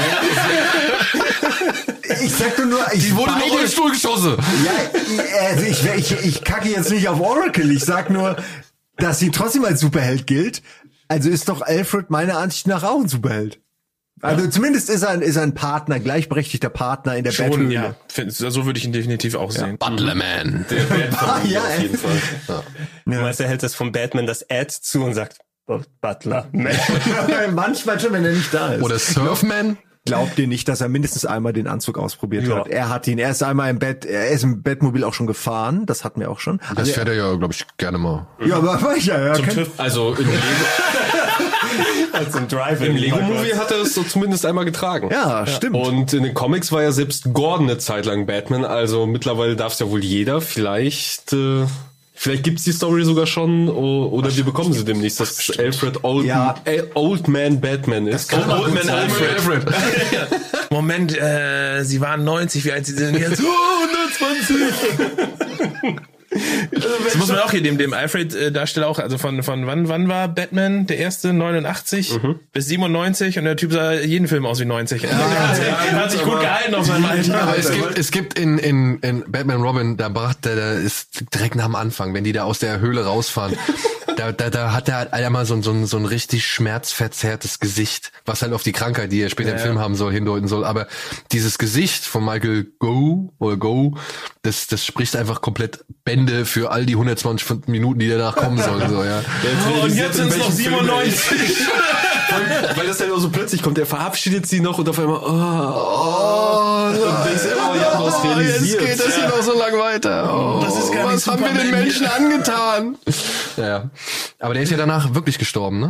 Ich sag nur, ich die wurde noch in den Stuhl geschossen. Ja, also ich, ich, ich kacke jetzt nicht auf Oracle. Ich sag nur, dass sie trotzdem als Superheld gilt. Also ist doch Alfred meiner Ansicht nach auch ein Superheld. Also ja. zumindest ist er, ein, ist er ein Partner, gleichberechtigter Partner in der Battle. Ja, so würde ich ihn definitiv auch sehen. Ja. Butlerman. Der ah, ja, auf jeden Fall. Ja. Ja. Weißt, er hält das vom Batman das Ad zu und sagt, oh, Butlerman. Manchmal schon, wenn er nicht da ist. Oder Surfman. Glaubt ihr nicht, dass er mindestens einmal den Anzug ausprobiert ja. hat? Er hat ihn, er ist einmal im Bett, er ist im Bettmobil auch schon gefahren, das hatten wir auch schon. Das also fährt er ja, glaube ich, gerne mal. Ja, aber war ich ja, ja. Zum TÜV, also im Lego, als im Drive im Lego-Movie hat er es so zumindest einmal getragen. Ja, ja, stimmt. Und in den Comics war ja selbst Gordon eine Zeit lang Batman, also mittlerweile darf es ja wohl jeder, vielleicht, äh, Vielleicht gibt's die Story sogar schon, oder wir bekommen sie demnächst, dass Alfred Old, ja. Old Man Batman ist. Old, Old Man Alfred. Alfred. Moment, äh, sie waren neunzig, wie alt sie sind jetzt? Oh, hundertzwanzig! Das muss man auch hier dem, dem Alfred-Darsteller auch, also von, von wann, wann war Batman der erste? neunundachtzig mhm. bis siebenundneunzig und der Typ sah jeden Film aus wie neunzig. Ja, ja, ja, er hat sich gut gehalten auf seinem Alter. Aber es gibt, es gibt in, in, in Batman Robin, da bracht der, der ist direkt nach dem Anfang, wenn die da aus der Höhle rausfahren, da, da, da hat er halt einmal so, so, so ein richtig schmerzverzerrtes Gesicht, was halt auf die Krankheit, die er später ja, im Film haben soll, hindeuten soll. Aber dieses Gesicht von Michael Go oder Go, das, das spricht einfach komplett Bände für all die hundertzwanzig Minuten, die danach kommen sollen. So, ja. Oh, und jetzt sind es noch siebenundneunzig. Weil das dann auch so plötzlich kommt. Er verabschiedet sie noch und auf einmal, oh, oh, und denkst, oh, ja, was realisiert. Jetzt geht das hier noch so lang weiter. Oh, das ist gar was haben wir den Menschen angetan? Ja, aber der ist ja danach wirklich gestorben, ne?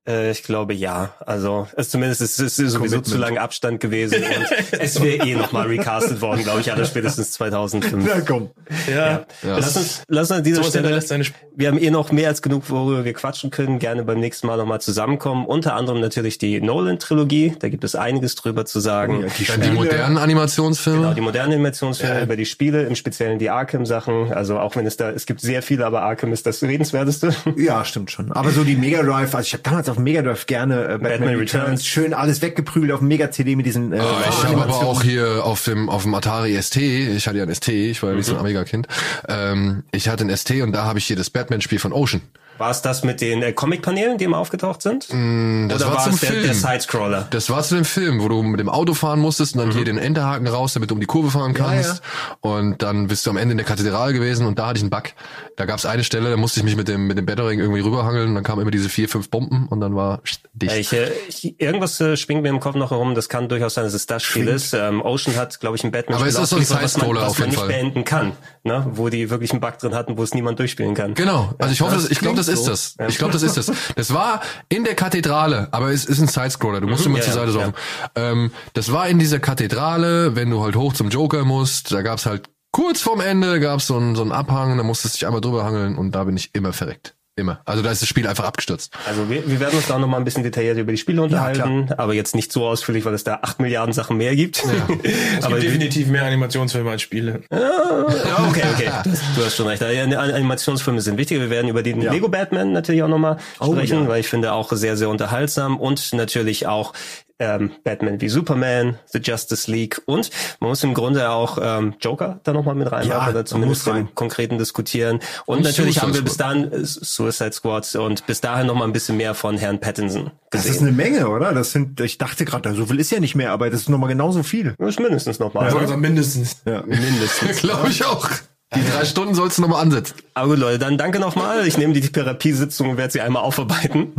Äh, ich glaube ja. Also es zumindest ist es ist sowieso zu lang Abstand gewesen und es wäre eh nochmal recastet worden, glaube ich, alle spätestens zweitausendfünf. Na komm. Ja. ja. ja. Lass uns, lass uns an dieser so Stelle, wir haben eh noch mehr als genug, worüber wir quatschen können, gerne beim nächsten Mal nochmal zusammenkommen. Unter anderem natürlich die Nolan-Trilogie, da gibt es einiges drüber zu sagen. Oh ja, die, Dann die modernen Animationsfilme. Genau, die modernen Animationsfilme, ja. über die Spiele, im Speziellen die Arkham-Sachen. Also auch wenn es da, es gibt sehr viele, aber Arkham ist das redenswerteste. Ja, stimmt schon. Aber so die Mega Drive, also ich habe damals auf dem Mega Drive gerne äh, Batman, Batman Returns. Returns, schön alles weggeprügelt auf dem Mega-C D mit diesen äh, oh, ich habe aber auch hier auf dem auf dem Atari S T, ich hatte ja ein S T, ich war ja nicht so ein Amiga-Kind, ähm, ich hatte ein S T und da habe ich hier das Batman-Spiel von Ocean. War es das mit den äh, Comic-Paneelen, die immer aufgetaucht sind? Mm, das Oder war, war zum es der, Film. der Side-Scroller? Das war zu dem Film, wo du mit dem Auto fahren musstest und dann mhm. hier den Enterhaken raus, damit du um die Kurve fahren kannst. Ja, ja. Und dann bist du am Ende in der Kathedrale gewesen und da hatte ich einen Bug. Da gab es eine Stelle, da musste ich mich mit dem mit dem Battering irgendwie rüberhangeln und dann kamen immer diese vier, fünf Bomben und dann war dicht. Ich, ich, irgendwas äh, schwingt mir im Kopf noch herum. Das kann durchaus sein, dass es das Spiel ist. Ähm, Ocean hat, glaube ich, ein Batman-Spiel, aber es ist so ein Side-Scroller was man, was auf man jeden nicht Fall. beenden kann, ne? Wo die wirklich einen Bug drin hatten, wo es niemand durchspielen kann. Genau. Also ich hoffe, das, ich glaube, das ist das. Ich glaube, das ist das. Das war in der Kathedrale, aber es ist ein Side-Scroller. Du musst immer ja, zur Seite saufen. Ja. Ähm, das war in dieser Kathedrale, wenn du halt hoch zum Joker musst. Da gab's halt kurz vorm Ende gab's so einen so einen Abhang, da musstest du dich einmal drüber hangeln und da bin ich immer verreckt. Immer. Also da ist das Spiel einfach abgestürzt. Also wir, wir werden uns da noch mal ein bisschen detailliert über die Spiele unterhalten, ja, aber jetzt nicht so ausführlich, weil es da acht Milliarden Sachen mehr gibt. Ja. Es aber gibt definitiv mehr Animationsfilme als Spiele. Ja, okay, okay. Du hast, du hast schon recht. Animationsfilme sind wichtig. Wir werden über den ja. Lego Batman natürlich auch noch mal oh, sprechen, ja. weil ich finde auch sehr, sehr unterhaltsam und natürlich auch Ähm, Batman wie Superman, The Justice League und man muss im Grunde auch ähm, Joker da nochmal mit reinmachen ja, oder zumindest im Konkreten diskutieren. Und, und natürlich Suicide haben wir bis dahin äh, Suicide Squad und bis dahin nochmal ein bisschen mehr von Herrn Pattinson gesehen. Das ist eine Menge, oder? Das sind, ich dachte gerade, so viel ist ja nicht mehr, aber das ist nochmal genauso viel. Das ist mindestens nochmal. Ja, also mindestens. Ja, mindestens. Glaube ich auch. Die drei Stunden sollst du nochmal ansetzen. Aber gut, Leute, dann danke nochmal. Ich nehme die Therapiesitzung und werde sie einmal aufarbeiten.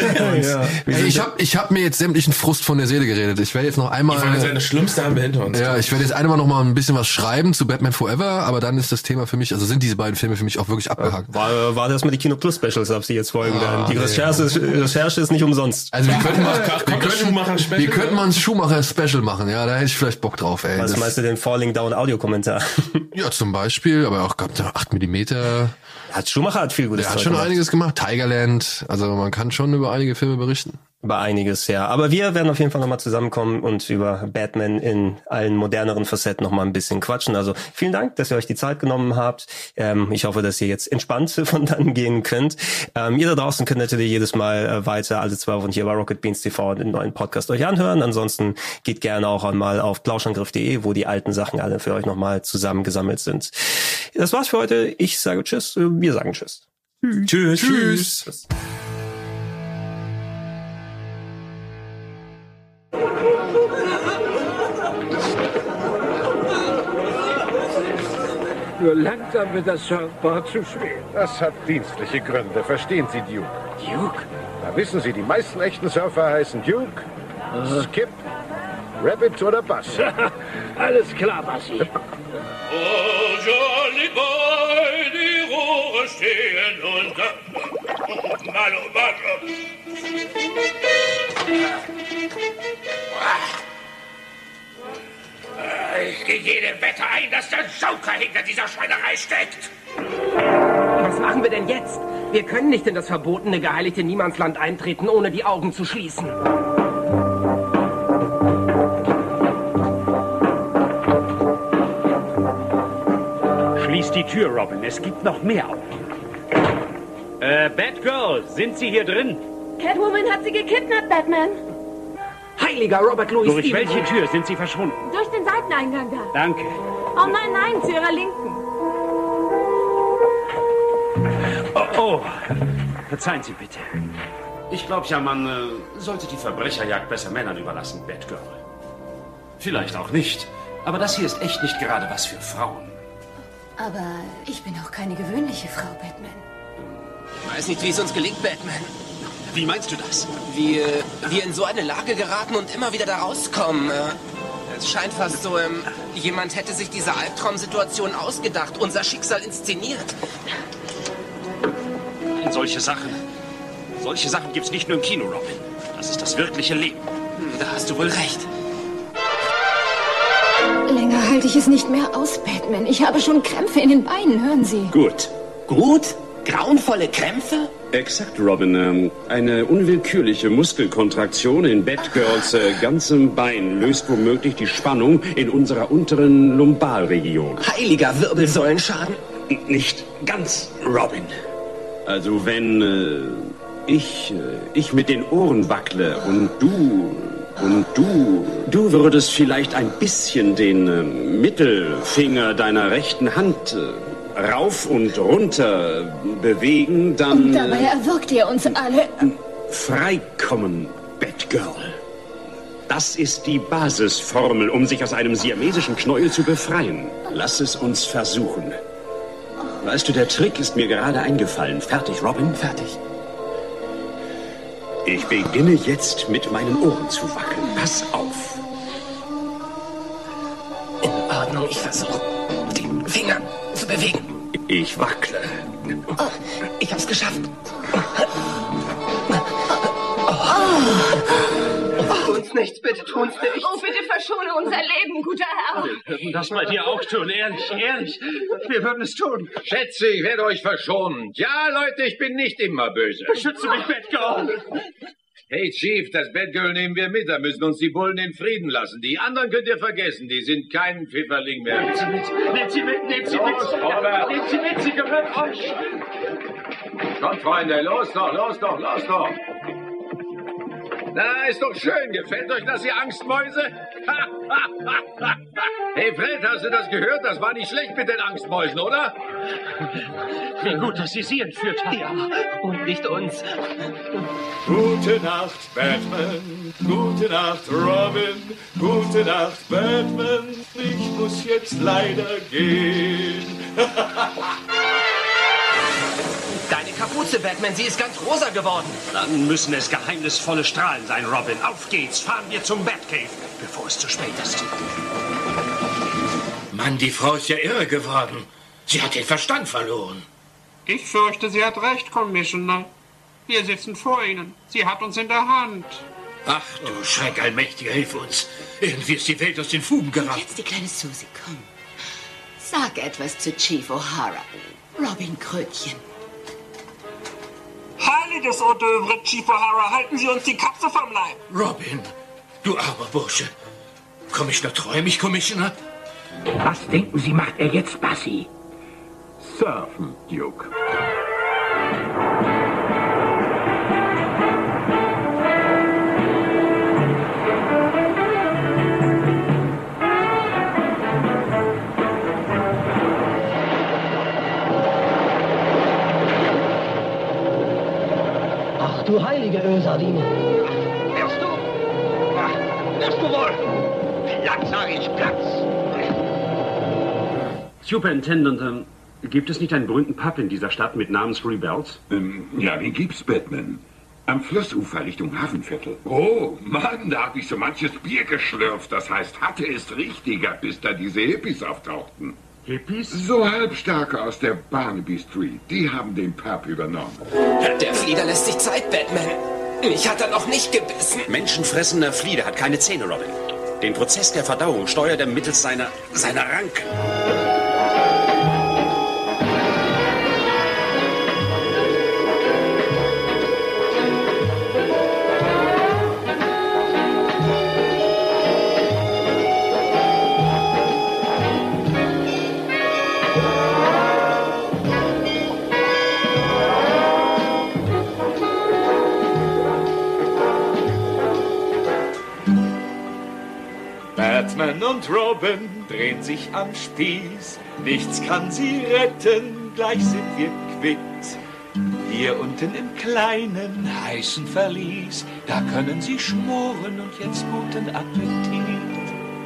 ja. Ey, ich habe ich hab mir jetzt sämtlichen Frust von der Seele geredet. Ich werde jetzt noch einmal... Ich wollte sagen, das Schlimmste haben wir hinter uns. Ja, ich werde jetzt einmal noch mal ein bisschen was schreiben zu Batman Forever, aber dann ist das Thema für mich, also sind diese beiden Filme für mich auch wirklich abgehakt. War, war das mal die Kino Plus Specials, auf die jetzt folgen werden. Ah, die Recherche ist, Recherche ist nicht umsonst. Also wir könnten mal, wir könnten, Schumacher Special, wir könnten mal ein Schumacher Special machen, ja, da hätte ich vielleicht Bock drauf, ey. Was meinst du den Falling Down Audiokommentar? Ja, zum Beispiel, aber auch acht Millimeter. Hat Schumacher hat viel Gutes gemacht. Der hat schon gemacht. einiges gemacht. Tigerland. Also man kann schon über einige Filme berichten. Über einiges, ja. Aber wir werden auf jeden Fall nochmal zusammenkommen und über Batman in allen moderneren Facetten nochmal ein bisschen quatschen. Also vielen Dank, dass ihr euch die Zeit genommen habt. Ähm, ich hoffe, dass ihr jetzt entspannt von dann gehen könnt. Ähm, ihr da draußen könnt natürlich jedes Mal äh, weiter alle zwei Wochen hier bei Rocket Beans T V den neuen Podcast euch anhören. Ansonsten geht gerne auch einmal auf plauschangriff punkt de, wo die alten Sachen alle für euch nochmal zusammengesammelt sind. Das war's für heute. Ich sage Tschüss. Wir sagen Tschüss. Tschüss. Tschüss. Tschüss. Nur langsam wird das Surfboard zu schwer. Das hat dienstliche Gründe, verstehen Sie, Duke. Duke? Na, wissen Sie, die meisten echten Surfer heißen Duke, uh. Skip, Rabbit oder Buzz. Alles klar, Bassi. Oh, jolly boy, die Rohre stehen und... Malo, malo. Ich gehe jedem Wette ein, dass der Joker hinter dieser Schweinerei steckt. Was machen wir denn jetzt? Wir können nicht in das verbotene, geheiligte Niemandsland eintreten, ohne die Augen zu schließen. Schließ die Tür, Robin. Es gibt noch mehr Augen. Äh, Batgirl, sind Sie hier drin? Catwoman hat sie gekidnappt, Batman. Heiliger Robert Louis Durch Stevenson. Welche Tür sind Sie verschwunden? Durch den Seiteneingang da. Danke. Oh nein, nein, zu Ihrer Linken. Oh, oh. Verzeihen Sie bitte. Ich glaube ja, man äh, sollte die Verbrecherjagd besser Männern überlassen, Batgirl. Vielleicht auch nicht. Aber das hier ist echt nicht gerade was für Frauen. Aber ich bin auch keine gewöhnliche Frau, Batman. Ich weiß nicht, wie es uns gelingt, Batman. Wie meinst du das? Wie äh, wir in so eine Lage geraten und immer wieder da rauskommen. Äh, es scheint fast so, ähm, jemand hätte sich diese Albtraumsituation ausgedacht, unser Schicksal inszeniert. In solche Sachen Solche Sachen gibt's nicht nur im Kino, Robin. Das ist das wirkliche Leben. Hm, da hast du wohl recht. Länger halte ich es nicht mehr aus, Batman. Ich habe schon Krämpfe in den Beinen, hören Sie. Gut. Gut? Grauenvolle Krämpfe? Exakt, Robin. Ähm, eine unwillkürliche Muskelkontraktion in Batgirls äh, ganzem Bein löst womöglich die Spannung in unserer unteren Lumbalregion. Heiliger Wirbelsäulenschaden? N- Nicht ganz, Robin. Also wenn äh, ich, äh, ich mit den Ohren wackle und du... Und du, du würdest vielleicht ein bisschen den äh, Mittelfinger deiner rechten Hand äh, rauf und runter bewegen, dann... Und dabei erwürgt ihr uns alle. Äh, freikommen, Batgirl. Das ist die Basisformel, um sich aus einem siamesischen Knäuel zu befreien. Lass es uns versuchen. Weißt du, der Trick ist mir gerade eingefallen. Fertig, Robin? Fertig. Ich beginne jetzt mit meinen Ohren zu wackeln. Pass auf. In Ordnung, ich versuche, den Finger zu bewegen. Ich wackle. Oh, ich hab's geschafft. Oh, tun's nicht, bitte tun's nicht. Oh, bitte verschone unser Leben, guter Herr. Wir würden das bei dir auch tun, ehrlich, ehrlich. Wir würden es tun. Schätze, ich werde euch verschonen. Ja, Leute, ich bin nicht immer böse. Beschütze mich, Batgirl. Hey, Chief, das Batgirl nehmen wir mit. Da müssen uns die Bullen in Frieden lassen. Die anderen könnt ihr vergessen. Die sind kein Pfifferling mehr. Nehmt sie mit, nehmt sie mit, nehmt sie mit. Los, Robert. Nehmt sie mit, sie gehört euch. Kommt, Freunde, los doch, los doch, los doch. Na, ist doch schön. Gefällt euch das, ihr Angstmäuse? Hey, Fred, hast du das gehört? Das war nicht schlecht mit den Angstmäusen, oder? Wie gut, dass Sie sie entführt haben. Ja, und nicht uns. Gute Nacht, Batman. Gute Nacht, Robin. Gute Nacht, Batman. Ich muss jetzt leider gehen. Deine Kapuze, Batman, sie ist ganz rosa geworden. Dann müssen es geheimnisvolle Strahlen sein, Robin. Auf geht's, fahren wir zum Batcave, bevor es zu spät ist. Mann, die Frau ist ja irre geworden. Sie hat den Verstand verloren. Ich fürchte, sie hat recht, Commissioner. Wir sitzen vor Ihnen. Sie hat uns in der Hand. Ach du Schreck, Allmächtiger, hilf uns. Irgendwie ist die Welt aus den Fugen geraten. Jetzt die kleine Susie, komm. Sag etwas zu Chief O'Hara. Robin Krötchen. Heiliges Hors d'oeuvre, Chief O'Hara, halten Sie uns die Katze vom Leib. Robin, du armer Bursche. Commissioner, träum ich, Commissioner? Was denken Sie, macht er jetzt, Bassi? Surfen, Duke. Ach du heilige Ölsardine. Wirst du? Ja, wirst du wohl? Platz, sag ich, Platz! Superintendent, ähm, gibt es nicht einen berühmten Pub in dieser Stadt mit Namen Three Bells? Ähm, ja, den gibt's, Batman. Am Flussufer Richtung Hafenviertel. Oh, Mann, da hab ich so manches Bier geschlürft. Das heißt, hatte es richtiger, bis da diese Hippies auftauchten. Hippies? So Halbstarke aus der Barnaby Street. Die haben den Pub übernommen. Der Flieder lässt sich Zeit, Batman. Mich hat er noch nicht gebissen. Menschenfressender Flieder hat keine Zähne, Robin. Den Prozess der Verdauung steuert er mittels seiner, seiner Ranken. Batman und Robin drehen sich am Spieß. Nichts kann sie retten, gleich sind wir quitt. Hier unten im kleinen, heißen Verlies, da können sie schmoren und jetzt guten Appetit.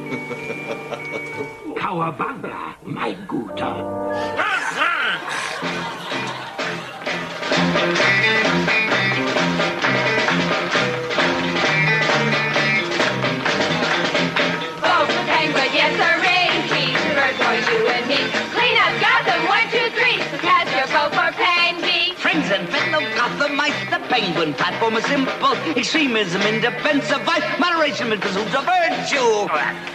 Kawabanga, mein Guter. Yes, a rain, bird boy, you and me. Clean up Gotham, one, two, three. Cast your vote for Pangy. Friends and fellow Gothamites, the penguin platform is simple. Extremism in defense of life, moderation in pursuit of virtue.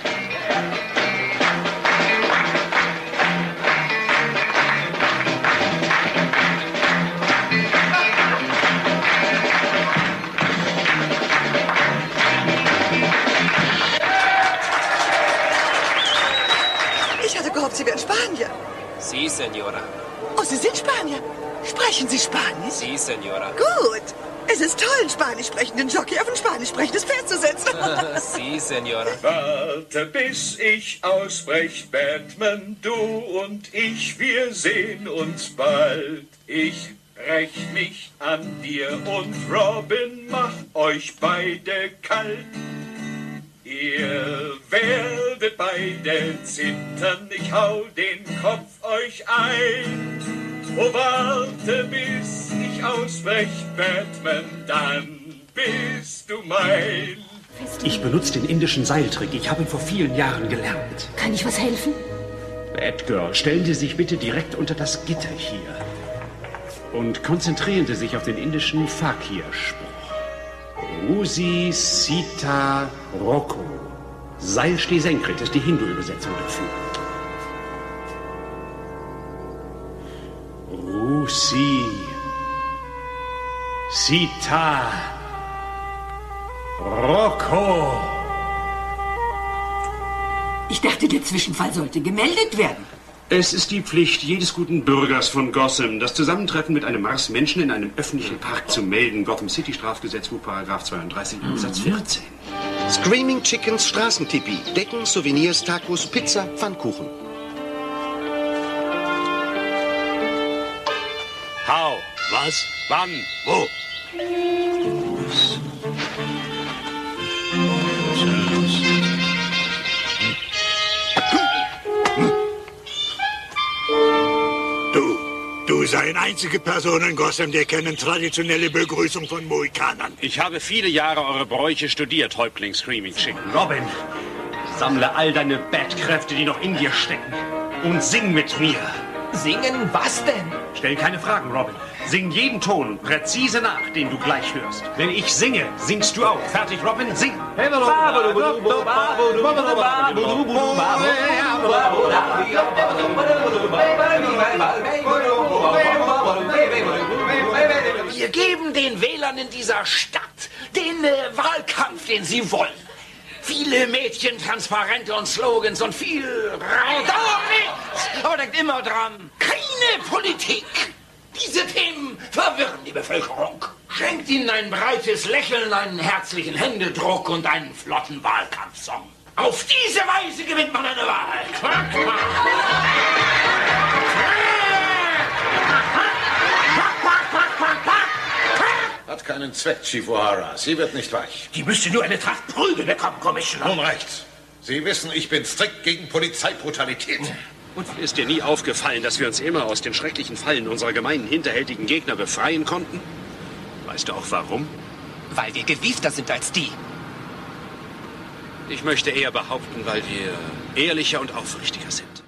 Ich hatte gehofft, Sie wären Spanier. Sí, Senora. Oh, Sie sind Spanier. Sprechen Sie Spanisch? Sí, Senora. Gut. Es ist toll, einen spanisch sprechenden Jockey auf ein spanisch sprechendes Pferd zu setzen. Sí, Senora. Warte, bis ich ausbrech, Batman, du und ich, wir sehen uns bald. Ich brech mich an dir und Robin, mach euch beide kalt. Ihr werdet beide zittern, ich hau den Kopf euch ein. Oh, warte, bis ich ausbrech, Batman, dann bist du mein. Ich benutze den indischen Seiltrick. Ich habe ihn vor vielen Jahren gelernt. Kann ich was helfen? Batgirl, stellen Sie sich bitte direkt unter das Gitter hier. Und konzentrieren Sie sich auf den indischen Fakir-Spruch. Rusi Sita Roko. Seil steh senkrecht ist die Hindu-Übersetzung dafür. Rusi Sita Roko. Ich dachte, der Zwischenfall sollte gemeldet werden. Es ist die Pflicht jedes guten Bürgers von Gotham, das Zusammentreffen mit einem Marsmenschen in einem öffentlichen Park zu melden. Gotham City Strafgesetzbuch, Paragraph zweiunddreißig, Absatz vierzehn. Screaming Chickens Straßentipi. Decken, Souvenirs, Tacos, Pizza, Pfannkuchen. How? Was? Wann? Wo? Du, du sei eine einzige Person in Gotham, der kennen traditionelle Begrüßung von Mohikanern. Ich habe viele Jahre eure Bräuche studiert, Häuptling Screaming Chicken. Robin, sammle all deine Batkräfte, die noch in dir stecken, und sing mit mir. Singen? Was denn? Stell keine Fragen, Robin. Sing jeden Ton präzise nach, den du gleich hörst. Wenn ich singe, singst du auch. Fertig, Robin? Sing! Wir geben den Wählern in dieser Stadt den äh, Wahlkampf, den sie wollen. Viele Mädchen, Transparente und Slogans und viel Raum. Dauert nichts! Aber denkt immer dran, keine Politik. Diese Themen verwirren die Bevölkerung. Schenkt ihnen ein breites Lächeln, einen herzlichen Händedruck und einen flotten Wahlkampfsong. Auf diese Weise gewinnt man eine Wahl. Quack, quack. Hat keinen Zweck, Chief O'Hara. Sie wird nicht weich. Die müsste nur eine Tracht Prügel bekommen, Commissioner. Nun reicht's. Sie wissen, ich bin strikt gegen Polizeibrutalität. Und ist dir nie aufgefallen, dass wir uns immer aus den schrecklichen Fallen unserer gemeinen, hinterhältigen Gegner befreien konnten? Weißt du auch warum? Weil wir gewiefter sind als die. Ich möchte eher behaupten, weil wir ehrlicher und aufrichtiger sind.